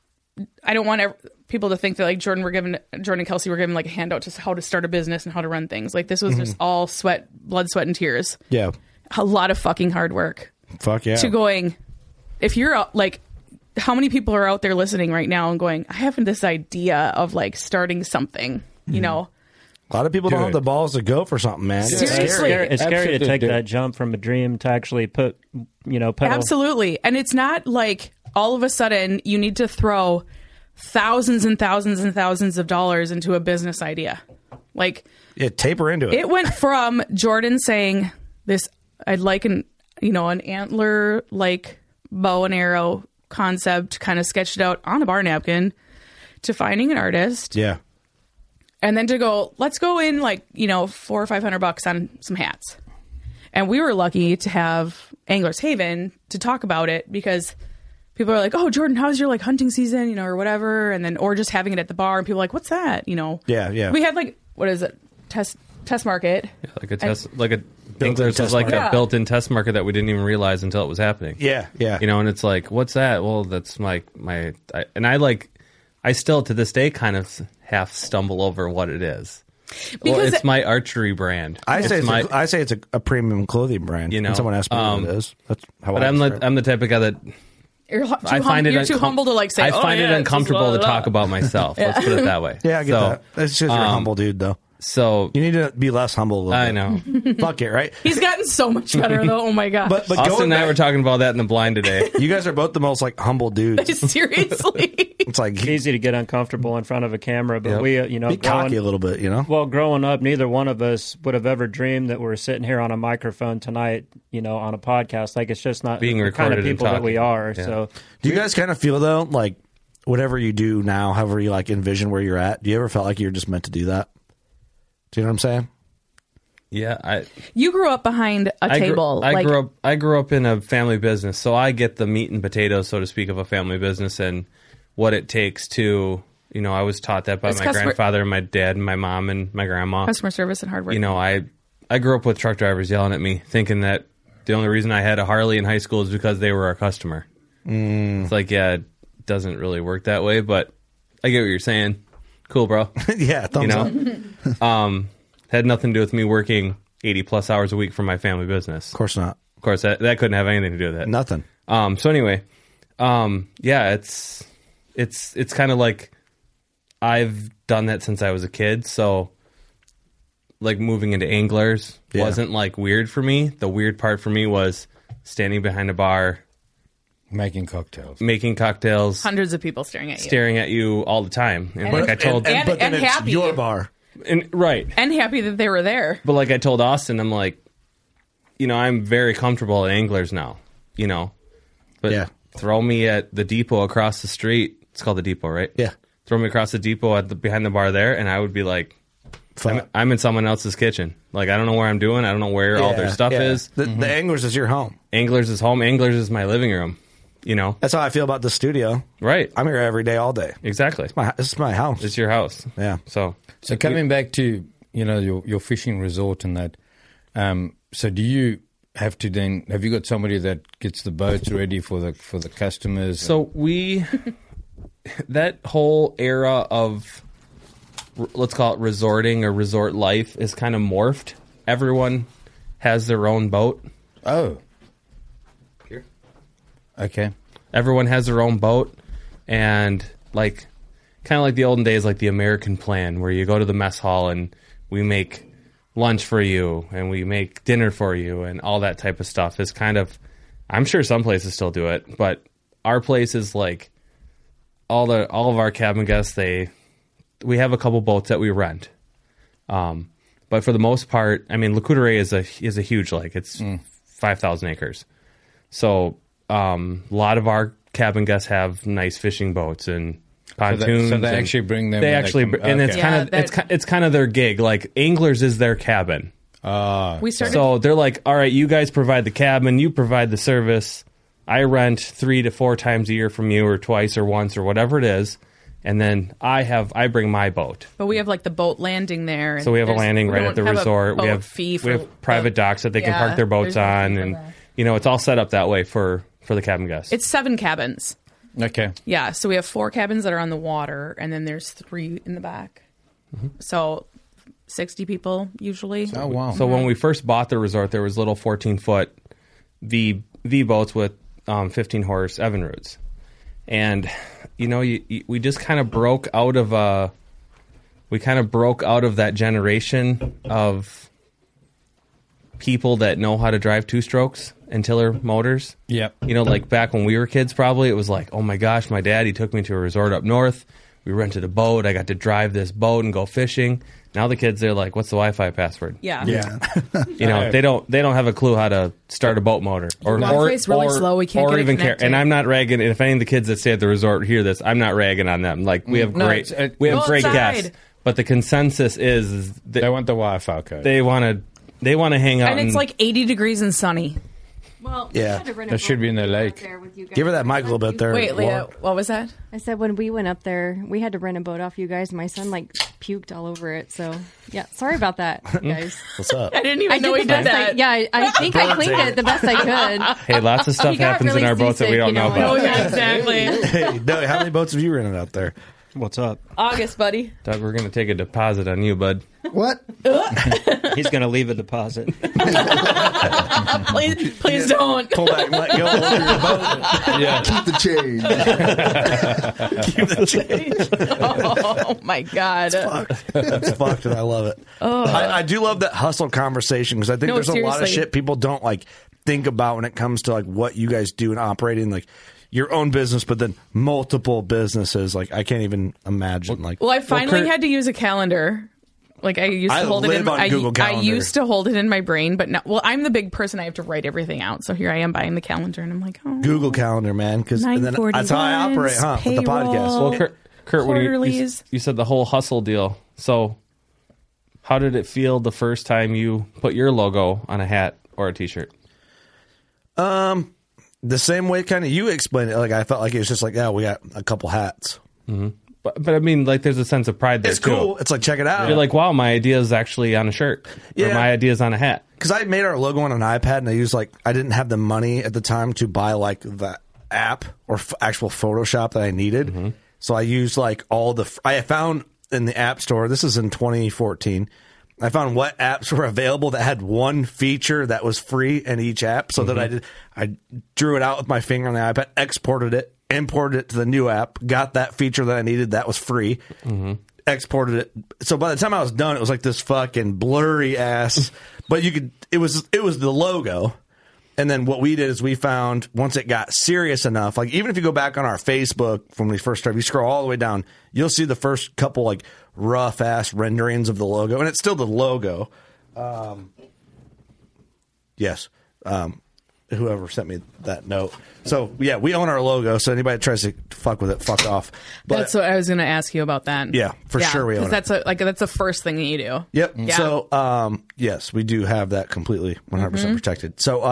I don't want people to think that like Jordan and Kelsey were given like a handout to how to start a business and how to run things. Like this was just all blood, sweat, and tears. Yeah. A lot of fucking hard work. Fuck yeah. To going, if you're like, how many people are out there listening right now and going, I have this idea of like starting something, you know? A lot of people don't have the balls to go for something, man. Seriously. It's scary to take that jump from a dream to actually put, pedal. Absolutely. And it's not like all of a sudden you need to throw thousands and thousands and thousands of dollars into a business idea. Like, taper into it. It went from Jordan saying this, I'd like an antler like bow and arrow concept, kind of sketched out on a bar napkin, to finding an artist. Yeah. And then to go, let's go in like, $400 or $500 on some hats. And we were lucky to have Anglers Haven to talk about it because people are like, oh, Jordan, how's your like hunting season, or whatever. And then, or just having it at the bar and people are like, what's that? Yeah. We had like, what is it? Test market. Yeah, like a test, Anglers was like a built-in test market that we didn't even realize until it was happening. Yeah. And it's like, what's that? Well, that's I still to this day kind of half stumble over what it is. Because it's my archery brand. I say it's a premium clothing brand. When someone asks me what it is, that's how. But I'm the type of guy that You're too humble to like say. I find it uncomfortable to talk about myself. Yeah. Let's put it that way. Yeah, I get that. That's just you're a humble dude, though. So you need to be less humble a little I bit. know. Fuck it, right? He's gotten so much better though. Oh my god! But Austin and I were talking about that in the blind today. You guys are both the most like humble dudes. Seriously, it's like it's easy to get uncomfortable in front of a camera, but Yep. we, be cocky a little bit, you know. Well, growing up, neither one of us would have ever dreamed that we're sitting here on a microphone tonight, on a podcast. Like it's just not Being the kind of recorded and people that we talking. are. Yeah. So, Do you guys kind of feel though, like whatever you do now, however you like envision where you're at? Do you ever felt like you're just meant to do that? Do you know what I'm saying? Yeah, you grew up behind a table. I grew up in a family business, so I get the meat and potatoes, so to speak, of a family business and what it takes to. I was taught that by It's my grandfather and my dad and my mom and my grandma. Customer service and hard work. I grew up with truck drivers yelling at me, thinking that the only reason I had a Harley in high school is because they were our customer. It's like, yeah, it doesn't really work that way, but I get what you're saying. Cool, bro. Yeah, thumbs up. Had nothing to do with me working 80 plus hours a week for my family business. Of course not. Of course, that couldn't have anything to do with it. Nothing. So anyway, yeah, it's kind of like I've done that since I was a kid. So like moving into Anglers wasn't like weird for me. The weird part for me was standing behind a bar, making cocktails, hundreds of people staring at you all the time. And And like I told, and it's happy. your bar. and right. and happy that they were there. But like I told Austin, I'm like, I'm very comfortable at Anglers now, But Yeah. throw me at the depot across the street. It's called the depot, right? Yeah. Throw me across the depot behind the bar there, and I would be like, I'm in someone else's kitchen. Like, I don't know where I'm doing. I don't know where all their stuff is. The Anglers is your home. Anglers is home. Anglers is my living room. That's how I feel about the studio. Right. I'm here every day, all day. Exactly. This is my house. It's your house. Yeah. So coming back to your fishing resort and that, so do you have to then have you got somebody that gets the boats ready for the customers? So that whole era of, let's call it resorting or resort life, is kind of morphed. Everyone has their own boat. Oh. Here. Okay. Everyone has their own boat, and like kind of like the olden days, like the American plan, where you go to the mess hall and we make lunch for you and we make dinner for you and all that type of stuff is kind of, I'm sure some places still do it, but our place is like all of our cabin guests, we have a couple boats that we rent. But for the most part, I mean, Le Coudray is a huge lake. It's 5,000 acres. So a lot of our cabin guests have nice fishing boats and pontoons. So they actually bring them. They actually, and it's it's kind of their gig. Like Anglers is their cabin. We started. So they're like, all right, you guys provide the cabin, you provide the service. I rent 3 to 4 times a year from you, or twice, or once, or whatever it is, and then I bring my boat. But we have like the boat landing there. And so we have a landing right at the resort. We have private docks that they can park their boats on, and it's all set up that way for the cabin guests. It's 7 cabins. Okay. Yeah, so we have 4 cabins that are on the water, and then there's 3 in the back. Mm-hmm. So 60 people usually. Oh wow! So when we first bought the resort, there was little 14-foot V boats with 15-horse Evinrudes, and we just kind of broke out of that generation of people that know how to drive 2-strokes and tiller motors. Yep. Like back when we were kids, probably it was like, oh my gosh, my dad, he took me to a resort up north. We rented a boat. I got to drive this boat and go fishing. Now the kids, they're like, what's the Wi-Fi password? Yeah. They don't have a clue how to start a boat motor or Wi-Fi's really slow. We can't or get it even care. connected. And I'm not ragging. If any of the kids that stay at the resort hear this, I'm not ragging on them. Like we have great guests, but the consensus is they want the Wi-Fi code. They want to hang out, and it's like 80 degrees and sunny. Well, yeah, that should be in the lake. Give her that mic a little bit there. Wait, Leah, what was that? I said when we went up there, we had to rent a boat off you guys. My son puked all over it. So yeah, sorry about that, guys. What's up? I didn't even know he did that. I think I cleaned it the best I could. Hey, lots of stuff happens really in our boats that we don't know about. Oh yeah, exactly. Hey, Doug, how many boats have you rented out there? What's up? August, buddy. Doug, we're gonna take a deposit on you, bud. What? He's going to leave a deposit. Please don't. Pull back and let go. Yeah. Keep the change. Keep the change. Oh my God. That's fucked, and I love it. Oh. I do love that hustle conversation because I think No, there's a lot of seriously. shit people don't like think about when it comes to like what you guys do and operating like your own business, but then multiple businesses. Like I can't even imagine. Like, Well, I finally Kurt- had to use a calendar. Like I used to I hold it in live on Google I Calendar. used to hold it in my brain, but now, well, I'm the big person. I have to write everything out. So here I am buying the calendar, and I'm like, oh, Google Calendar, man, because that's how I operate, huh? With the podcast. Well, Kurt, what do you quarterlies. said the whole hustle deal. So, how did it feel the first time you put your logo on a hat or a T-shirt? The same way kind of you explained it. Like I felt like it was just like, yeah, we got a couple hats. Mm-hmm. But I mean, like, there's a sense of pride there, It's cool. too. It's like, check it out. You're like, wow, my idea is actually on a shirt. Yeah. Or my idea is on a hat. Because I made our logo on an iPad, and I used I didn't have the money at the time to buy like the app or actual Photoshop that I needed. Mm-hmm. So I used like all the. I found in the App Store. This is in 2014. I found what apps were available that had one feature that was free in each app. So that I drew it out with my finger on the iPad, exported it, imported it to the new app, got that feature that I needed that was free, exported it. So by the time I was done, it was like this fucking blurry ass. But you could. It was the logo. And then what we did is we found once it got serious enough, like even if you go back on our Facebook when we first started, you scroll all the way down, you'll see the first couple like rough ass renderings of the logo, and it's still the logo. Yes. Whoever sent me that note. So yeah, we own our logo. So anybody that tries to fuck with it, fuck off. But That's what I was going to ask you about that. Yeah, for sure we own 'cause it. that's the first thing that you do. Yep. Yeah. So, yes, we do have that completely 100% protected. So,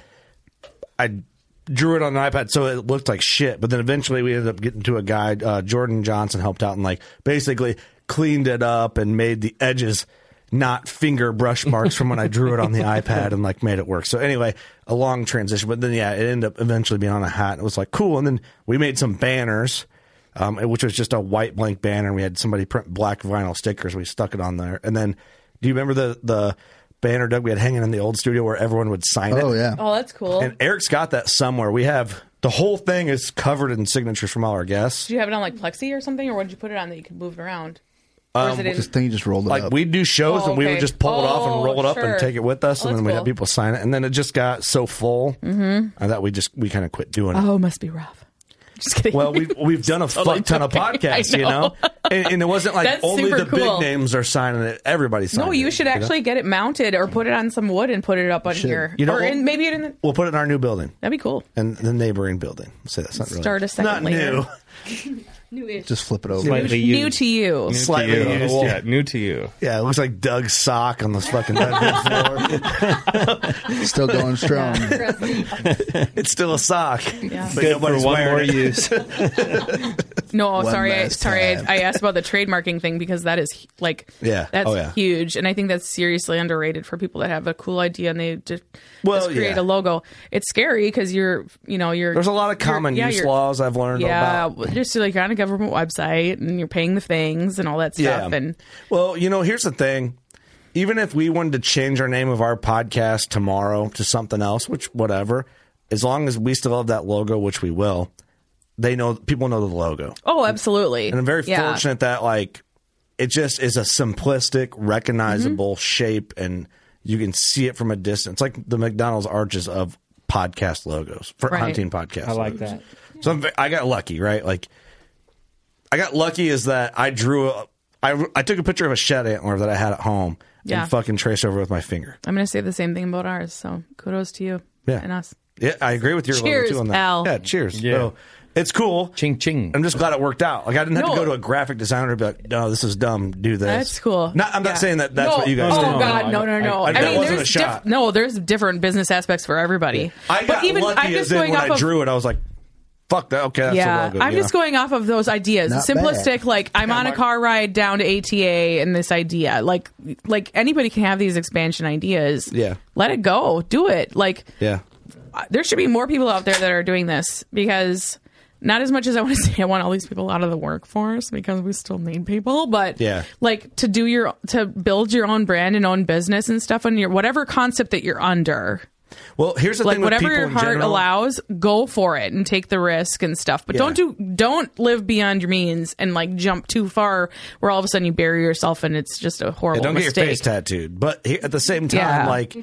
I drew it on an iPad, so it looked like shit. But then eventually we ended up getting to a guy, Jordan Johnson, helped out and like basically cleaned it up and made the edges not finger brush marks from when I drew it on the iPad and like made it work. So anyway, a long transition. But then yeah, it ended up eventually being on a hat. It was like cool. And then we made some banners. Which was just a white blank banner. And we had somebody print black vinyl stickers. We stuck it on there. And then, do you remember the banner, Doug, we had hanging in the old studio where everyone would sign it? Oh, yeah. Oh, that's cool. And Eric's got that somewhere. We have the whole thing is covered in signatures from all our guests. Did you have it on like plexi or something, or what did you put it on that you could move it around? Or is it in? This thing you just rolled it Like up. we'd do shows Oh, and we would okay. just pull it off and Oh, roll it up sure. and take it with us, Oh, and then that's we'd have cool. people sign it. And then it just got so full that we kind of quit doing it. Oh, it must be rough. Just kidding. Well, we've done a Totally fuck ton of joking. podcasts, I you know, and it wasn't like That's only super the big cool. names are signing it. Everybody's signing No, it. you should actually get it mounted or put it on some wood and put it up on here. You know, or maybe it in the, We'll put it in our new building that'd be cool. and the neighboring building. Say that's not really Start a second not layer. new. New-ish. Just flip it over. Slightly New used. to you. New Slightly to you. on the wall. Yeah, new to you. Yeah, it looks like Doug's sock on this fucking bedroom floor. Still going strong. It's still a sock, Yeah. but Good for nobody's one wearing more it. use. No, One sorry, last I time. asked about the trademarking thing because that is like, Yeah. that's Oh, yeah. huge, and I think that's seriously underrated for people that have a cool idea and they just create yeah. a logo. It's scary because you're There's a lot of common use laws I've learned Yeah, about. just like you're on a government website and you're paying the things and all that stuff. And Well, here's the thing. Even if we wanted to change our name of our podcast tomorrow to something else, which whatever, as long as we still have that logo, which we will, people know the logo. oh, absolutely. And I'm very Yeah. fortunate that it just is a simplistic, recognizable shape, and you can see it from a distance, like the McDonald's arches of podcast logos for Right. hunting podcasts. I like logos. that. So I got lucky, right? Like I got lucky is that I I took a picture of a shed antler that I had at home Yeah. and fucking traced over with my finger. I'm going to say the same thing about ours. So kudos to you Yeah. and us. Yeah, I agree with your Cheers, logo too on that. pal. Yeah, cheers. Yeah. So, it's cool. Ching ching. I'm just glad it worked out. Like I didn't have No. to go to a graphic designer and be like, "No, this is dumb. Do this." That's cool. I'm Yeah. not saying that that's No. what you guys Oh did. God, no. that wasn't a there's shot. there's different business aspects for everybody. I got lucky I'm as just in going when off I of drew it, I was like, "Fuck that." Okay, that's the logo. I'm just going off of those ideas. Not Simplistic, bad. like I'm on a car ride down to ATA and this idea. Like anybody can have these expansion ideas. Yeah. Let it go. Do it. Like Yeah. there should be more people out there that are doing this because not as much as I want to say I want all these people out of the workforce because we still need people, but like to build your own brand and own business and stuff on your whatever concept that you're under. Well, here's the like thing with whatever people your in heart general, allows, go for it and take the risk and stuff. But don't live beyond your means and like jump too far where all of a sudden you bury yourself and it's just a horrible don't mistake. get your face tattooed. But at the same time, like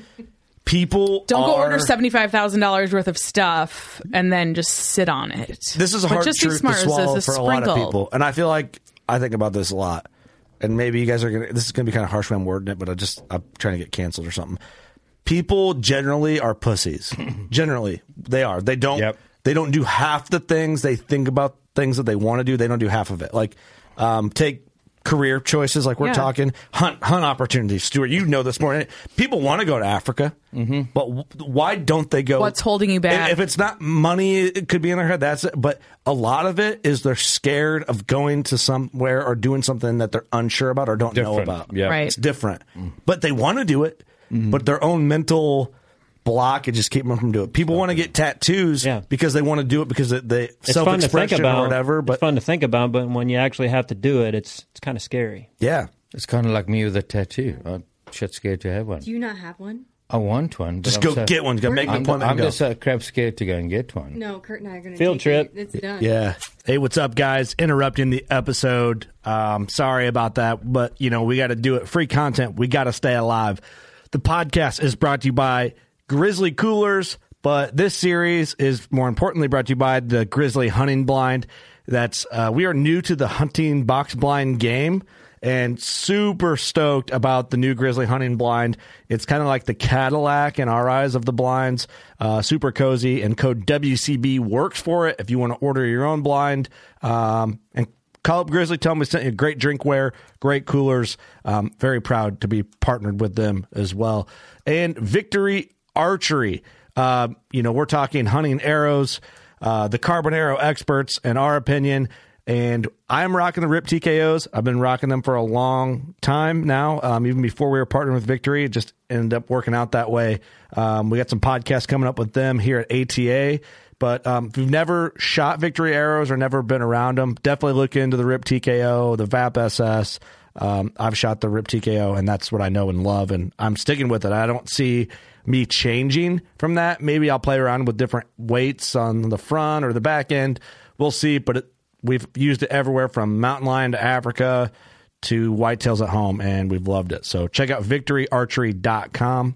people don't go order $75,000 worth of stuff and then just sit on it. This is a hard just truth to swallow for a lot of people, and I feel like I think about this a lot. And maybe you guys are gonna. This is gonna be kind of harsh when I'm wording it, but I'm trying to get canceled or something. People generally are pussies. Generally, they are. They don't. They don't do half the things. They think about things that they want to do. They don't do half of it. Like take career choices, like we're talking hunt opportunities. Stuart, you know this more. People want to go to Africa, but why don't they go? What's holding you back? If it's not money, it could be in their head. That's it. But a lot of it is they're scared of going to somewhere or doing something that they're unsure about or don't know about. Yeah. Right. It's different, but they want to do it. But their own mental block it just keep them from doing it. People want to get tattoos because they want to do it because they self-expression or whatever. But it's fun to think about, but when you actually have to do it, it's kind of scary. Yeah, it's kind of like me with a tattoo. I'm shit scared to have one. Do you not have one? I want one. Just go get one. Go make an appointment. I'm just crap scared to go and get one. No, Kurt and I are going to field trip. It's done. Yeah. Hey, what's up, guys? Interrupting the episode. Sorry about that, but we got to do it. Free content. We got to stay alive. The podcast is brought to you by Grizzly Coolers, but this series is more importantly brought to you by the Grizzly Hunting Blind. That's we are new to the hunting box blind game and super stoked about the new Grizzly Hunting Blind. It's kind of like the Cadillac in our eyes of the blinds. Super cozy, and code WCB works for it if you want to order your own blind. And call up Grizzly, tell them we sent you great drinkware, great coolers. Very proud to be partnered with them as well. And Victory Archery. We're talking hunting arrows, the carbon arrow experts, in our opinion. And I'm rocking the RIP TKOs. I've been rocking them for a long time now. Even before we were partnering with Victory, it just ended up working out that way. We got some podcasts coming up with them here at ATA. But if you've never shot Victory arrows or never been around them, definitely look into the RIP TKO, the VAP SS. I've shot the RIP TKO, and that's what I know and love, and I'm sticking with it. I don't see me changing from that. Maybe I'll play around with different weights on the front or the back end. We'll see, but we've used it everywhere from mountain lion to Africa to whitetails at home, and we've loved it. So check out victoryarchery.com.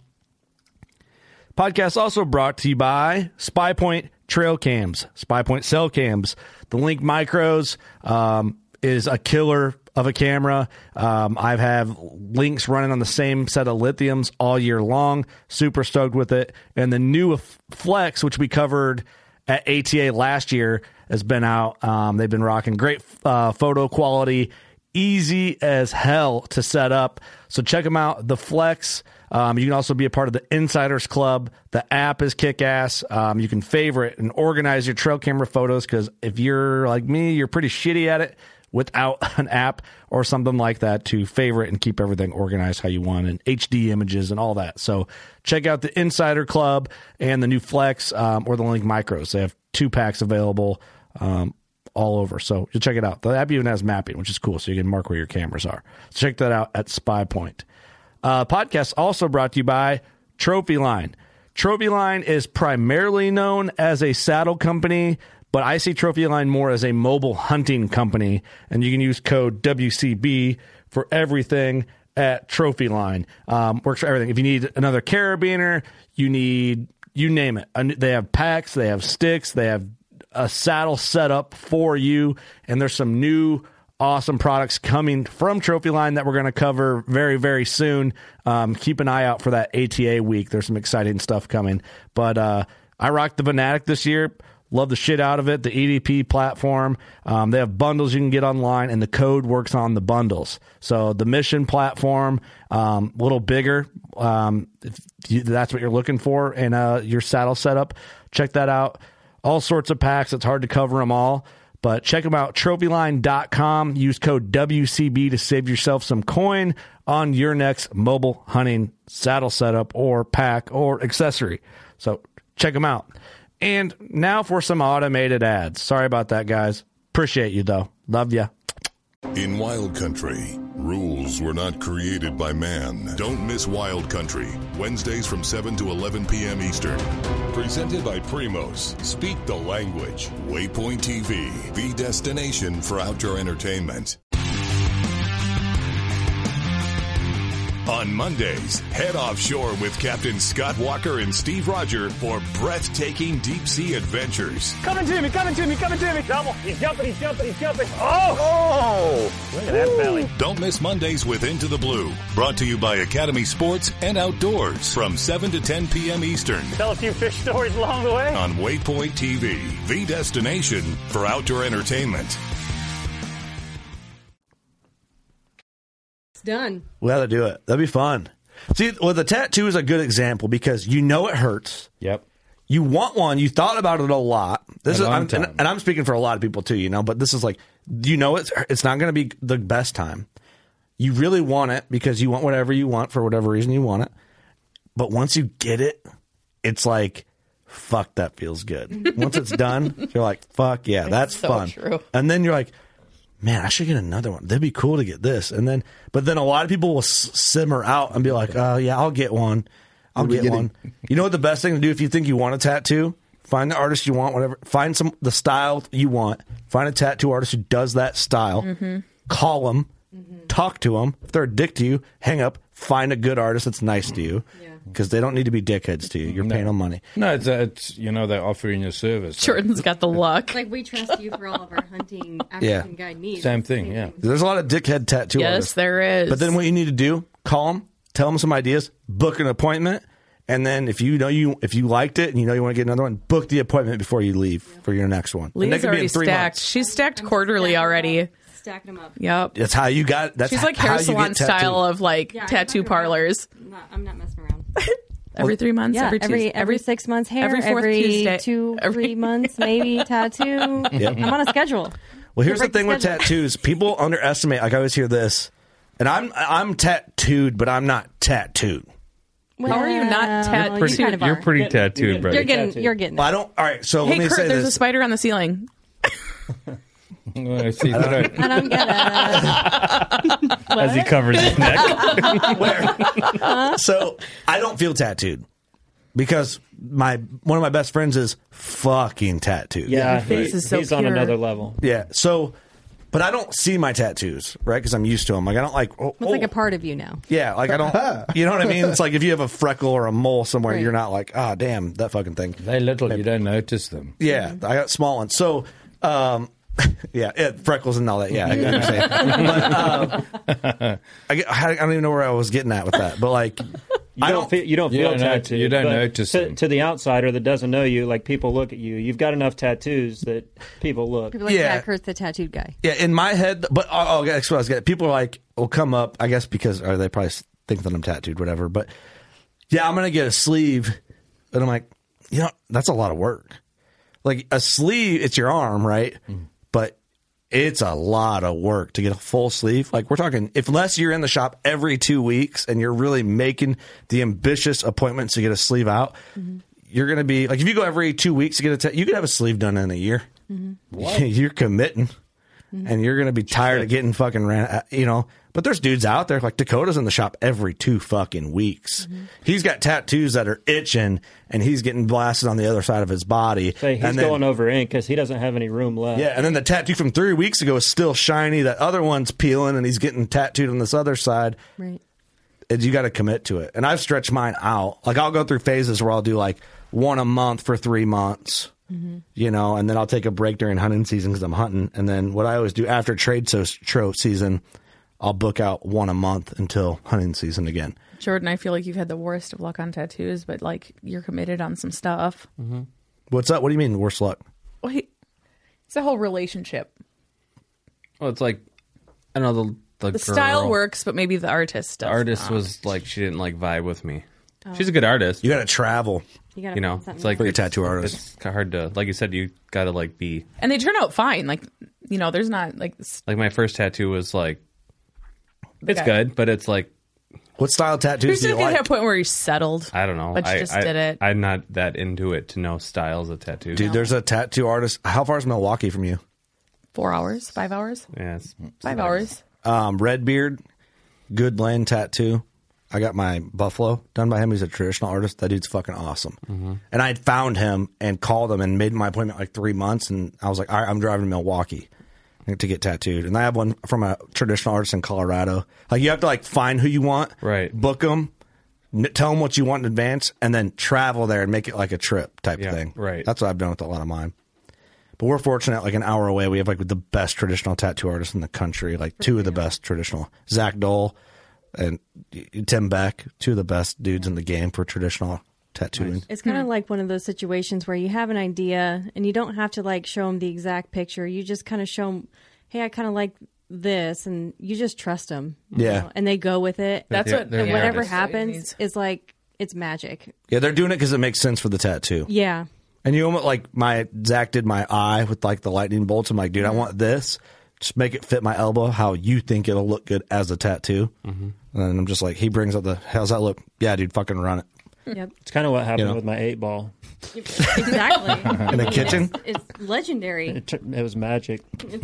Podcast also brought to you by SpyPoint Trail Cams, SpyPoint Cell Cams. The Link Micros is a killer of a camera. I have Links running on the same set of lithiums all year long. Super stoked with it. And the new Flex, which we covered at ATA last year, has been out. They've been rocking great photo quality, easy as hell to set up. So check them out. The Flex. You can also be a part of the Insiders Club. The app is kick-ass. You can favorite and organize your trail camera photos because if you're like me, you're pretty shitty at it without an app or something like that to favorite and keep everything organized how you want and HD images and all that. So check out the Insider Club and the new Flex or the Link Micros. They have 2 packs available all over. So you check it out. The app even has mapping, which is cool, so you can mark where your cameras are. So check that out at SpyPoint. Podcast also brought to you by Trophy Line. Trophy Line is primarily known as a saddle company, but I see Trophy Line more as a mobile hunting company, and you can use code WCB for everything at Trophy Line. Works for everything. If you need another carabiner, you name it. They have packs, they have sticks, they have a saddle set up for you, and there's some new awesome products coming from Trophy Line that we're going to cover very, very soon. Keep an eye out for that ATA week. There's some exciting stuff coming. But I rocked the Venatic this year. Love the shit out of it. The EDP platform. They have bundles you can get online, and the code works on the bundles. So the Mission platform, a little bigger. If that's what you're looking for in your saddle setup, check that out. All sorts of packs. It's hard to cover them all. But check them out, trophyline.com. Use code WCB to save yourself some coin on your next mobile hunting saddle setup or pack or accessory. So check them out. And now for some automated ads. Sorry about that, guys. Appreciate you, though. Love ya. In Wild Country, rules were not created by man. Don't miss Wild Country, Wednesdays from 7 to 11 p.m. Eastern. Presented by Primos. Speak the language. Waypoint TV, the destination for outdoor entertainment. On Mondays, head offshore with Captain Scott Walker and Steve Roger for breathtaking deep-sea adventures. Coming to me. Double. He's jumping. Oh! Look at that belly. Don't miss Mondays with Into the Blue. Brought to you by Academy Sports and Outdoors from 7 to 10 p.m. Eastern. Tell a few fish stories along the way. On Waypoint TV, the destination for outdoor entertainment. Done. We got to do it. That'd be fun. See, well, the tattoo is a good example because you know it hurts. Yep. You want one. You thought about it a lot. This A is, long time. and I'm speaking for a lot of people too, but this is like, it's not going to be the best time. You really want it because you want whatever you want for whatever reason you want it. But once you get it, it's like, fuck, that feels good. Once it's done, you're like, fuck yeah, that's so fun. true. And then you're like, man, I should get another one. That'd be cool to get this. But then a lot of people will simmer out and be like, oh, yeah, I'll get one. I'll get one. You know what the best thing to do if you think you want a tattoo? Find the artist you want, whatever. Find the style you want. Find a tattoo artist who does that style. Mm-hmm. Call them. Talk to them. If they're a dick to you, hang up. Find a good artist that's nice to you. Because they don't need to be dickheads to you. You're paying them money. No, it's they're offering you service. Jordan's got the luck. Like, we trust you for all of our hunting African guide needs. Same thing, yeah. There's a lot of dickhead tattoo artists. Yes, there is. But then what you need to do, call them, tell them some ideas, book an appointment, and then if you liked it and you want to get another one, book the appointment before you leave for your next one. Lee's already stacked. She's stacked quarterly already. Stacking them up. Yep. That's how you got. That's She's like how hair you salon get style tattooed. of like tattoo parlors. I'm not messing around. Every 3 months, Yeah, every Tuesday, every 6 months hair, every fourth Tuesday, 3 months maybe tattoo. Yep. I'm on a schedule. Well, here's the Break the thing with schedule. tattoos. People underestimate. Like I always hear this, and I'm tattooed, but I'm not tattooed. How are you not tattooed? You kind of You're are. pretty tattooed, bro. You're getting. Well, I don't. All right, so Hey, let me Kurt, say there's a this. spider on the ceiling. I see I don't get it. As he covers his neck. So I don't feel tattooed because one of my best friends is fucking tattooed. Yeah, face is so he's on pure. another level. Yeah. So, but I don't see my tattoos, right? Because I'm used to them. Like I don't like. It's like a part of you now. Yeah, like I don't. You know what I mean? It's like if you have a freckle or a mole somewhere, Right. you're not like, ah, damn, that fucking thing. They're little, you don't notice them. Yeah, I got small ones. So, yeah, freckles and all that. Yeah, I understand. But, I don't even know where I was getting at with that. But like, You don't feel tattooed. you don't but notice them. to the outsider that doesn't know you, like people look at you. You've got enough tattoos that people look. People like Yeah. Jack Kurt's the tattooed guy. yeah, in my head, but that's what I was getting. People are like, will come up, I guess, because or they probably think that I'm tattooed, whatever. But yeah, I'm gonna get a sleeve, and I'm like, that's a lot of work. Like a sleeve, it's your arm, right? But it's a lot of work to get a full sleeve. Like we're talking, unless you're in the shop every 2 weeks and you're really making the ambitious appointments to get a sleeve out, you're going to be like, if you go every 2 weeks to get you could have a sleeve done in a year. You're committing and you're going to be tired of getting fucking but there's dudes out there like Dakota's in the shop every 2 fucking weeks. He's got tattoos that are itching and he's getting blasted on the other side of his body. Say he's and then, going over ink because he doesn't have any room left. yeah, and then the tattoo from 3 weeks ago is still shiny. That other one's peeling, and he's getting tattooed on this other side. Right. And you got to commit to it. And I've stretched mine out. Like I'll go through phases where I'll do like one a month for 3 months, and then I'll take a break during hunting season because I'm hunting. And then what I always do after trade show season, I'll book out one a month until hunting season again. Jordan, I feel like you've had the worst of luck on tattoos, but like you're committed on some stuff. What's up? What do you mean worse luck? Wait, it's a whole relationship. Well, it's like, I don't know, the The style works, but maybe the artist does. The artist not. was like, she didn't like vibe with me. She's a good artist. You got to travel. You gotta You know, find something it's like for your tattoo artist. It's hard to, like you said, you got to like be. And they turn out fine. Like, there's not like. Like my first tattoo was like, it's guy. good, but it's like What style tattoos Who's do you gonna get to like? a point where he's settled? I don't know. But you just did it. I'm not that into it to know styles of tattoos. Dude, there's a tattoo artist. How far is Milwaukee from you? 4 hours, 5 hours, Yeah, it's 5 hours. Redbeard, Good Land Tattoo. I got my Buffalo done by him. He's a traditional artist. That dude's fucking awesome. And I found him and called him and made my appointment like 3 months. And I was like, all right, I'm driving to Milwaukee to get tattooed. And I have one from a traditional artist in Colorado. Like you have to like find who you want, right? Book them, tell them what you want in advance, and then travel there and make it like a trip type of thing. Right. That's what I've done with a lot of mine. But we're fortunate, like an hour away, we have like the best traditional tattoo artists in the country, like two of the best traditional. Zach Dole and Tim Beck, two of the best dudes in the game for traditional tattooing. It's kind of like one of those situations where you have an idea and you don't have to like show them the exact picture. You just kind of show them, hey, I kind of like this, and you just trust them. Yeah. And they go with it. That's what. And yeah, whatever that's what it happens needs. is like, it's magic. Yeah, they're doing it because it makes sense for the tattoo. Yeah. And you almost like Zach did my eye with like the lightning bolts. I'm like, dude, I want this. Just make it fit my elbow how you think it'll look good as a tattoo. And then I'm just like, he brings up the, how's that look? Yeah, dude, fucking run it. Yep. It's kind of what happened You know? with my 8-ball. Exactly. In the kitchen? It's legendary. It was magic.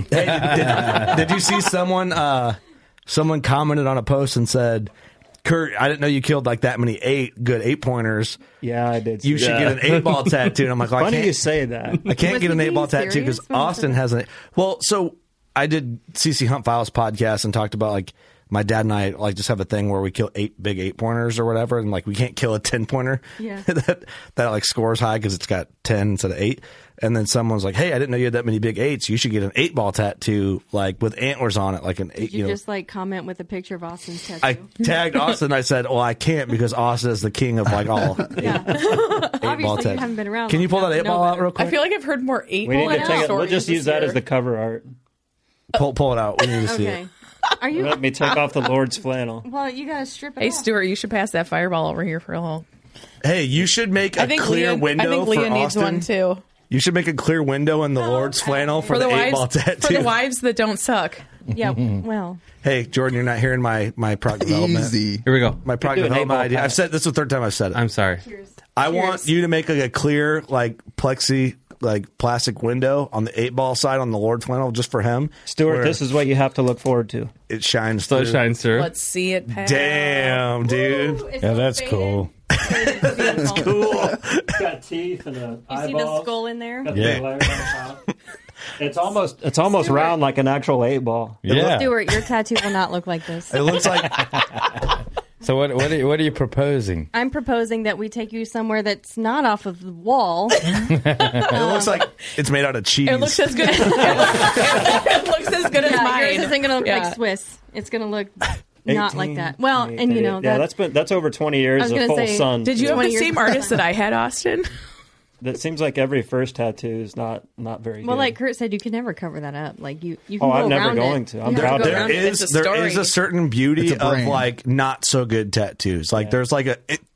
Did you see someone commented on a post and said, Kurt, I didn't know you killed like that many good 8-pointers. Yeah, I did. You should get an 8-ball tattoo. And I'm like, well, Funny I you can't, say that. I can't Was get he an being 8-ball tattoo serious because when he Austin said has an. Well, so I did CC Hunt Files podcast and talked about like my dad and I like just have a thing where we kill 8 big 8-pointers or whatever, and like we can't kill a 10-pointer. Yeah. that like scores high because it's got 10 instead of 8. And then someone's like, "Hey, I didn't know you had that many big 8s. You should get an 8-ball tattoo, like with antlers on it, like an 8." Did you just like comment with a picture of Austin's tattoo? I tagged Austin. I said, "Well, I can't because Austin is the king of like all 8-ball Obviously, you haven't been around. Can you pull long that enough to 8-ball know out better. real quick? I feel like I've heard more 8 We need ball to take it. We'll stories just use this that year. as the cover art. Pull it out. We need to see Okay. it. Are you? Let me take off the Lord's flannel. Well, you gotta strip it Hey, off. Stuart, you should pass that fireball over here for a little. Hey, you should make a I think clear Leah, window I think Leah for needs Austin. one too. You should make a clear window in the Lord's flannel for the 8-ball tattoo. For the wives that don't suck. Yeah. Well. Hey, Jordan, you're not hearing my product development. Easy. Here we go. My product do an development 8-ball idea. pack. I've said this is the third time I've said it. I'm sorry. I want you to make like a clear, like plexi, like plastic window on the 8-ball side on the Lord's flannel just for him. Stuart, where this is what you have to look forward to. it shines So it through. shines through. Let's see it pass. Damn, dude. Yeah, that's cool. That's cool. It's got teeth and a You see the skull in there? Yeah. It's almost round like an actual 8-ball. Yeah. Stuart, your tattoo will not look like this. It looks like So what are you proposing? I'm proposing that we take you somewhere that's not off of the wall. it looks like it's made out of cheese. It looks as good. It looks as good as Yeah, mine. yours isn't going to look Yeah. like Swiss. It's going to look not like 18, that. Well, and you know, yeah, that, that's over 20 I years was of gonna full say, sun. Did you have 20 the years same before artist that. that I had, Austin? That seems like every first tattoo is not very well, good. like Kurt said, you can never cover that up. Like you can Oh, go I'm never around going it. to. I'm You have proud go of it. around There It's is a there is story. a certain beauty It's a of brand. like not so good tattoos. Like there's like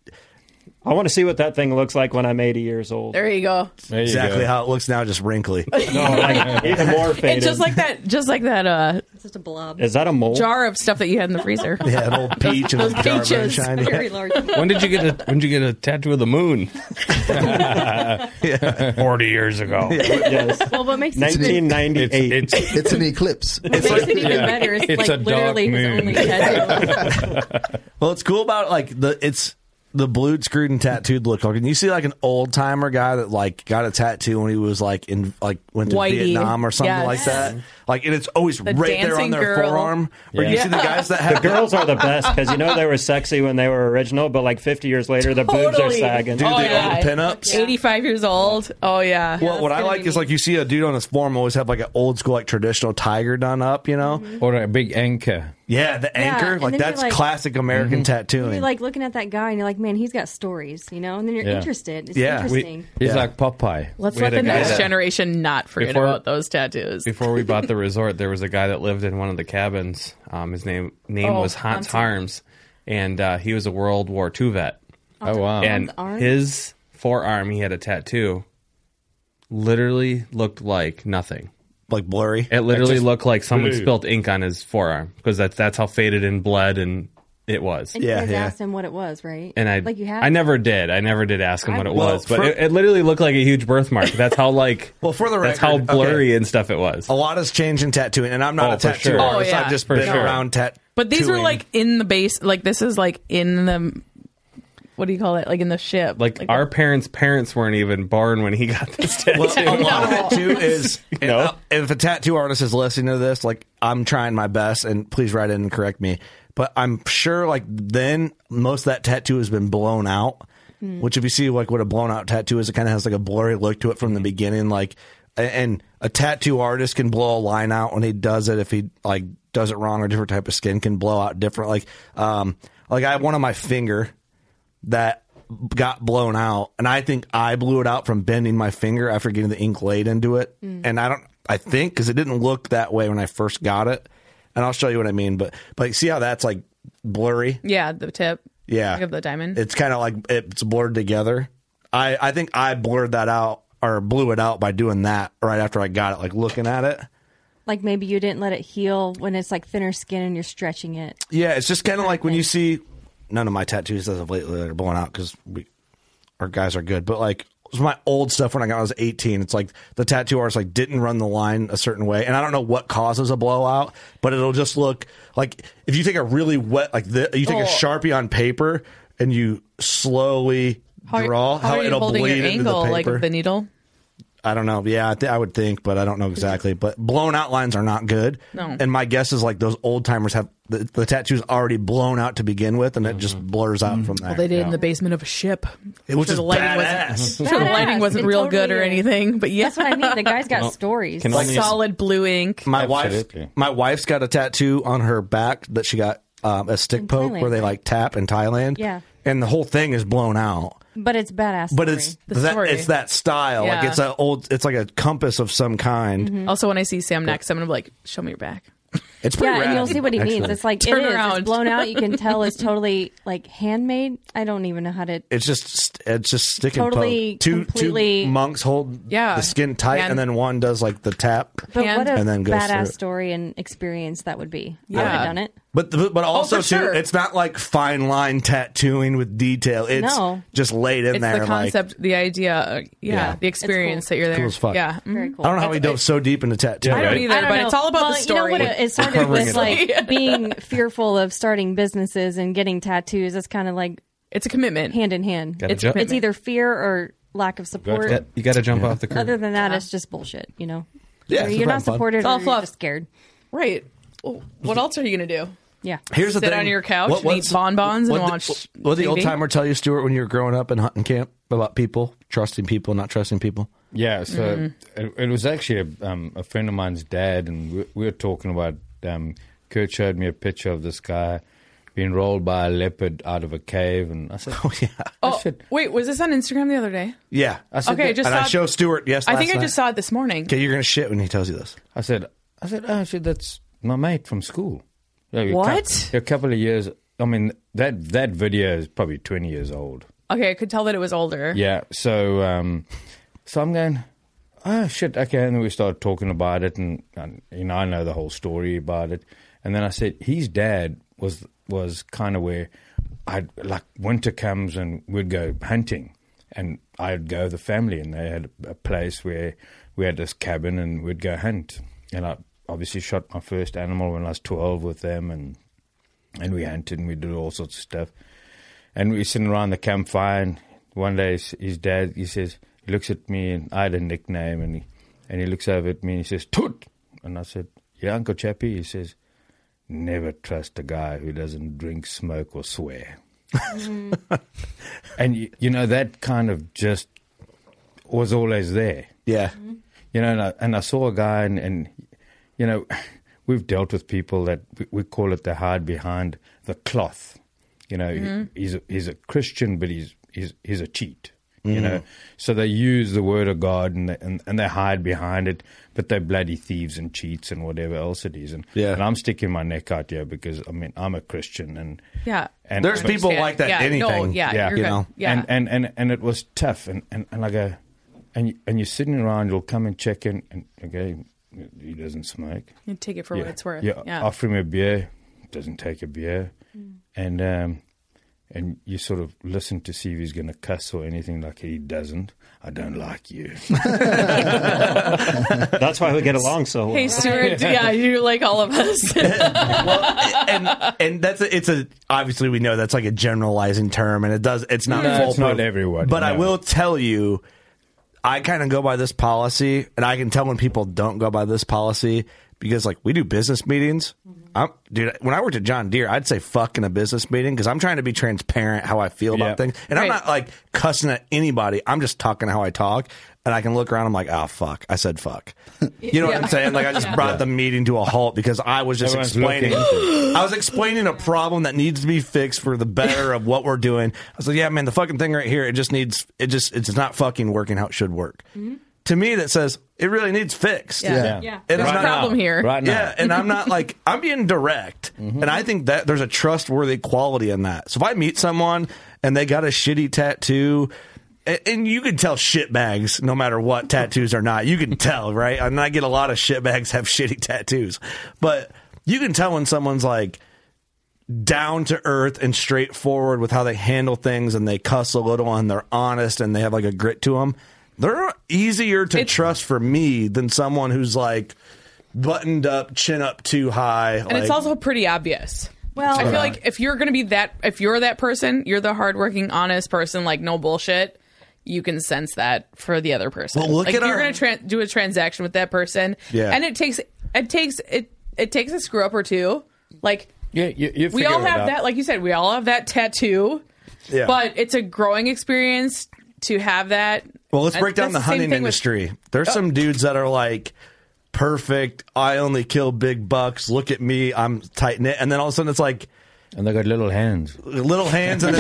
I want to see what that thing looks like when I'm 80 years old. There you go. There you exactly go. how it looks now, just wrinkly. No, like even more faded. And just like that It's just a blob. Is that a mole? jar of stuff that you had in the freezer. Yeah, an old peach and a Those jar of peaches. moonshine. Very large. When did you get a tattoo of the moon? 40 years ago. Yes. Well, what makes it 1998. It's an eclipse. what makes it even better is It's a like dark literally his moon. only tattoo. Well, it's cool about like it's the blued, screwed, and tattooed look. Like, and you see like an old timer guy that like got a tattoo when he was like in like went to Whitey. Vietnam or something Yes. like that. Like, and it's always The right there on dancing their girl. forearm. Or you see the guys that The have girls are the best because you know they were sexy when they were original, but like 50 years later, the boobs are Totally. sagging. Dude, Oh, the yeah. old pinups. 85 years old. Oh, yeah. Well, what I gonna like be is me. like you see a dude on his form always have like an old school like traditional tiger done up, you know? Or a big anchor. Yeah, the anchor. and Like then you're that's like- classic American tattooing. You're like looking at that guy and you're like, man, he's got stories, you know? And then you're Yeah. interested. It's Yeah. interesting. He's Yeah. like Popeye. Let's We let had the a guy next that- generation not forget Before- about those tattoos. Before we bought the resort, there was a guy that lived in one of the cabins. His name Oh, was Hans Hansi. Harms, and he was a World War II vet. Oh, wow. And arm? his forearm, he had a tattoo, literally looked like nothing. Like blurry. It literally just looked like someone blue. spilled ink on his forearm because that's how faded and bled and it was. And you guys asked him what it was, right? And I never did ask him what it was, but for- it literally looked like a huge birthmark. That's how for the that's how record, blurry and stuff it was. A lot has changed in tattooing, and I'm not a for tattoo sure. artist. Oh, yeah. I've just For been sure. around tattooing. But these are like in the base. Like this is like in the. What do you call it? Like in the ship. Like our parents' weren't even born when he got this tattoo. Well, a lot of it too is if a tattoo artist is listening to this, like I'm trying my best, and please write in and correct me. But I'm sure like then most of that tattoo has been blown out. Which if you see like what a blown out tattoo is, it kind of has like a blurry look to it from the beginning. Like, and a tattoo artist can blow a line out when he does it. If he like does it wrong, or different type of skin can blow out different. Like I have one on my finger that got blown out, and I think I blew it out from bending my finger after getting the ink laid into it. And I think because it didn't look that way when I first got it, and I'll show you what I mean. But like, see how that's like blurry? Yeah, the tip. Yeah, Like of the diamond. It's kind of like it's blurred together. I think I blurred that out or blew it out by doing that right after I got it, like looking at it. Like maybe you didn't let it heal when it's like thinner skin and you're stretching it. Yeah, it's just kind of like when you see none of my tattoos as of lately that are blown out because our guys are good, but like it was my old stuff when I was 18. It's like the tattoo artist like didn't run the line a certain way, and I don't know what causes a blowout, but it'll just look like if you take a really wet you take a Sharpie on paper and you slowly draw how are you it'll holding bleed your into the angle, paper. like the needle? I don't know. Yeah, I would think, but I don't know exactly. But blown out lines are not good. No. And my guess is like those old timers have the tattoo's already blown out to begin with, and it just blurs out from there. Well, they did in the basement of a ship. Which is the lighting badass. Sure, the lighting wasn't It real totally good or is. anything, but yeah, That's what I mean. The guy's got stories. like solid blue ink. My wife's got a tattoo on her back that she got a stick poke Thailand, where they right? like tap in Thailand. Yeah. And the whole thing is blown out. But it's badass. But story. it's that style. Yeah. Like it's like a compass of some kind. Also, when I see Sam next, I'm gonna be like, "Show me your back." It's pretty Yeah, rad, and you'll see what he means. actually. It's like Turn it is. around. It's blown out. You can tell it's totally like handmade. I don't even know how to. It's just stick and Totally, poke. Two completely- monks hold the skin tight, Hand- and then one does like the tap, But what a and then goes through badass it. story and experience that would be. I Yeah. would have done it. But also for too, sure. it's not like fine line tattooing with detail. It's No. just laid in It's there. the concept, the idea, Yeah. the experience that you're there. Cool as fuck. Yeah, Very cool. I don't know how we dove so deep into tattooing. I don't either, but know. it's all about Well, the story. You know what? It started Covering with it like being fearful of starting businesses and getting tattoos. It's kind of like it's a commitment, hand in hand. Gotta It's jump. either fear or lack of support. You got to jump off the curb. Other than that, it's just bullshit. You know. Yeah, Or it's you're not not fun. supported. It's all or you're fluff. just scared. Right. Well, what else are you gonna do? Yeah. Here's the Sit thing. on your couch and what's- eat bonbons and what watch What did the old TV? timer tell you, Stuart, when you were growing up in hunting camp about people trusting people, not trusting people? Yeah, so it was actually a friend of mine's dad, and we were talking about. Kurt showed me a picture of this guy being rolled by a leopard out of a cave, and I said, "Oh yeah." Oh, wait, was this on Instagram the other day? Yeah. I said Okay, that- just and saw I show Stuart. Yes, I think last I just night. saw it this morning. Okay, you're gonna shit when he tells you this. I said, oh shit, that's my mate from school. Yeah, What? A couple of years. I mean, that video is probably 20 years old. Okay, I could tell that it was older. Yeah, so I'm going, oh shit, okay, and then we started talking about it, and you know, I know the whole story about it, and then I said his dad was kind of where I'd like winter comes and we'd go hunting, and I'd go with the family, and they had a place where we had this cabin, and we'd go hunt, and I obviously shot my first animal when I was 12 with them, and we hunted and we did all sorts of stuff. And we were sitting around the campfire, and one day his dad, he looks at me, and I had a nickname, and he looks over at me and he says, "Toot!" And I said, "Yeah, Uncle Chappie." He says, "Never trust a guy who doesn't drink, smoke, or swear." And you know, that kind of just was always there. Yeah. You know, and I saw a guy, and you know, we've dealt with people that we call it they hide behind the cloth. You know, he's a Christian, but he's a cheat. You know, so they use the word of God and they hide behind it, but they're bloody thieves and cheats and whatever else it is. And I'm sticking my neck out here because I mean I'm a Christian and Yeah. and There's people like that. Yeah, no, anything. yeah, yeah, you're you good. know. Yeah. And it was tough and I go and you're sitting around, you'll come and check in and okay, he doesn't smoke. You take it for what it's worth. Yeah, Yeah. offer him a beer, doesn't take a beer. and you sort of listen to see if he's going to cuss or anything. Like he doesn't. I don't like you. That's why we get along so well. Hey, Stuart. Yeah, you're like all of us. and it's obviously we know that's like a generalizing term, and it's not No, foolproof. it's not everyone. But I no. will tell you, I kind of go by this policy, and I can tell when people don't go by this policy because, like, we do business meetings. Dude, when I worked at John Deere, I'd say fuck in a business meeting because I'm trying to be transparent how I feel about things. And I'm not, like, cussing at anybody. I'm just talking how I talk. And I can look around, I'm like, oh, fuck. I said fuck. You know what I'm saying? Like, I just brought the meeting to a halt because I was just explaining. I was explaining a problem that needs to be fixed for the better of what we're doing. I was like, yeah, man, the fucking thing right here, it's not fucking working how it should work. Mm-hmm. To me, that says it really needs fixed. Yeah. And There's it's a not- problem here. Right now. Yeah, and I'm not like, I'm being direct. And I think that there's a trustworthy quality in that. So if I meet someone and they got a shitty tattoo, and you can tell shitbags no matter what tattoos or not. You can tell, right? And I get a lot of shitbags have shitty tattoos. But you can tell when someone's like down to earth and straightforward with how they handle things and they cuss a little and they're honest and they have like a grit to them. They're easier to trust for me than someone who's like buttoned up, chin up too high. And it's also pretty obvious. Well, I feel like if you're going to be if you're that person, you're the hardworking, honest person, like no bullshit, you can sense that for the other person. Well, look like at if you're our- going to do a transaction with that person, and it takes a screw up or two. Like you we all figure it have out. that, like you said, we all have that tattoo. Yeah. But it's a growing experience to have that. Well, let's break down That's the same hunting thing with- industry. There's some dudes that are like, perfect, I only kill big bucks, look at me, I'm tight knit. And then all of a sudden it's like, and they got little hands. Little hands and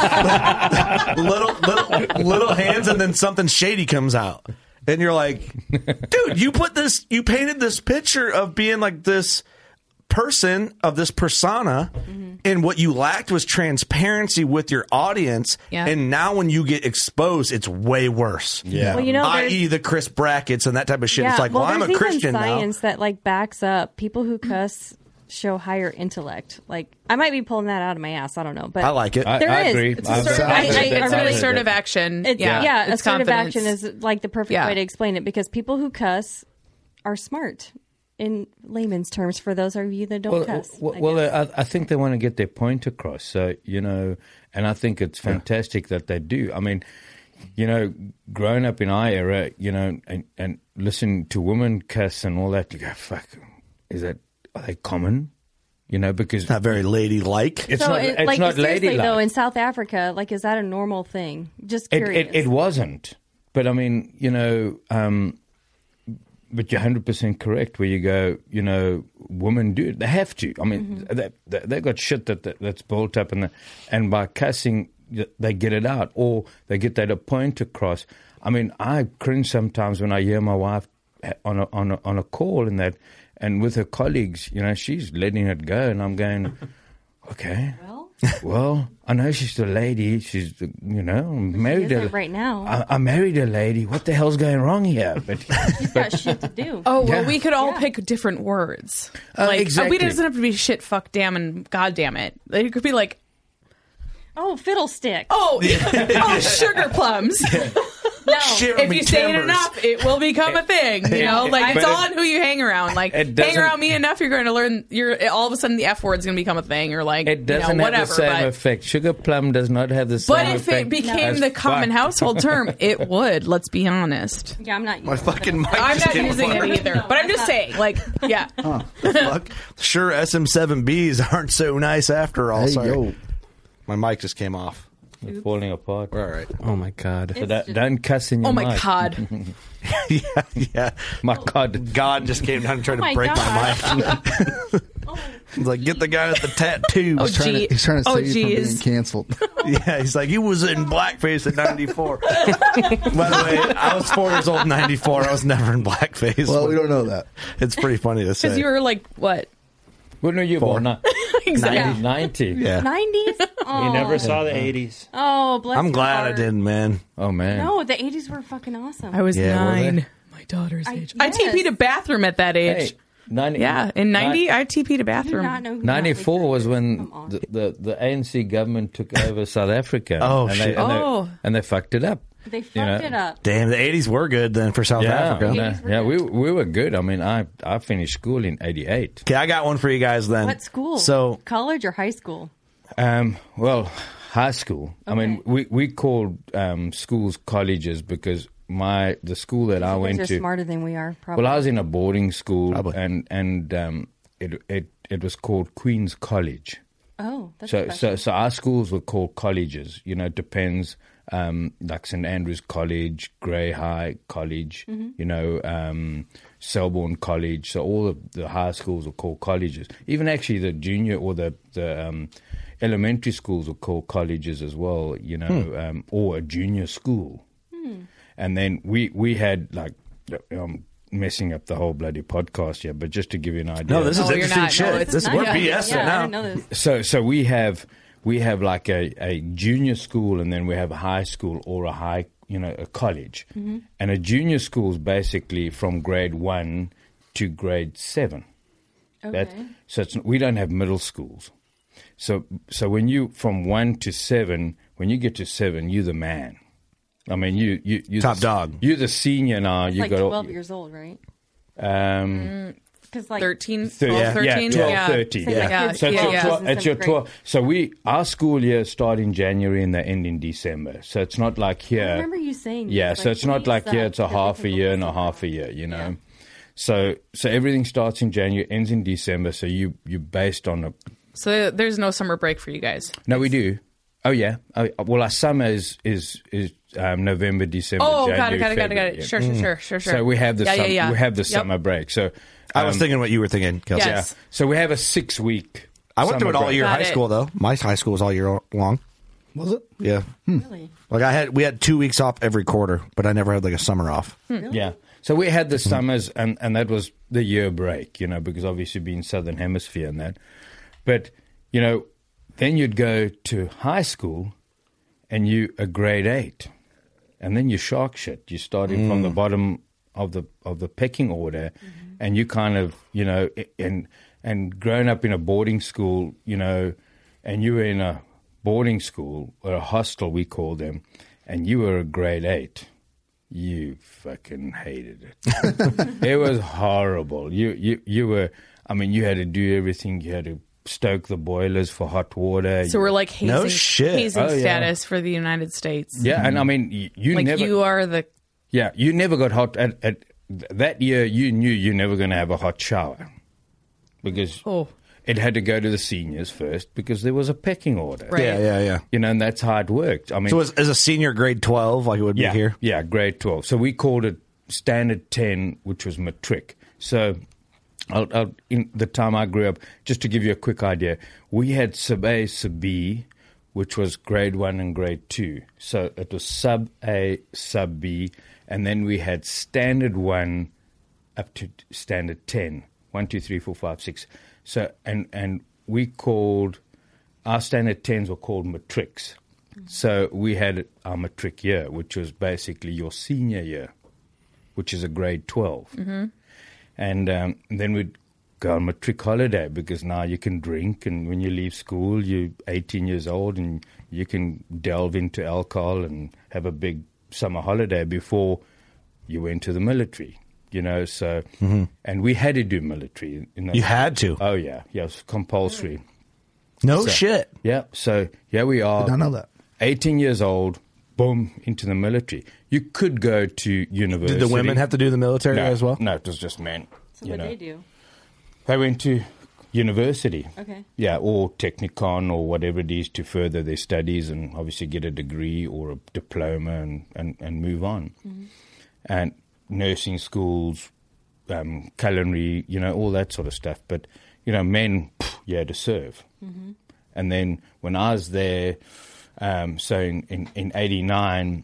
then little hands and then something shady comes out. And you're like, dude, you painted this picture of being like this person, of this persona, and what you lacked was transparency with your audience. Yeah. And now when you get exposed, it's way worse. Yeah. Well, you know, i.e. the Chris Brackets and that type of shit. yeah, It's like, well, I'm a there's Christian even now. science that like backs up people who cuss show higher intellect. Like, I might be pulling that out of my ass. I don't know, but I like it. There I is. agree. It's an assertive action. It's, It's assertive confidence. action is like the perfect way to explain it because people who cuss are smart in layman's terms for those of you that don't cuss. I think they want to get their point across. So, you know, and I think it's fantastic that they do. I mean, you know, growing up in our era, you know, and listening to women cuss and all that, you go, fuck, are they common? You know, because it's not very ladylike. It's so not. it, It's like, not seriously, ladylike. though, in South Africa, like, is that a normal thing? Just curious. It wasn't. But I mean, you know, but you're 100% correct where you go, you know, women do. They have to. I mean, they've got shit that's built up, and by cussing, they get it out or they get that point across. I mean, I cringe sometimes when I hear my wife on a call and that, and with her colleagues, you know, she's letting it go, and I'm going, okay. Well, I know she's a lady. She's, you know, I'm married. She isn't right now. I married a lady. What the hell's going wrong here? But She's got shit to do. Oh, well, we could all pick different words. Exactly. We doesn't have to be shit, fuck, damn, and god damn it. It could be like, oh, fiddlestick. oh, oh, sugar plums. No, if you say it enough, it will become a thing. You know, like it's all on who you hang around. Like hang around me enough, you're going to learn. All of a sudden the F word's going to become a thing. Or like it doesn't you know, have whatever. the same but, effect. Sugar plum does not have the same but effect. if it became as the common fuck. household term, it would. Let's be honest. Yeah, I'm not. My fucking mic I'm just not came using apart. it either. But I'm just saying, like, yeah. Fuck. Sure, SM7Bs aren't so nice after all. Hey, Sorry. yo. My mic just came off. It's falling apart. All right. Oh my god. So don't cuss in your Oh my mic. god. yeah. My God. God just came down and tried Oh my to break God. my mic. He's like, get the guy with the tattoo. Oh, He's trying to Oh, save you from being geez. canceled. Yeah, he's like, he was in blackface at 94. By the way, I was 4 years old in 94. I was never in blackface. Well, we don't know that. It's pretty funny to say. Because you were like, what? When were you born? Exactly. 90. Yeah. 90s? Oh. You never saw the 80s. Oh, bless I'm your glad I heart. didn't, man. Oh, man. No, the 80s were fucking awesome. I was Yeah, were 9. they? My daughter's I- age. I yes. TP'd a bathroom at that age. Hey, Yeah, in 90, I TP'd a bathroom. 94 was when the ANC government took over South Africa. Oh, and shit. And they fucked it up. They fucked it up. Damn, the 80s were good then for South Africa. We were good. I mean, I finished school in 88. Okay, I got one for you guys then. What school? So, college or high school? Well, high school. I mean, we called schools colleges because the school that I went to. They're smarter than we are, probably. Well, I was in a boarding school, and it was called Queen's College. Oh, that's so our schools were called colleges. You know, it depends. Like St Andrews College, Grey High College, you know, Selborne College. So all of the high schools were called colleges. Even actually the junior or the elementary schools were called colleges as well. You know, or a junior school. And then we had like. Messing up the whole bloody podcast here, but just to give you an idea. No, this is interesting shit. We're BSing now. I didn't know this. So we have like a junior school, and then we have a high school or a college. And a junior school is basically from grade 1 to grade 7. Okay. We don't have middle schools. So when you from 1 to 7, when you get to 7, you're the man. I mean, you top dog. You're the senior now. You like got 12 years old, right? Because like 13, 13. 13. 12, 13. Yeah. So it's your 12. So our school year start in January and they end in December. So it's not like here. I remember you saying. Yeah. This, So it's not like here. It's a half a year and a half a year. You know. So everything starts in January, ends in December. So you're based on a. So there's no summer break for you guys. No, we do. Oh yeah. Well, our summer is November, December, January, got February. it. Sure. So we have the Yeah. we have the summer break. So I was thinking what you were thinking, Kelsey. Yes. Yeah. So we have a 6-week. I went through it all year Got high it. school though. My high school was all year long. Was it? Yeah. Really? Like we had 2 weeks off every quarter, but I never had like a summer off. Really? Yeah. So we had the summers, and that was the year break, you know, because obviously being Southern Hemisphere and that. But, you know, then you'd go to high school and you a grade 8. And then you shark shit. You're starting from the bottom of the pecking order, and you kind of, you know, and growing up in a boarding school, you know, and you were in a boarding school or a hostel, we call them, and you were a grade 8. You fucking hated it. It was horrible. You were. I mean, you had to do everything. You had to stoke the boilers for hot water. So we're like hazing, No shit. hazing Oh, yeah. status for the United States. Yeah, and I mean, you Like never. you are the. Yeah, you never got hot. At that year, you knew you're never going to have a hot shower because it had to go to the seniors first because there was a pecking order. Right. Yeah. You know, and that's how it worked. I mean, So as a senior grade 12, like it would be here? Yeah, grade 12. So we called it Standard 10, which was matric. So in the time I grew up, just to give you a quick idea, we had Sub A, Sub B, which was grade 1 and grade 2. So it was Sub A, Sub B, and then we had Standard 1 up to Standard 10. 1, 2, 3, 4, 5, 6. So, and we called, our Standard 10s were called matrics. So we had our matric year, which was basically your senior year, which is a grade 12. And then we'd go on matric holiday because now you can drink, and when you leave school, you're 18 years old and you can delve into alcohol and have a big summer holiday before you went to the military, you know. So, and we had to do military. You had to? Oh, yeah. Yeah, it was compulsory. No shit. Yeah, so here we are. Did not know that. 18 years old, boom, into the military. You could go to university. Did the women have to do the military as well? No, it was just men. So what they do? They went to university. Okay. Yeah, or Technicon or whatever it is to further their studies and obviously get a degree or a diploma and move on. And nursing schools, culinary, you know, all that sort of stuff. But, you know, men, you had to serve. And then when I was there, so in 89,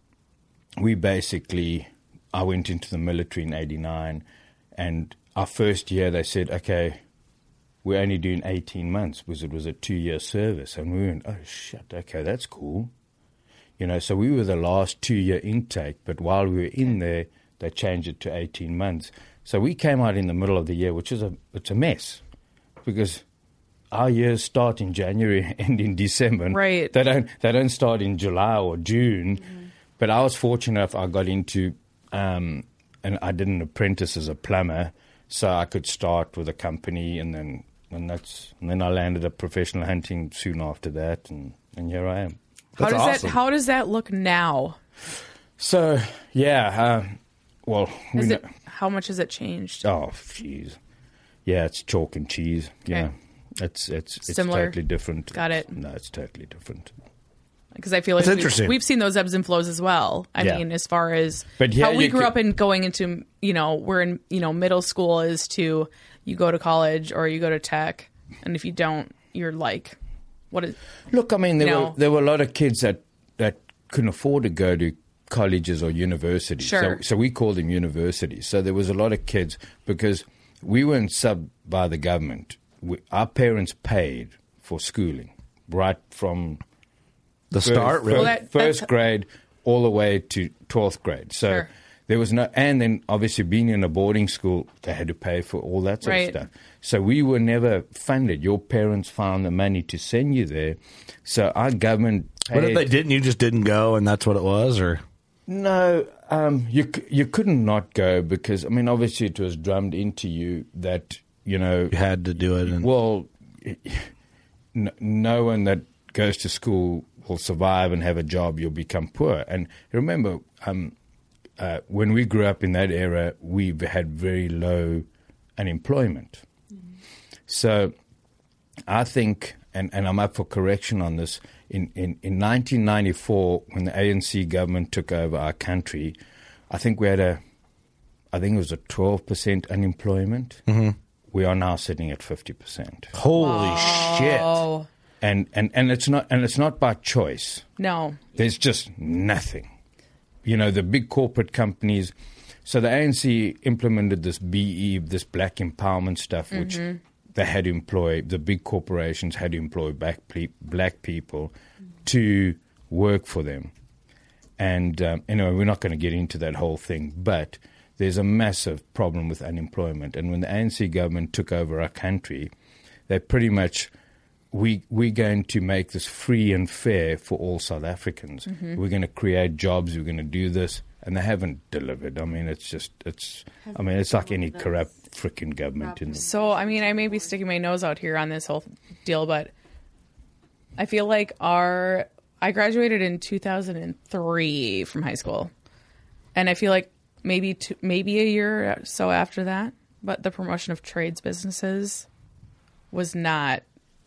I went into the military in 89, and our first year they said, okay, we're only doing 18 months because it was a 2-year service. And we went, oh, shit, okay, that's cool. You know, so we were the last 2-year intake, but while we were in there, they changed it to 18 months. So we came out in the middle of the year, which is it's a mess because our years start in January, end in December. Right. They don't start in July or June. But I was fortunate enough I got into, and I did an apprentice as a plumber, so I could start with a company, and then I landed up professional hunting soon after that, and here I am. How does that look now? So How much has it changed? Oh, jeez. Yeah, it's chalk and cheese. Okay. Yeah. It's Similar. totally different. Got it. No, it's totally different. Because I feel like interesting. we've seen those ebbs and flows as well. I mean, as far as But yeah, how we you grew up in going into, we're in, middle school is to you go to college or you go to tech. And if you don't, you're like, what is... Look, I mean, there were a lot of kids that couldn't afford to go to colleges or universities. Sure. So we called them universities. So there was a lot of kids because we weren't subbed by the government. Our parents paid for schooling right from the start, really. First grade all the way to 12th grade. So Sure. there was no, and then obviously being in a boarding school, they had to pay for all that sort of stuff. So we were never funded. Your parents found the money to send you there. So our government paid. What if they didn't? You just didn't go, and that's what it was, or? No, you couldn't not go because, I mean, obviously it was drummed into you that, you had to do it. Well, no one that goes to school will survive and have a job. You'll become poor. And remember, when we grew up in that era, we had very low unemployment. So I think, and I'm up for correction on this, in 1994, when the ANC government took over our country, I think we had it was a 12% unemployment. Mm-hmm. We are now sitting at 50%. Holy shit! And it's not by choice. No, there's just nothing. The big corporate companies. So the ANC implemented this BE, this black empowerment stuff, which they had to employ. The big corporations had to employ black people to work for them. And anyway, we're not going to get into that whole thing, but there's a massive problem with unemployment. And when the ANC government took over our country, they pretty much, we're going to make this free and fair for all South Africans. We're going to create jobs. We're going to do this. And they haven't delivered. I mean, it's like any corrupt freaking government. So, I mean, I may be sticking my nose out here on this whole deal, but I feel like I graduated in 2003 from high school. And I feel like maybe a year or so after that, but the promotion of trades businesses was not.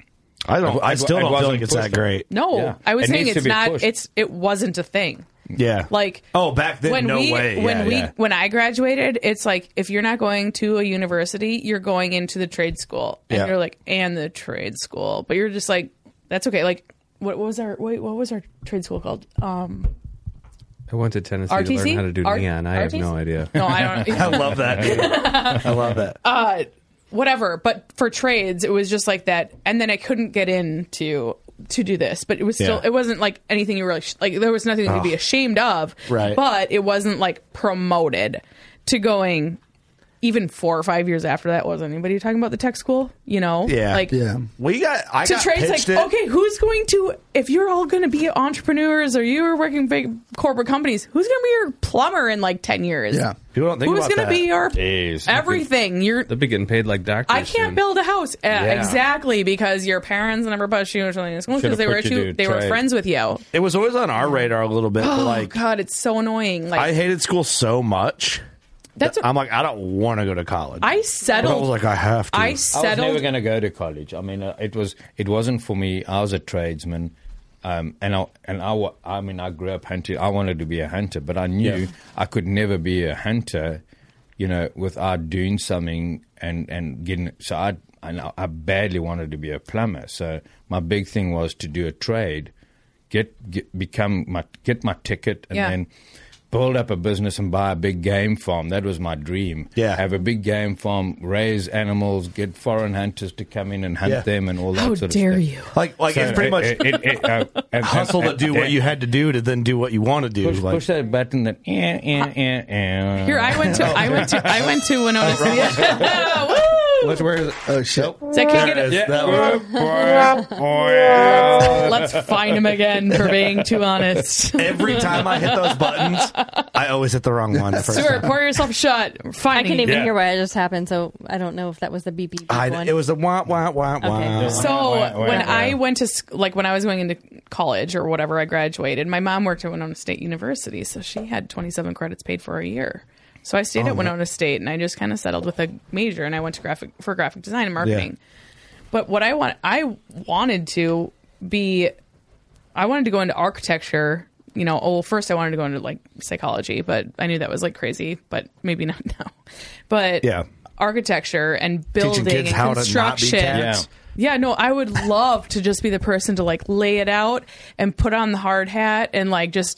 I still don't feel like it's that great. No, I was saying it's not. It wasn't a thing. Yeah. Like, back then, when I graduated, it's like if you're not going to a university, you're going into the trade school, and you're like, and the trade school, but you're just like, that's okay. Like, what was our trade school called? I went to Tennessee RTC? to learn how to do neon. I have no idea. No, I don't. I love that. I love that. Whatever, but for trades, it was just like that, and then I couldn't get in to do this, but it was still, it wasn't like anything you really, like there was nothing to be ashamed of, right? But it wasn't like promoted to going. Even 4 or 5 years after that, wasn't anybody talking about the tech school? I got trades like, okay, who's going to, if you're all going to be entrepreneurs or you're working big corporate companies, who's going to be your plumber in like 10 years? Yeah, people don't think who's about going to be your everything? They'll be getting paid like doctors. I can't build a house exactly because your parents never pushed you or something in school because they were friends with you. It was always on our radar a little bit. Oh God, it's so annoying. Like, I hated school so much. I'm like, I don't want to go to college. I settled. I was like, I have to. I was never going to go to college. I mean, it wasn't for me. I was a tradesman, I grew up hunting. I wanted to be a hunter, but I knew I could never be a hunter, without doing something and getting. So I badly wanted to be a plumber. So my big thing was to do a trade, get my ticket, and then. build up a business and buy a big game farm. That was my dream. Yeah. Have a big game farm, raise animals, get foreign hunters to come in and hunt them and all that How sort of dare stuff. you? Like it's pretty much hustle to do what you had to do to then do what you want to do. Push that button that. Here, I went to Winona City. Where is it? Oh shit! Zach, can you get it? Let's find him again for being too honest. Every time I hit those buttons, I always hit the wrong one. The first Stuart, time. pour yourself a shot. I can't even hear what just happened, so I don't know if that was the beep beep one. It was the wah wah wah wah. So when I went to when I was going into college or whatever, I graduated. My mom worked at Winona State University, so she had 27 credits paid for a year. So I stayed at Winona State, and I just kind of settled with a major, and I went to graphic design and marketing. Yeah. But what I wanted to go into architecture. First I wanted to go into like psychology, but I knew that was like crazy, but maybe not now. But architecture and building and construction. Yeah, no, I would love to just be the person to like lay it out and put on the hard hat and like just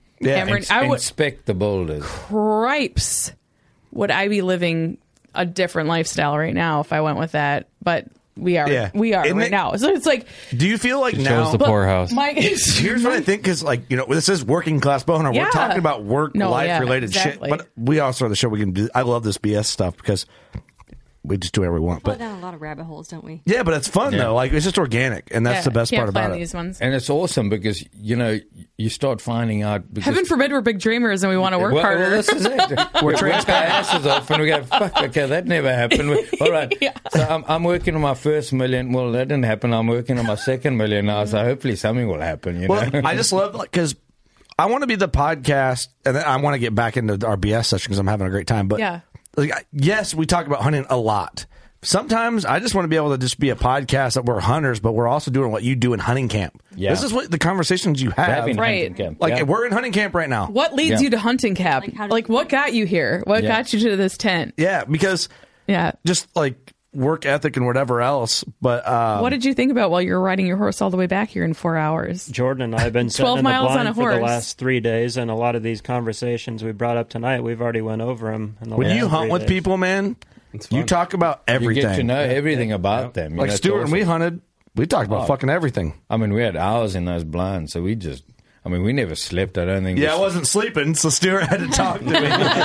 inspect the boulders. Cripes, would I be living a different lifestyle right now if I went with that? But we are right now. So it's like, do you feel like now chose the poorhouse? Here's what I think, because like this is working class bowhunter. We're talking about life related shit, but we also are the show we can do. I love this BS stuff because we just do whatever we want. But down a lot of rabbit holes, don't we? Yeah, but it's fun though. Like it's just organic, and that's the best part about it. These ones. And it's awesome because you start finding out. Heaven forbid we're big dreamers and we want to work harder. Well, this is it. We're work our asses off, and we go, "Fuck, okay, that never happened." All right, so I'm working on my first $1 million. Well, that didn't happen. I'm working on my second $1 million now, so hopefully something will happen. Well, I just love because I want to be the podcast, and then I want to get back into our BS session because I'm having a great time. But yes, we talk about hunting a lot. Sometimes I just want to be able to just be a podcast that we're hunters, but we're also doing what you do in hunting camp. Yeah. This is what the conversations you have. Right. Like we're in hunting camp right now. What leads you to hunting camp? Like what got you here? What got you to this tent? Yeah, because just like work ethic and whatever else. But what did you think about while you were riding your horse all the way back here in 4 hours? Jordan and I have been sitting 12 in the miles on blind a for the horse. last 3 days, and a lot of these conversations we brought up tonight, we've already went over them. When you hunt with people, man, you talk about everything. You get to know everything about them. Like Stuart and we hunted, we talked about fucking everything. I mean, we had hours in those blinds, so we never slept. I don't think. Yeah, I wasn't sleeping, so Stuart had to talk to me.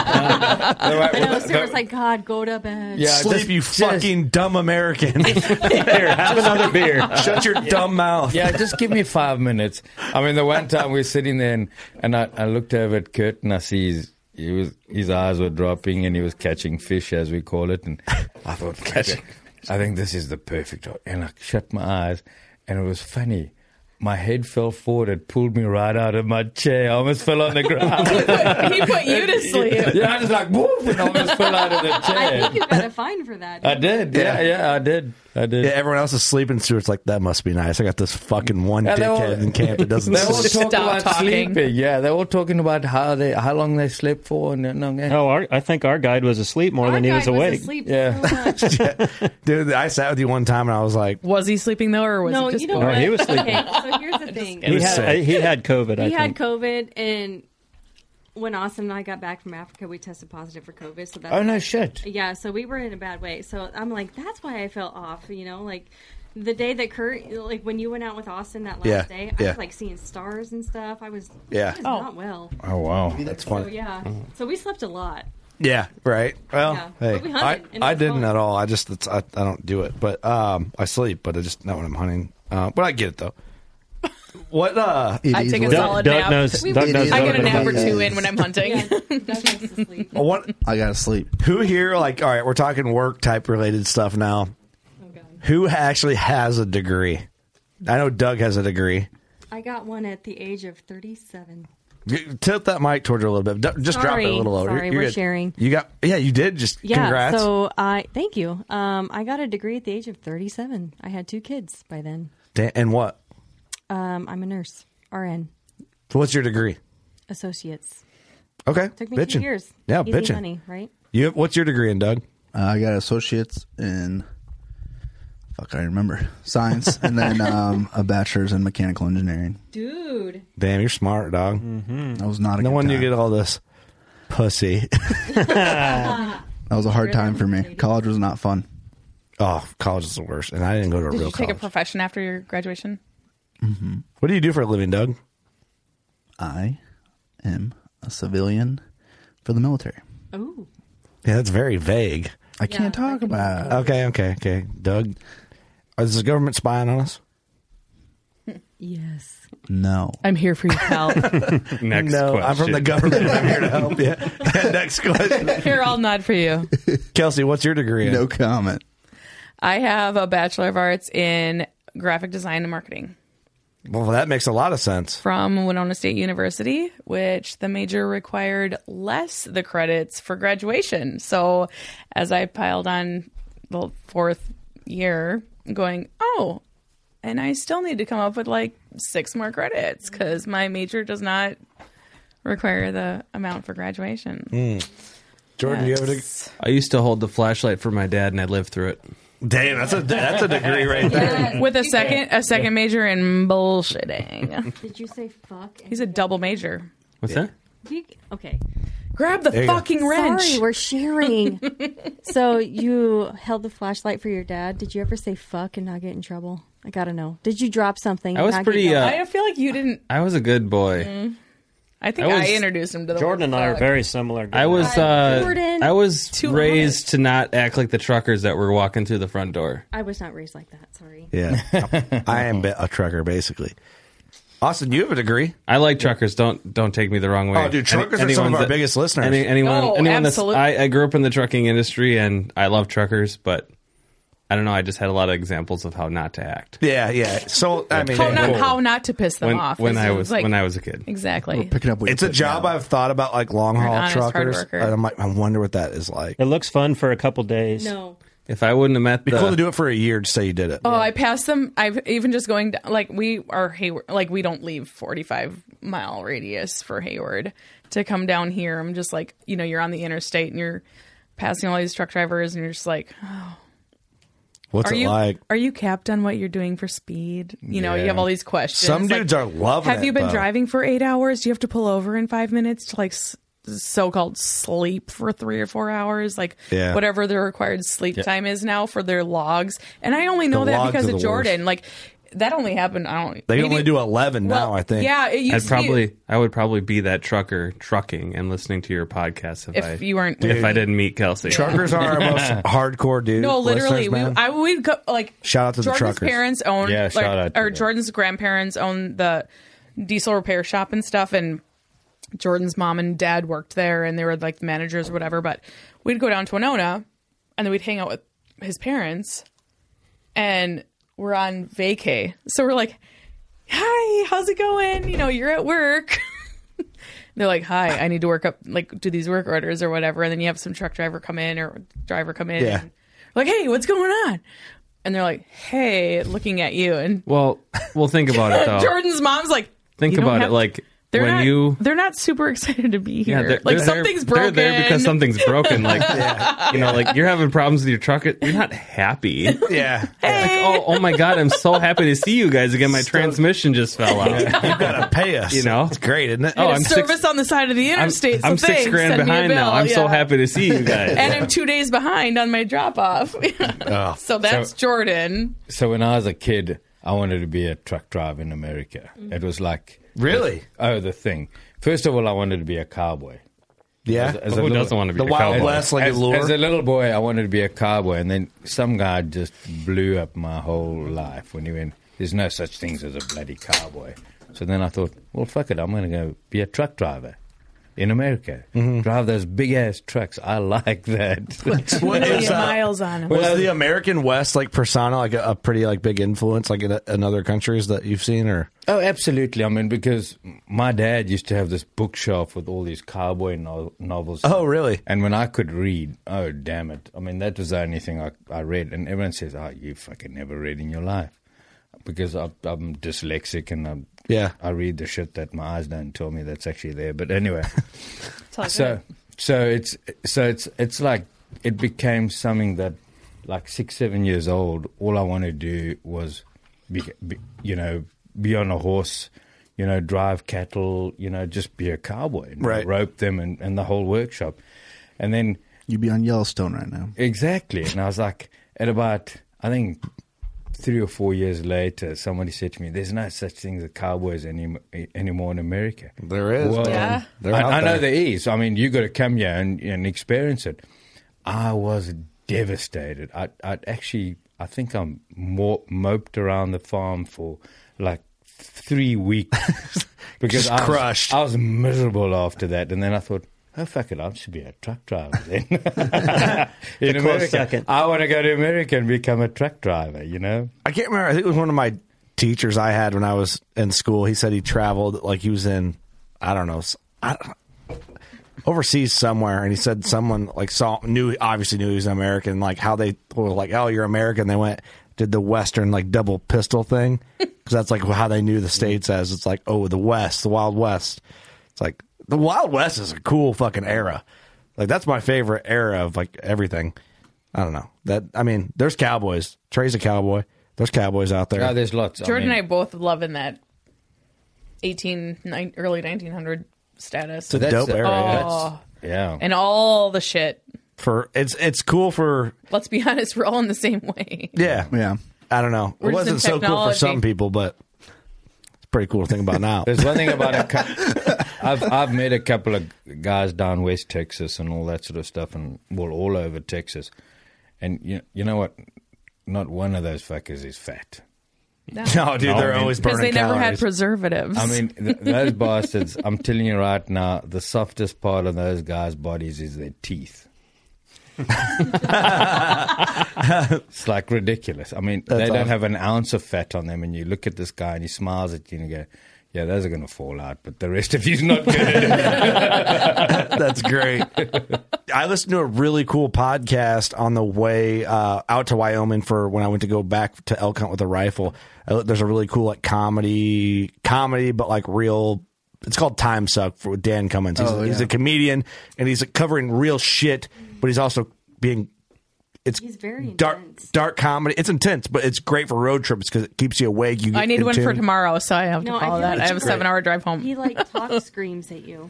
I know, Stuart's like, God, go to bed. Yeah, sleep, you fucking dumb American. Here, have another beer. Shut your dumb mouth. Yeah, just give me 5 minutes. I mean, the one time we were sitting there, and I looked over at Kurt, and I see his eyes were dropping, and he was catching fish, as we call it. And I thought, I think this is the perfect. And I shut my eyes, and it was funny. My head fell forward. It pulled me right out of my chair. I almost fell on the ground. He put you to sleep. Yeah, I was like, woof, and I almost fell out of the chair. I think you got a fine for that. I did. Yeah, I did. Yeah, everyone else is sleeping. Stuart's like, that must be nice. I got this fucking one dickhead in camp that doesn't They all sleep. talk about sleeping. Yeah, they're all talking about how long they slept for. I think our guide was asleep more than he was awake. Dude, I sat with you one time and I was like, was he sleeping though, or was he just No, he was sleeping. Okay, so here's the thing. He had COVID. He had COVID, and when Austin and I got back from Africa, we tested positive for COVID. So that's no shit. Yeah, so we were in a bad way. So I'm like, that's why I felt off. Like the day that Kurt, like when you went out with Austin that last day, I was like seeing stars and stuff. I was not well. Oh wow, that's funny. So so we slept a lot. Yeah, right. Well, hey, we hunted, and I it was didn't fun. at all. I just I don't do it, but I sleep, but I just not when I'm hunting. But I get it though. What? I take a solid nap. Doug knows I get a nap or two in when I'm hunting. What? I gotta sleep. Who here? Like, all right, we're talking work type related stuff now. Who actually has a degree? I know Doug has a degree. I got one at the age of 37. Tilt that mic towards her a little bit. Just drop it a little lower. Sorry, You're we're good. sharing. You got? Yeah, you did. Just congrats. So thank you. I got a degree at the age of 37. I had 2 kids by then. And what? I'm a nurse, RN. So what's your degree? Associates. Okay, Took me 2 years. Yeah, easy bitching. money, right? What's your degree in, Doug? I got associates in Fuck, I remember. Science, and then a bachelor's in mechanical engineering. Dude. Damn, you're smart, dog. That was not a No good wonder you time. get all this pussy. That was a hard time for me. College was not fun. Oh, college is the worst, and I didn't go to a Did real you take college. a profession after your graduation? What do you do for a living, Doug? I am a civilian for the military. Ooh. Yeah, that's very vague. I can't talk about it. Okay. Doug, is the government spying on us? Yes. No. I'm here for your help. Next No, question. I'm from the government. I'm here to help you. Next question. Here, I'll nod for you. Kelsey, what's your degree in? No comment. I have a Bachelor of Arts in graphic design and marketing Well, that makes a lot of sense. from Winona State University, which the major required less the credits for graduation. So as I piled on the 4th year, going, oh, and I still need to come up with like 6 more credits because my major does not require the amount for graduation. Jordan, do you have a degree? I used to hold the flashlight for my dad, and I lived through it. Damn, that's a degree right there. With a second major in bullshitting. Did you say fuck? He's a double major. What's that? Okay. Grab the There you go. fucking wrench. Sorry, we're sharing. So you held the flashlight for your dad. Did you ever say fuck and not get in trouble? I gotta know. Did you drop something? I was and not pretty, Get yelled at? I feel like you didn't. I was a good boy. I think I introduced him to the Jordan and word I are fuck. very similar. I was Jordan. I was Too raised to not act like the truckers that were walking through the front door. I was not raised like that. Sorry. Yeah, I am a trucker basically. Austin, you have a degree. I like truckers. Don't take me the wrong way. Oh, dude, truckers are some of our biggest listeners. Anyone Oh, that's absolutely. I grew up in the trucking industry and I love truckers, but I don't know. I just had a lot of examples of how not to act. Yeah. So I mean, How not to piss them off. when This I is was like- when I was a kid. Exactly. Pick it up. it's a job I've thought about, like long You're an haul honest, hard truckers. worker. And I'm like, I wonder what that is like. It looks fun for a couple days. No. If I wouldn't have met It'd be cool to do it for a year to say you did it. Oh, I passed them. I've even just going down, like we are Hayward. Like we don't leave 45-mile radius for Hayward to come down here. I'm just like, you're on the interstate and you're passing all these truck drivers and you're just like, oh. What's it like? Are you capped on what you're doing for speed? You have all these questions. Some Like, dudes are loving it. have you been though. driving for 8 hours? Do you have to pull over in 5 minutes to like so-called sleep for 3 or 4 hours? Like Yeah. whatever the required sleep time is now for their logs. And I only know The that logs because are of the Jordan. Like that only happened. I don't. They maybe- only do 11 now, well, I think. Yeah, it used to be. I would probably be that trucker trucking and listening to your podcast If you weren't- if I didn't meet Kelsey. Truckers are our most hardcore dudes. No, literally, listeners, man. we'd go like. Shout out to the Jordan's truckers. parents own, Yeah, shout out to or them. Jordan's grandparents own the diesel repair shop and stuff, and Jordan's mom and dad worked there, and they were like the managers or whatever. But we'd go down to Winona, and then we'd hang out with his parents, and we're on vacay, so we're like, "Hi, how's it going? You're at work." They're like, "Hi, I need to work up, like, do these work orders or whatever." And then you have some truck driver come in. Yeah. And we're like, "Hey, what's going on?" And they're like, "Hey," looking at you. And Well, think about it though. Jordan's mom's like, Think "You don't about have it like to-" They're when not, they're not super excited to be here. they're- like they're something's there, broken. They're there because something's broken. Like like you're having problems with your truck. You're not happy. Yeah. Like, oh my god, I'm so happy to see you guys again. My transmission just fell out. You gotta pay us. It's great, isn't it? Oh, And I'm a service on the side of the interstate. I'm so 6 thanks, grand send me a behind now. bill. I'm so Yeah. happy to see you guys. And I'm 2 days behind on my drop off. So that's Jordan. So when I was a kid, I wanted to be a truck driver in America. It was like Really? the thing. First of all, I wanted to be a cowboy. Yeah. As a Who little- doesn't want to be The a Wild cowboy? West, like a lure. As a little boy, I wanted to be a cowboy, and then some guy just blew up my whole life when he went, "There's no such things as a bloody cowboy." So then I thought, well, fuck it, I'm going to go be a truck driver in America. Drive those big-ass trucks. I like that. What is, Million miles on him. was the American West like persona like a pretty like big influence like in other countries that you've seen or? Oh, absolutely. I mean, because my dad used to have this bookshelf with all these cowboy novels. Oh, really? And when I could read, oh, damn it. I mean, that was the only thing I read. And everyone says, oh, you fucking never read in your life. Because I'm dyslexic and I read the shit that my eyes don't tell me that's actually there. But anyway, so it's like it became something that like 6, 7 years old, all I wanted to do was, be on a horse, drive cattle, just be a cowboy, rope them and the whole workshop. And then you'd be on Yellowstone right now. Exactly. And I was like, at about, I think 3 or 4 years later, somebody said to me, "There's no such thing as cowboys anymore in America." There is. Well, yeah. I know there is. I mean, you got to come here and experience it. I was devastated. I think I'm moped around the farm for like 3 weeks because crushed. I was miserable after that. And then I thought, oh, fuck it, I should be a truck driver then. In America, I want to go to America and become a truck driver, I can't remember. I think it was one of my teachers I had when I was in school. He said he traveled, like he was in, overseas somewhere, and he said someone like obviously knew he was an American, like how they were like, "Oh, you're American." They did the Western like double pistol thing, because that's like how they knew the States as. It's like, oh, the West, the Wild West. It's like the Wild West is a cool fucking era. Like that's my favorite era of like everything. I don't know there's cowboys. Trey's a cowboy. There's cowboys out there. Yeah, there's lots. Jordan and I both love in that early 1900 status. It's a dope era. Oh, yeah, and all the shit. It's cool for. Let's be honest, we're all in the same way. Yeah. I don't know. It wasn't so cool for some people, but it's pretty cool to think about now. There's one thing about I've met a couple of guys down West Texas and all that sort of stuff, and all over Texas, and you know what? Not one of those fuckers is fat. No, dude, they're always burning because they never calories. had preservatives. I mean, those bastards. I'm telling you right now, the softest part of those guys' bodies is their teeth. It's like ridiculous. I mean, they don't have an ounce of fat on them, and you look at this guy and he smiles at you and you go, "Yeah, those are going to fall out, but the rest of you's not good." That's great. I listened to a really cool podcast on the way out to Wyoming for when I went to go back to elk hunt with a rifle. There's a really cool like comedy, but like real. It's called Time Suck with Dan Cummins. He's a comedian and he's covering real shit, but he's also being. He's very dark comedy. It's intense, but it's great for road trips because it keeps you awake. I need one for tomorrow, so I have to follow that. I have a 7-hour drive home. He talk screams at you.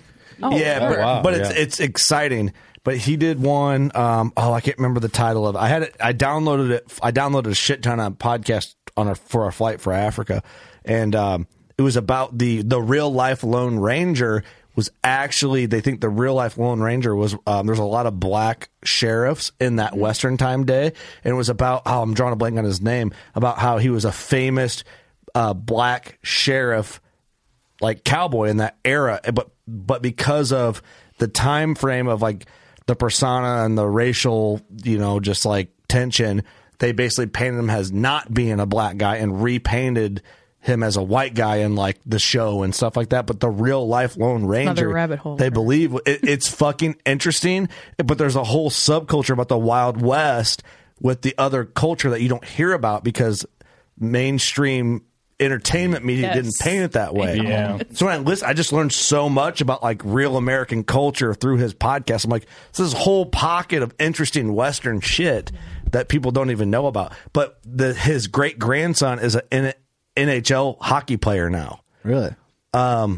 But it's exciting. But he did one. I can't remember the title of it. I downloaded it. I downloaded a shit ton of podcasts for our flight for Africa, and it was about the real life Lone Ranger. Was actually, they think the real life Lone Ranger was, there's a lot of black sheriffs in that Western time day. And it was about, I'm drawing a blank on his name, about how he was a famous black sheriff, like cowboy in that era. But because of the time frame of like the persona and the racial, just like tension, they basically painted him as not being a black guy and repainted him as a white guy in like the show and stuff like that. But the real life Lone Ranger, another rabbit hole, they believe it's fucking interesting. But there's a whole subculture about the Wild West with the other culture that you don't hear about because mainstream entertainment media didn't paint it that way. Yeah. So when I just learned so much about like real American culture through his podcast. I'm like, this is a whole pocket of interesting Western shit that people don't even know about. But his great grandson is an NHL hockey player now. Really? Let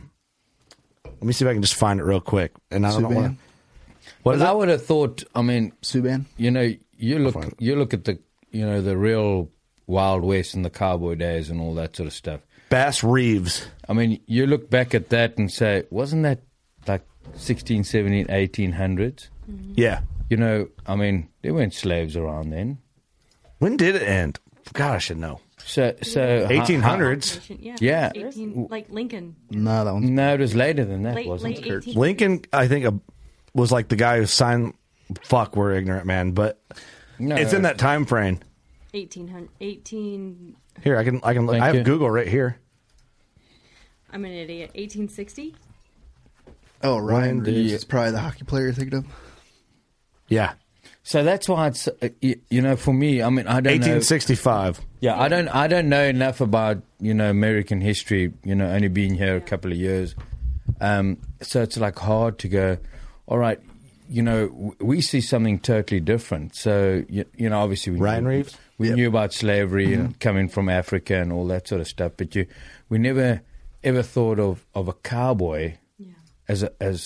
me see if I can just find it real quick. And I don't know what. I would have thought. I mean, Subban. You look at the the real Wild West and the cowboy days and all that sort of stuff. Bass Reeves. I mean, you look back at that and say, wasn't that like 16, 17, 1800s? Yeah. I mean, there weren't slaves around then. When did it end? God, I should know. So 1800s. Yeah. 18, like Lincoln. No, that one's... No, it was later than that, late, wasn't it? Lincoln, I think, was like the guy who signed... Fuck, we're ignorant, man. But it's in that time frame. 18... Here, I can look. I have Google right here. I'm an idiot. 1860? Oh, Ryan Reeves is probably the hockey player you're thinking of. Yeah. So that's why it's for me. I mean, I don't 1865. Yeah, I don't know enough about American history. Only being here a couple of years, so it's like hard to go. All right, we see something totally different. So, obviously Ryan Reeves? We knew about slavery and coming from Africa and all that sort of stuff, but we never ever thought of a cowboy as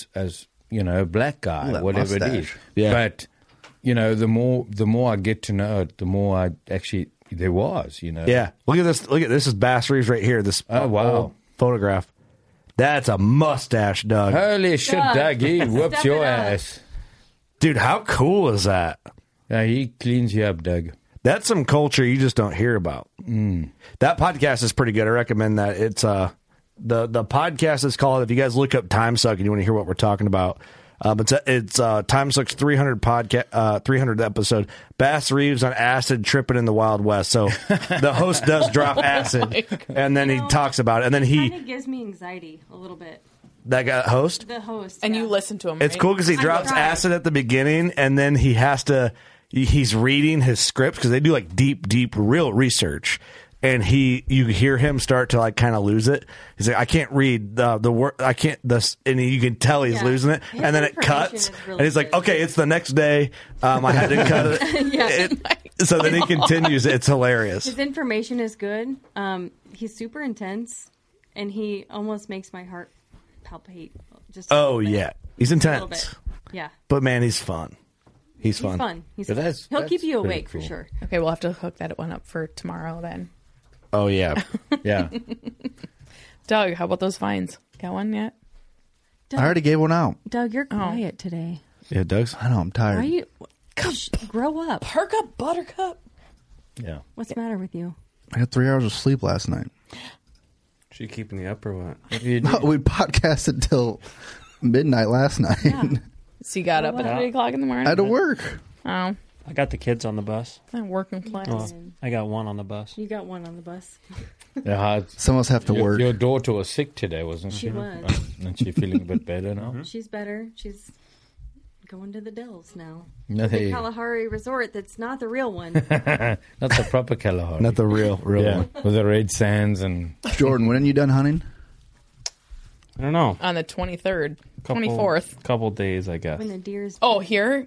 a black guy, whatever mustache. It is. Yeah. But the more I get to know it, the more I actually there was. Yeah. Look at this. This is Bass Reeves right here. This wow photograph. That's a mustache, Doug. Holy shit, Doug! He whoops your ass, dude. How cool is that? Yeah, he cleans you up, Doug. That's some culture you just don't hear about. That podcast is pretty good. I recommend that. It's the podcast is called, if you guys look up Time Suck and you want to hear what we're talking about, it's Time Suck's 300th episode. Bass Reeves on acid tripping in the Wild West. So the host does drop acid, and then he talks about it, and then he kind of gives me anxiety a little bit. That guy host. The host, and you listen to him. It's right? cool because he drops acid at the beginning, and then he has to. He's reading his script because they do like deep, real research, and you hear him start to like kind of lose it. He's like, I can't read the word, I can't this, and you can tell he's losing it, and then it cuts, and he's like, okay, it's the next day. I had to cut it. So then he continues. It's hilarious. His information is good. He's super intense, and he almost makes my heart palpate. Just he's intense. Yeah, but man, he's fun. He's fun. He's fun. He'll keep you awake for sure. Okay, we'll have to hook that one up for tomorrow then. Oh, yeah. Yeah. Doug, how about those vines? Got one yet? I already gave one out. Doug, you're quiet today. Yeah, Doug's. I know, I'm tired. Are you? Grow up. Perk up, buttercup. Yeah. What's the matter with you? I had 3 hours of sleep last night. She keeping you up or what? No, we podcasted till midnight last night. Yeah. So you got up at 3 o'clock in the morning? I had to work. Oh. I got the kids on the bus. I'm working class. Well, I got one on the bus. You got one on the bus. Yeah, some of us have to work. Your daughter was sick today, wasn't she? She was. And she's feeling a bit better now? She's better. She's going to the Dells now. No, The Kalahari Resort that's not the real one. Not the proper Kalahari. Not the real one. With the red sands and... Jordan, when are you done hunting? I don't know. On the 23rd. 24th. Couple days, I guess. When the deer's... Oh, here?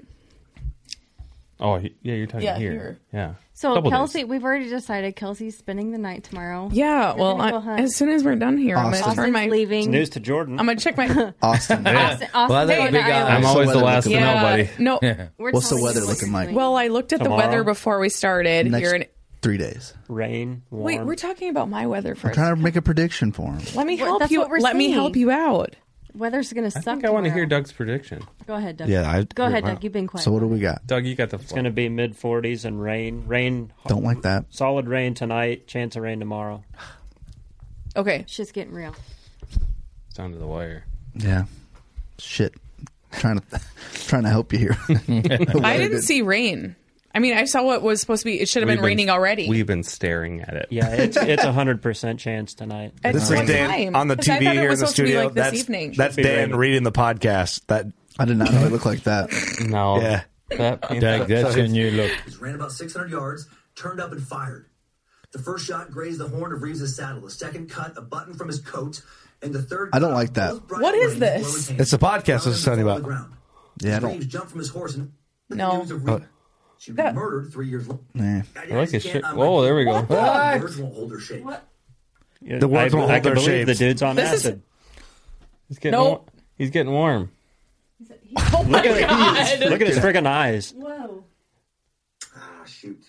Oh, yeah, you're talking here. Yeah. So Kelsey, we've already decided Kelsey's spending the night tomorrow. Yeah, You're gonna go hunt. as soon as we're done here, I'm going to turn my... leaving. It's news to Jordan. I'm going to check my... Austin. Austin Well, hey, big guy. I'm always the last to know, buddy. No. What's the weather looking like? Well, I looked at the Tomorrow? weather before we started. Next You're in... 3 days. Rain, warm. Wait, we're talking about my weather I'm first. trying to make a prediction for him. Let me Well, help that's you. what we're Let me saying. help you out. Weather's going to suck I think I want to hear tomorrow. Doug's prediction. Go ahead, Doug. Yeah, Go ahead, Doug. You've been quiet. So what do we got? Doug, you got the It's floor. going to be mid 40s and rain. Don't like that. Solid rain tonight. Chance of rain tomorrow. Okay. Shit's getting real. It's down to the wire. Yeah. Shit. Trying to help you here. I didn't see rain. I mean, I saw what was supposed to be. It should have been raining already. We've been staring at it. Yeah, it's 100% chance tonight. This is Dan on the Because I TV thought it here in was the supposed to be studio. like this evening. That's Should be Dan raining. reading the podcast. That I did not know it looked like that. No. Yeah. Doug, that's your new look. He ran about 600 yards, turned up and fired. The first shot grazed the horn of Reeves' saddle. The second cut a button from his coat. And the third I don't like that. What is this? It's a podcast I was telling you about. Yeah, I don't. Reeves jumped from his horse and No. she was murdered 3 years later. Nah. I like his shit. Whoa, there we go. The words won't hold their shape. Yeah, The words won't I hold can their believe the shapes. dude's on This is- acid. He's getting Nope. He's getting warm. Oh my God. Look at his friggin' eyes. Whoa. Ah, shoot.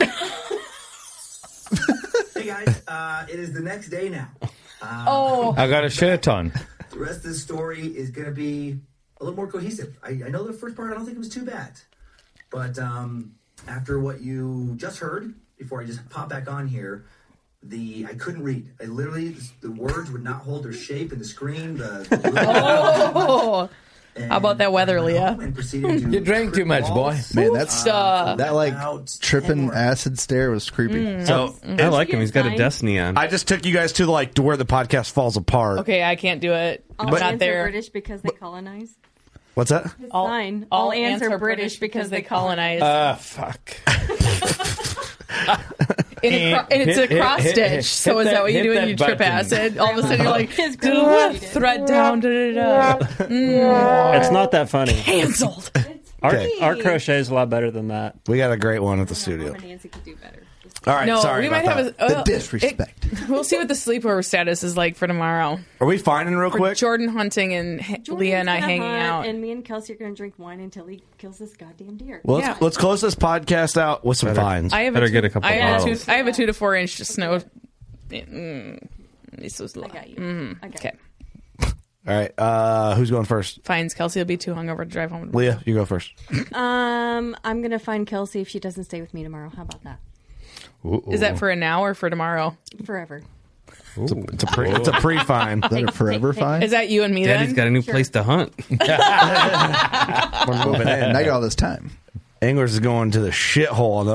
Hey guys, it is the next day now. Oh. I got a shirt on. The rest of this story is going to be a little more cohesive. I know the first part, I don't think it was too bad. But after what you just heard, before I just pop back on here, I couldn't read. I literally, the words would not hold their shape in the screen. Oh. How about that weather, Leah? You drank too much, boy. Man, that's Stop. that like tripping acid stare was creepy. So I like him. He's got a Destiny on. I just took you guys to like to where the podcast falls apart. Okay, I can't do it. I'm All not ants are there. British because they colonize. What's that? His All- sign. all All ants are British because they colonize. Fuck. and it's a cross stitch. So is that what you do when you trip acid? All of a sudden you're like, thread down, It's not that funny. Canceled. Our crochet is a lot better than that. We got a great one at the studio. Nancy could do better. All right, no, sorry we might about have that. the disrespect. We'll see what the sleepover status is like for tomorrow. Are we finding real For quick? Jordan hunting and Leah and I Jordan's hanging gonna hunt, out. and me and Kelsey are going to drink wine until he kills this goddamn deer. Well, let's close this podcast out with some finds. I have Better a get a couple I have bottles. I have a 2 to 4 inch snow. This was I got you. Okay. All right, who's going first? Finds Kelsey will be too hungover to drive home. Leah, you go first. I'm going to find Kelsey if she doesn't stay with me tomorrow. How about that? Is that for a now or for tomorrow? Forever. It's a pre-find. Is that a forever fine? Is that you and me Daddy's then? got a new place to hunt. We're moving in. I got all this time. Anglers is going to the shithole.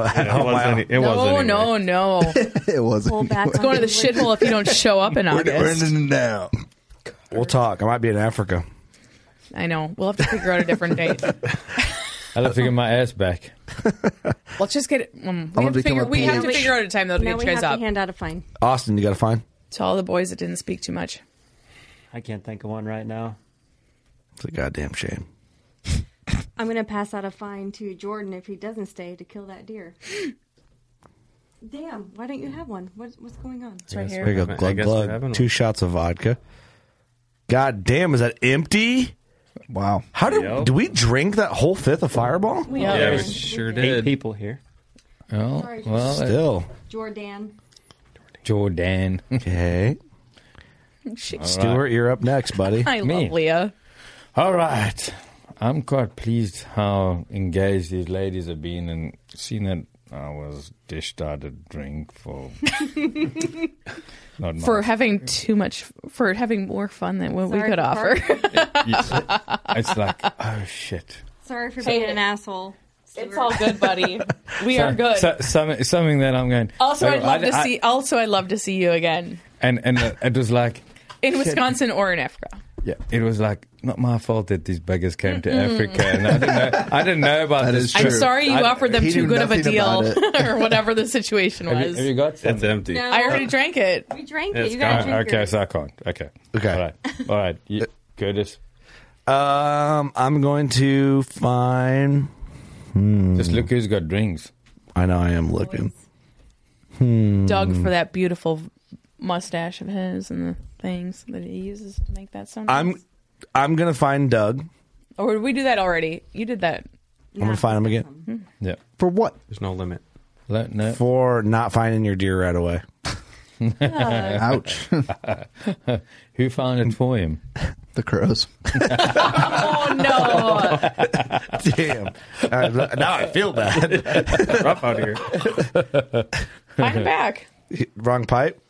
No. It wasn't. It's going to the shithole if you don't show up in August. We're ending it now. We'll talk. I might be in Africa. I know. We'll have to figure out a different date. I'll have to get my ass back. Let's just get it. We have to figure out a time though to Now get we you guys have up. to hand out a fine. Austin, you got to find? To all the boys that didn't speak too much. I can't think of one right now. It's a goddamn shame. I'm going to pass out a fine to Jordan if he doesn't stay to kill that deer. Damn, why don't you have one? What's going on? It's right here. There you go. Glug, glug. 2 shots of vodka. God damn, is that empty? Wow. How do we drink that whole 5th of Fireball? Yeah, we sure 8 did. people here. Oh, Sorry, well, Still. Jordan. Okay. Stuart, you're up next, buddy. I love Leah. All right. I'm quite pleased how engaged these ladies have been, and seeing that I was dished out a drink for not much. For having too much, for having more fun than what we Sorry could for offer. It's like, oh shit. Sorry for being an asshole. It's all good, buddy. We are good. Something that I'm going. Also, like, I'd love to see you again And it was like in shit. Wisconsin or in Africa. Yeah, it was like not my fault that these beggars came to Africa, and I didn't know about That this. is true. I'm sorry you offered them he too knew good of a nothing deal, about or whatever the situation was. Have you got some? It's empty. No. I already drank it. We drank It's it. You got to drink Okay, yours. so I can't. Okay. All right. Curtis. I'm going to find. Just look who's got drinks. I know I am looking. Doug for that beautiful mustache of his and the things that he uses to make that so nice. I'm gonna find Doug. Or did we do that already? You did that. I'm gonna find him again. Yeah. For what? There's no limit. No. For not finding your deer right away. Ouch. Who found it for him? The crows. Oh no! Damn. Now I feel bad. Rough out here. Find him back. Wrong pipe.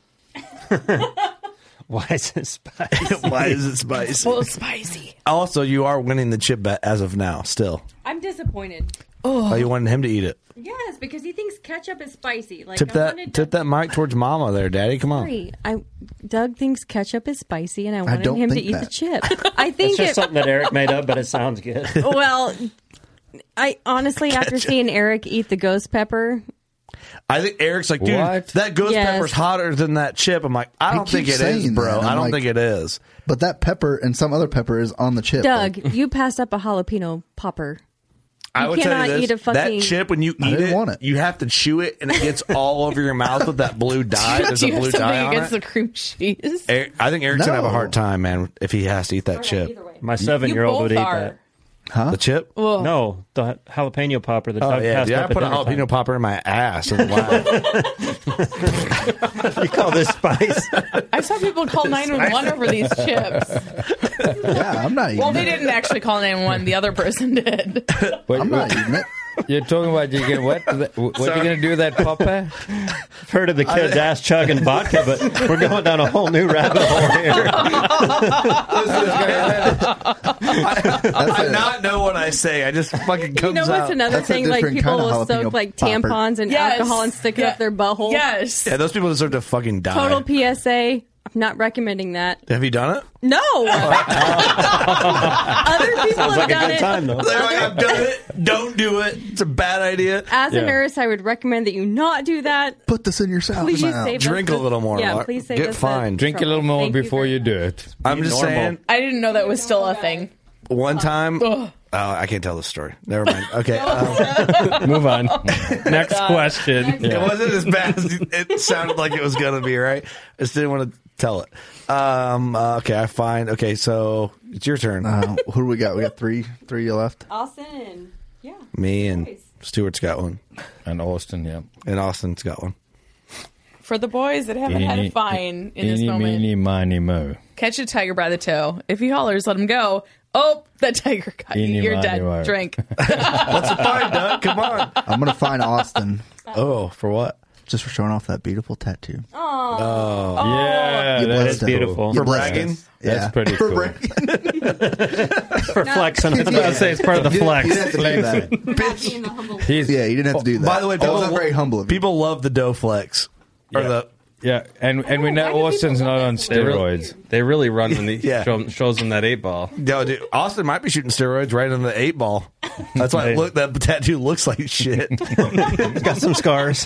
Why is it spicy? Why is it spicy? Well, spicy. Also, you are winning the chip bet as of now. Still. I'm disappointed. Oh, you wanted him to eat it. Yes, because he thinks ketchup is spicy. Like Tip that mic towards Mama there, Daddy. Come on. Sorry, Doug thinks ketchup is spicy, and I wanted don't him to think eat that. the chip. I think It's just something that Eric made up, but it sounds good. Well, I honestly, after seeing Eric eat the ghost pepper, I think Eric's like, dude, What? that ghost Yes. pepper's hotter than that chip. I'm like, I don't think keeps it is, saying bro. that, and I I'm don't like- think it is. But that pepper and some other pepper is on the chip. Doug, you passed up a jalapeno popper. I You would tell cannot you this, eat a fucking- that chip, when you I eat didn't it, want it. you have to chew it, and it gets all over your mouth with that blue dye. There's Do a you have blue something dye on against it. the cream cheese? I think Eric's going to have a No. hard time, man, if he has to eat that chip. My 7-year-old would eat that. Huh? The chip? Ugh. No, the jalapeno popper. The Oh, Doug yeah. passed Dude, I up at put a dinner jalapeno time. popper in my ass and laugh. You call this spice? I saw people call 911 over these chips. Yeah, I'm not eating Well, they it. didn't actually call 911. The other person did. Wait, I'm not eating it. You're talking about you get what? What are you going to do with that popper? I've heard of the kid's ass chugging vodka, but we're going down a whole new rabbit hole here. I not know what I say. I just fucking comes You know what's out. another That's a thing? Like different people kind of will soak jalapeno like popper. tampons and Yes. alcohol and stick it Yeah. up their butthole. Yes. Yeah, those people deserve to fucking die. Total PSA. I'm not recommending that. Have you done it? No. Other people have done it. They're like, I've done it. Don't do it. It's a bad idea. As a nurse, I would recommend that you not do that. Put this in your Please save Drink us a little more. Yeah, Lark. please save Get us fined. Drink a little more Thank you before you do it. I'm just saying. I didn't know that was still a thing. One time. Ugh. Oh, I can't tell the story. Never mind. Okay. Move on. Next question. It wasn't as bad as it sounded like it was going to be, right? I just didn't want to tell it. Okay, I find. Okay, so it's your turn. Who do we got? We got three left. Austin. Yeah. Me and Stuart's got one. And Austin, yeah. And Austin's got one. For the boys that haven't had a fine in this moment, Meeny, miny, mo. catch a tiger by the toe. If he hollers, let him go. Oh, that tiger got you. Eeny, You're miny, dead. mo. Drink. What's the fine, Doug? Come on. I'm gonna find Austin. Oh, for what? Just for showing off that beautiful tattoo. Oh. Yeah, You that blessed is him. beautiful. For bragging? That's pretty cool. For flexing. I was about to say it's part of the flex. You didn't have to do that. You didn't have to do that. By the way, that people, wasn't very humble of you. people love the dough flex. Or the Yeah, and we know Austin's not on steroids. They really run when they Yeah. shows them that 8-ball. No, dude, Austin might be shooting steroids right in the 8-ball. That's why that tattoo looks like shit. It's got some scars.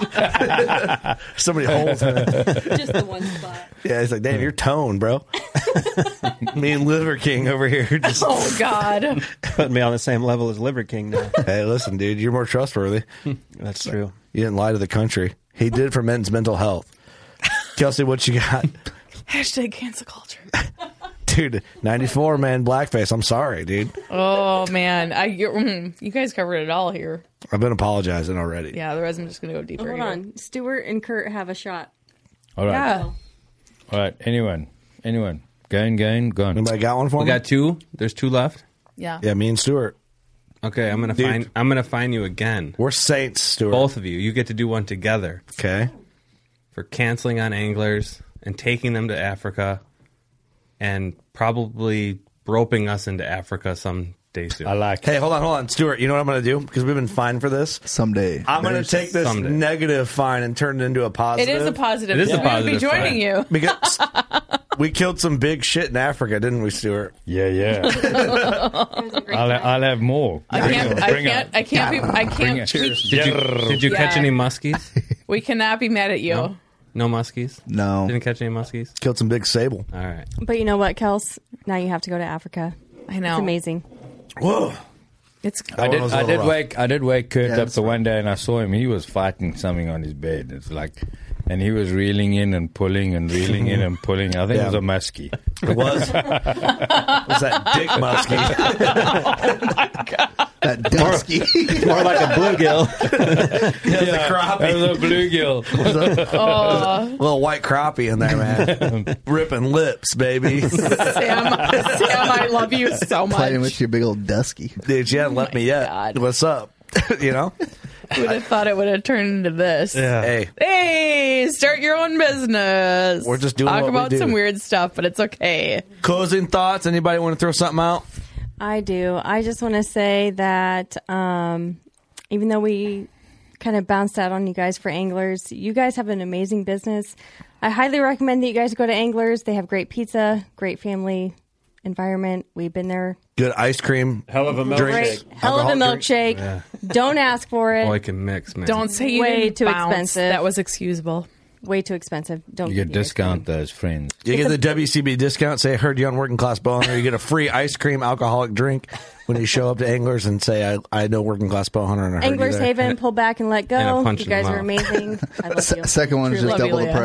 So many holes in it. Just the one spot. Yeah, he's like, damn, you're toned, bro. Me and Liver King over here. Just, Oh, God. Putting me on the same level as Liver King now. hey, listen, dude, you're more trustworthy. That's true. You didn't lie to the country. He did it for men's mental health. Kelsey, what you got? Hashtag cancel culture. Dude, 94, man, blackface. I'm sorry, dude. Oh, man. You guys covered it all here. I've been apologizing already. Yeah, otherwise I'm just going to go deeper Hold here. on. Stuart and Kurt have a shot. All right. Yeah. All right. Anyone? Going. Anybody got one for We me? got 2. There's 2 left. Yeah. Yeah, me and Stuart. Okay, I'm gonna find you again. We're saints, Stuart. Both of you. You get to do one together. Okay. For canceling on anglers and taking them to Africa and probably roping us into Africa someday soon. I like Hey, hold on. Stuart, you know what I'm going to do? Because we've been fined for this. Someday. I'm going to take this negative fine and turn it into a positive. It is a positive. It is a We would be positive joining fine. you. Because we killed some big shit in Africa, didn't we, Stuart? Yeah. I'll have more. I can't. Bring it. Did you catch Yeah. any muskies? We cannot be mad at you. No muskies? No. Didn't catch any muskies? Killed some big sable. All right. But you know what, Kels? Now you have to go to Africa. I know. It's amazing. Whoa. It's. I did wake Kurt Yeah, up that's the one day and I saw him. He was fighting something on his bed. It's like, and he was reeling in and pulling and reeling in and pulling. I think it was a muskie. It was? It was that dick muskie. That dusky. More like a bluegill. The crappie. It was a bluegill. Oh, Little white crappie in there, man. Ripping lips, baby. Sam, I love you so much. Playing with your big old dusky. Dude, she hadn't left me yet. God. What's up? You know? Who would have thought it would have turned into this? Yeah. Hey. Hey, start your own business. We're just doing Talk what we about do. some weird stuff, but it's okay. Closing thoughts? Anybody want to throw something out? I do. I just want to say that even though we kind of bounced out on you guys for Anglers, you guys have an amazing business. I highly recommend that you guys go to Anglers. They have great pizza, great family environment. We've been there. Good ice cream. Hell of a drinks. Great. Hell of a Alcoholic milkshake. drink. Don't ask for it. Boy can mix, man. Don't say you Way didn't too bounce. expensive. That was excusable. Way too expensive. Don't You give get me discount those friends. You get the WCB discount. Say, I heard you on Working Class Bowhunter. You get a free ice cream alcoholic drink when you show up to Anglers and say, I know Working Class Bowhunter. And I heard Anglers you there. Haven, pull back and let And a go. punch You in the guys are mouth. amazing. I love you. Second one is True just love double you,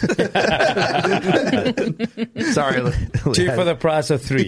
the price. Sorry. 2 for the price of 3.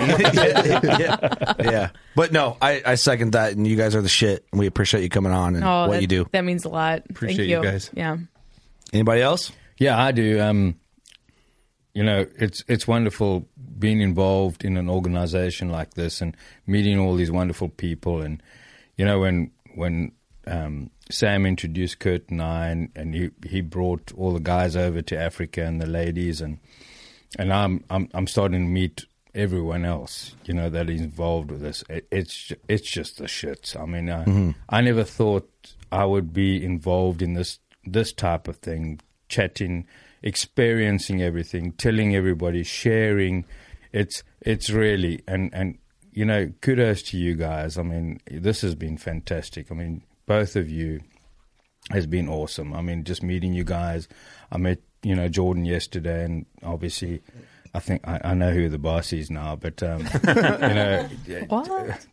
yeah. But no, I second that, and you guys are the shit. And we appreciate you coming on and Oh, what that, you do. That means a lot. Appreciate Thank you guys. Yeah. Anybody else? Yeah, I do. You know, it's wonderful being involved in an organization like this and meeting all these wonderful people. And you know, when Sam introduced Kurt and I, and he brought all the guys over to Africa and the ladies, and I'm starting to meet everyone else, you know, that is involved with this. It's just the shits. I mean, I never thought I would be involved in this type of thing chatting, experiencing everything, telling everybody, sharing. It's really, and you know, kudos to you guys. I mean, this has been fantastic. I mean, both of you has been awesome. I mean, just meeting you guys. I met, you know, Jordan yesterday, and obviously I think I know who the boss is now, but you know, what?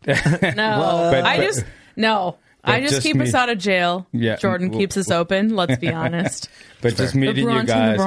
No, I just keep us out of jail. Yeah, Jordan keeps us open. Let's be honest. But just meeting you guys,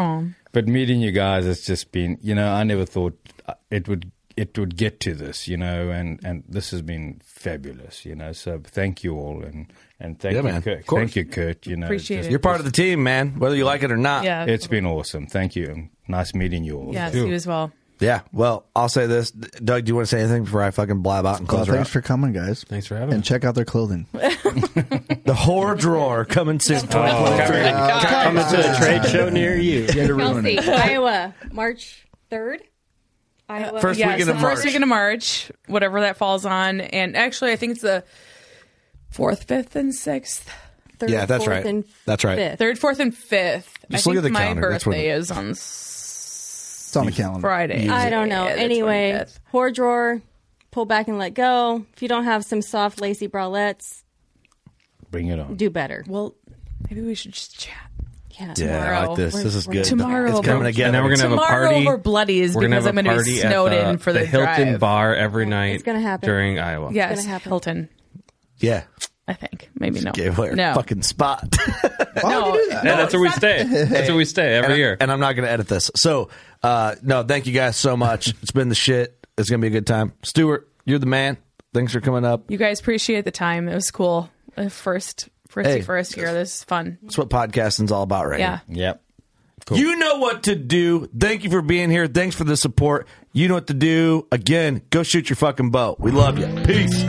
it's just been, you know, I never thought it would get to this, you know, and this has been fabulous, you know. So thank you all, and thank you, man. Kurt. Thank you, Kurt. You know, Appreciate it. You're part of the team, man, whether you like it or not. Yeah. It's been awesome. Thank you, and nice meeting you all. Yes, you as well. Yeah, well, I'll say this. Doug, do you want to say anything before I fucking blab out and close her thanks up? for coming, guys. Thanks for having me. And check out their clothing. The Horror Drawer coming soon. Coming to a trade show near you. Kelsey, Iowa, March 3rd. Iowa. First weekend of March. First weekend of March, whatever that falls on. And actually, I think it's the 4th, 5th, and 6th. Third, Yeah, that's 4th, right. and That's right. 5th. 3rd, 4th, and 5th. Just I look think at the my calendar. That's when birthday it- is on It's on the calendar. Friday. I don't know. Yeah, the Anyway, 25th. Horror Drawer, pull back and let go. If you don't have some soft, lacy bralettes, Bring it on. do better. Well, maybe we should just chat. Yeah, Yeah, I like this. This is good. Tomorrow It's coming over- together. And then we're gonna have a Tomorrow party. over Bloodies We're gonna because have I'm a going to be party at snowed in for the Hilton drive. Bar every night. It's gonna happen. during Iowa. Yes, gonna happen. Hilton. Yeah. I think maybe no. Gave away our No, fucking spot. no. Yeah, that's where we stay. That's where we stay every year. And I'm not going to edit this. So, no, thank you guys so much. It's been the shit. It's going to be a good time. Stuart, you're the man. Thanks for coming up. You guys appreciate the time. It was cool. First year. This is fun. That's what podcasting's all about right Yeah. here. Yep. Cool. You know what to do. Thank you for being here. Thanks for the support. You know what to do. Again, go shoot your fucking bow. We love you. Peace.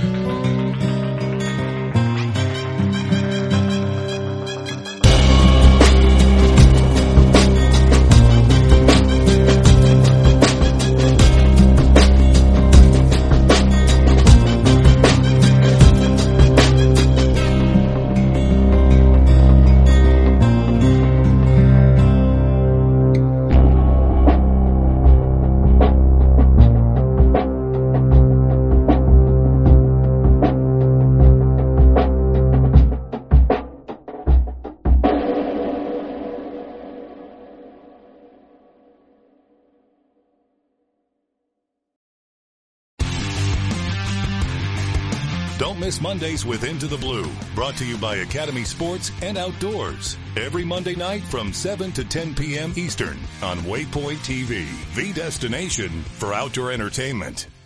Don't miss Mondays with Into the Blue, brought to you by Academy Sports and Outdoors. Every Monday night from 7 to 10 p.m. Eastern on Waypoint TV, the destination for outdoor entertainment.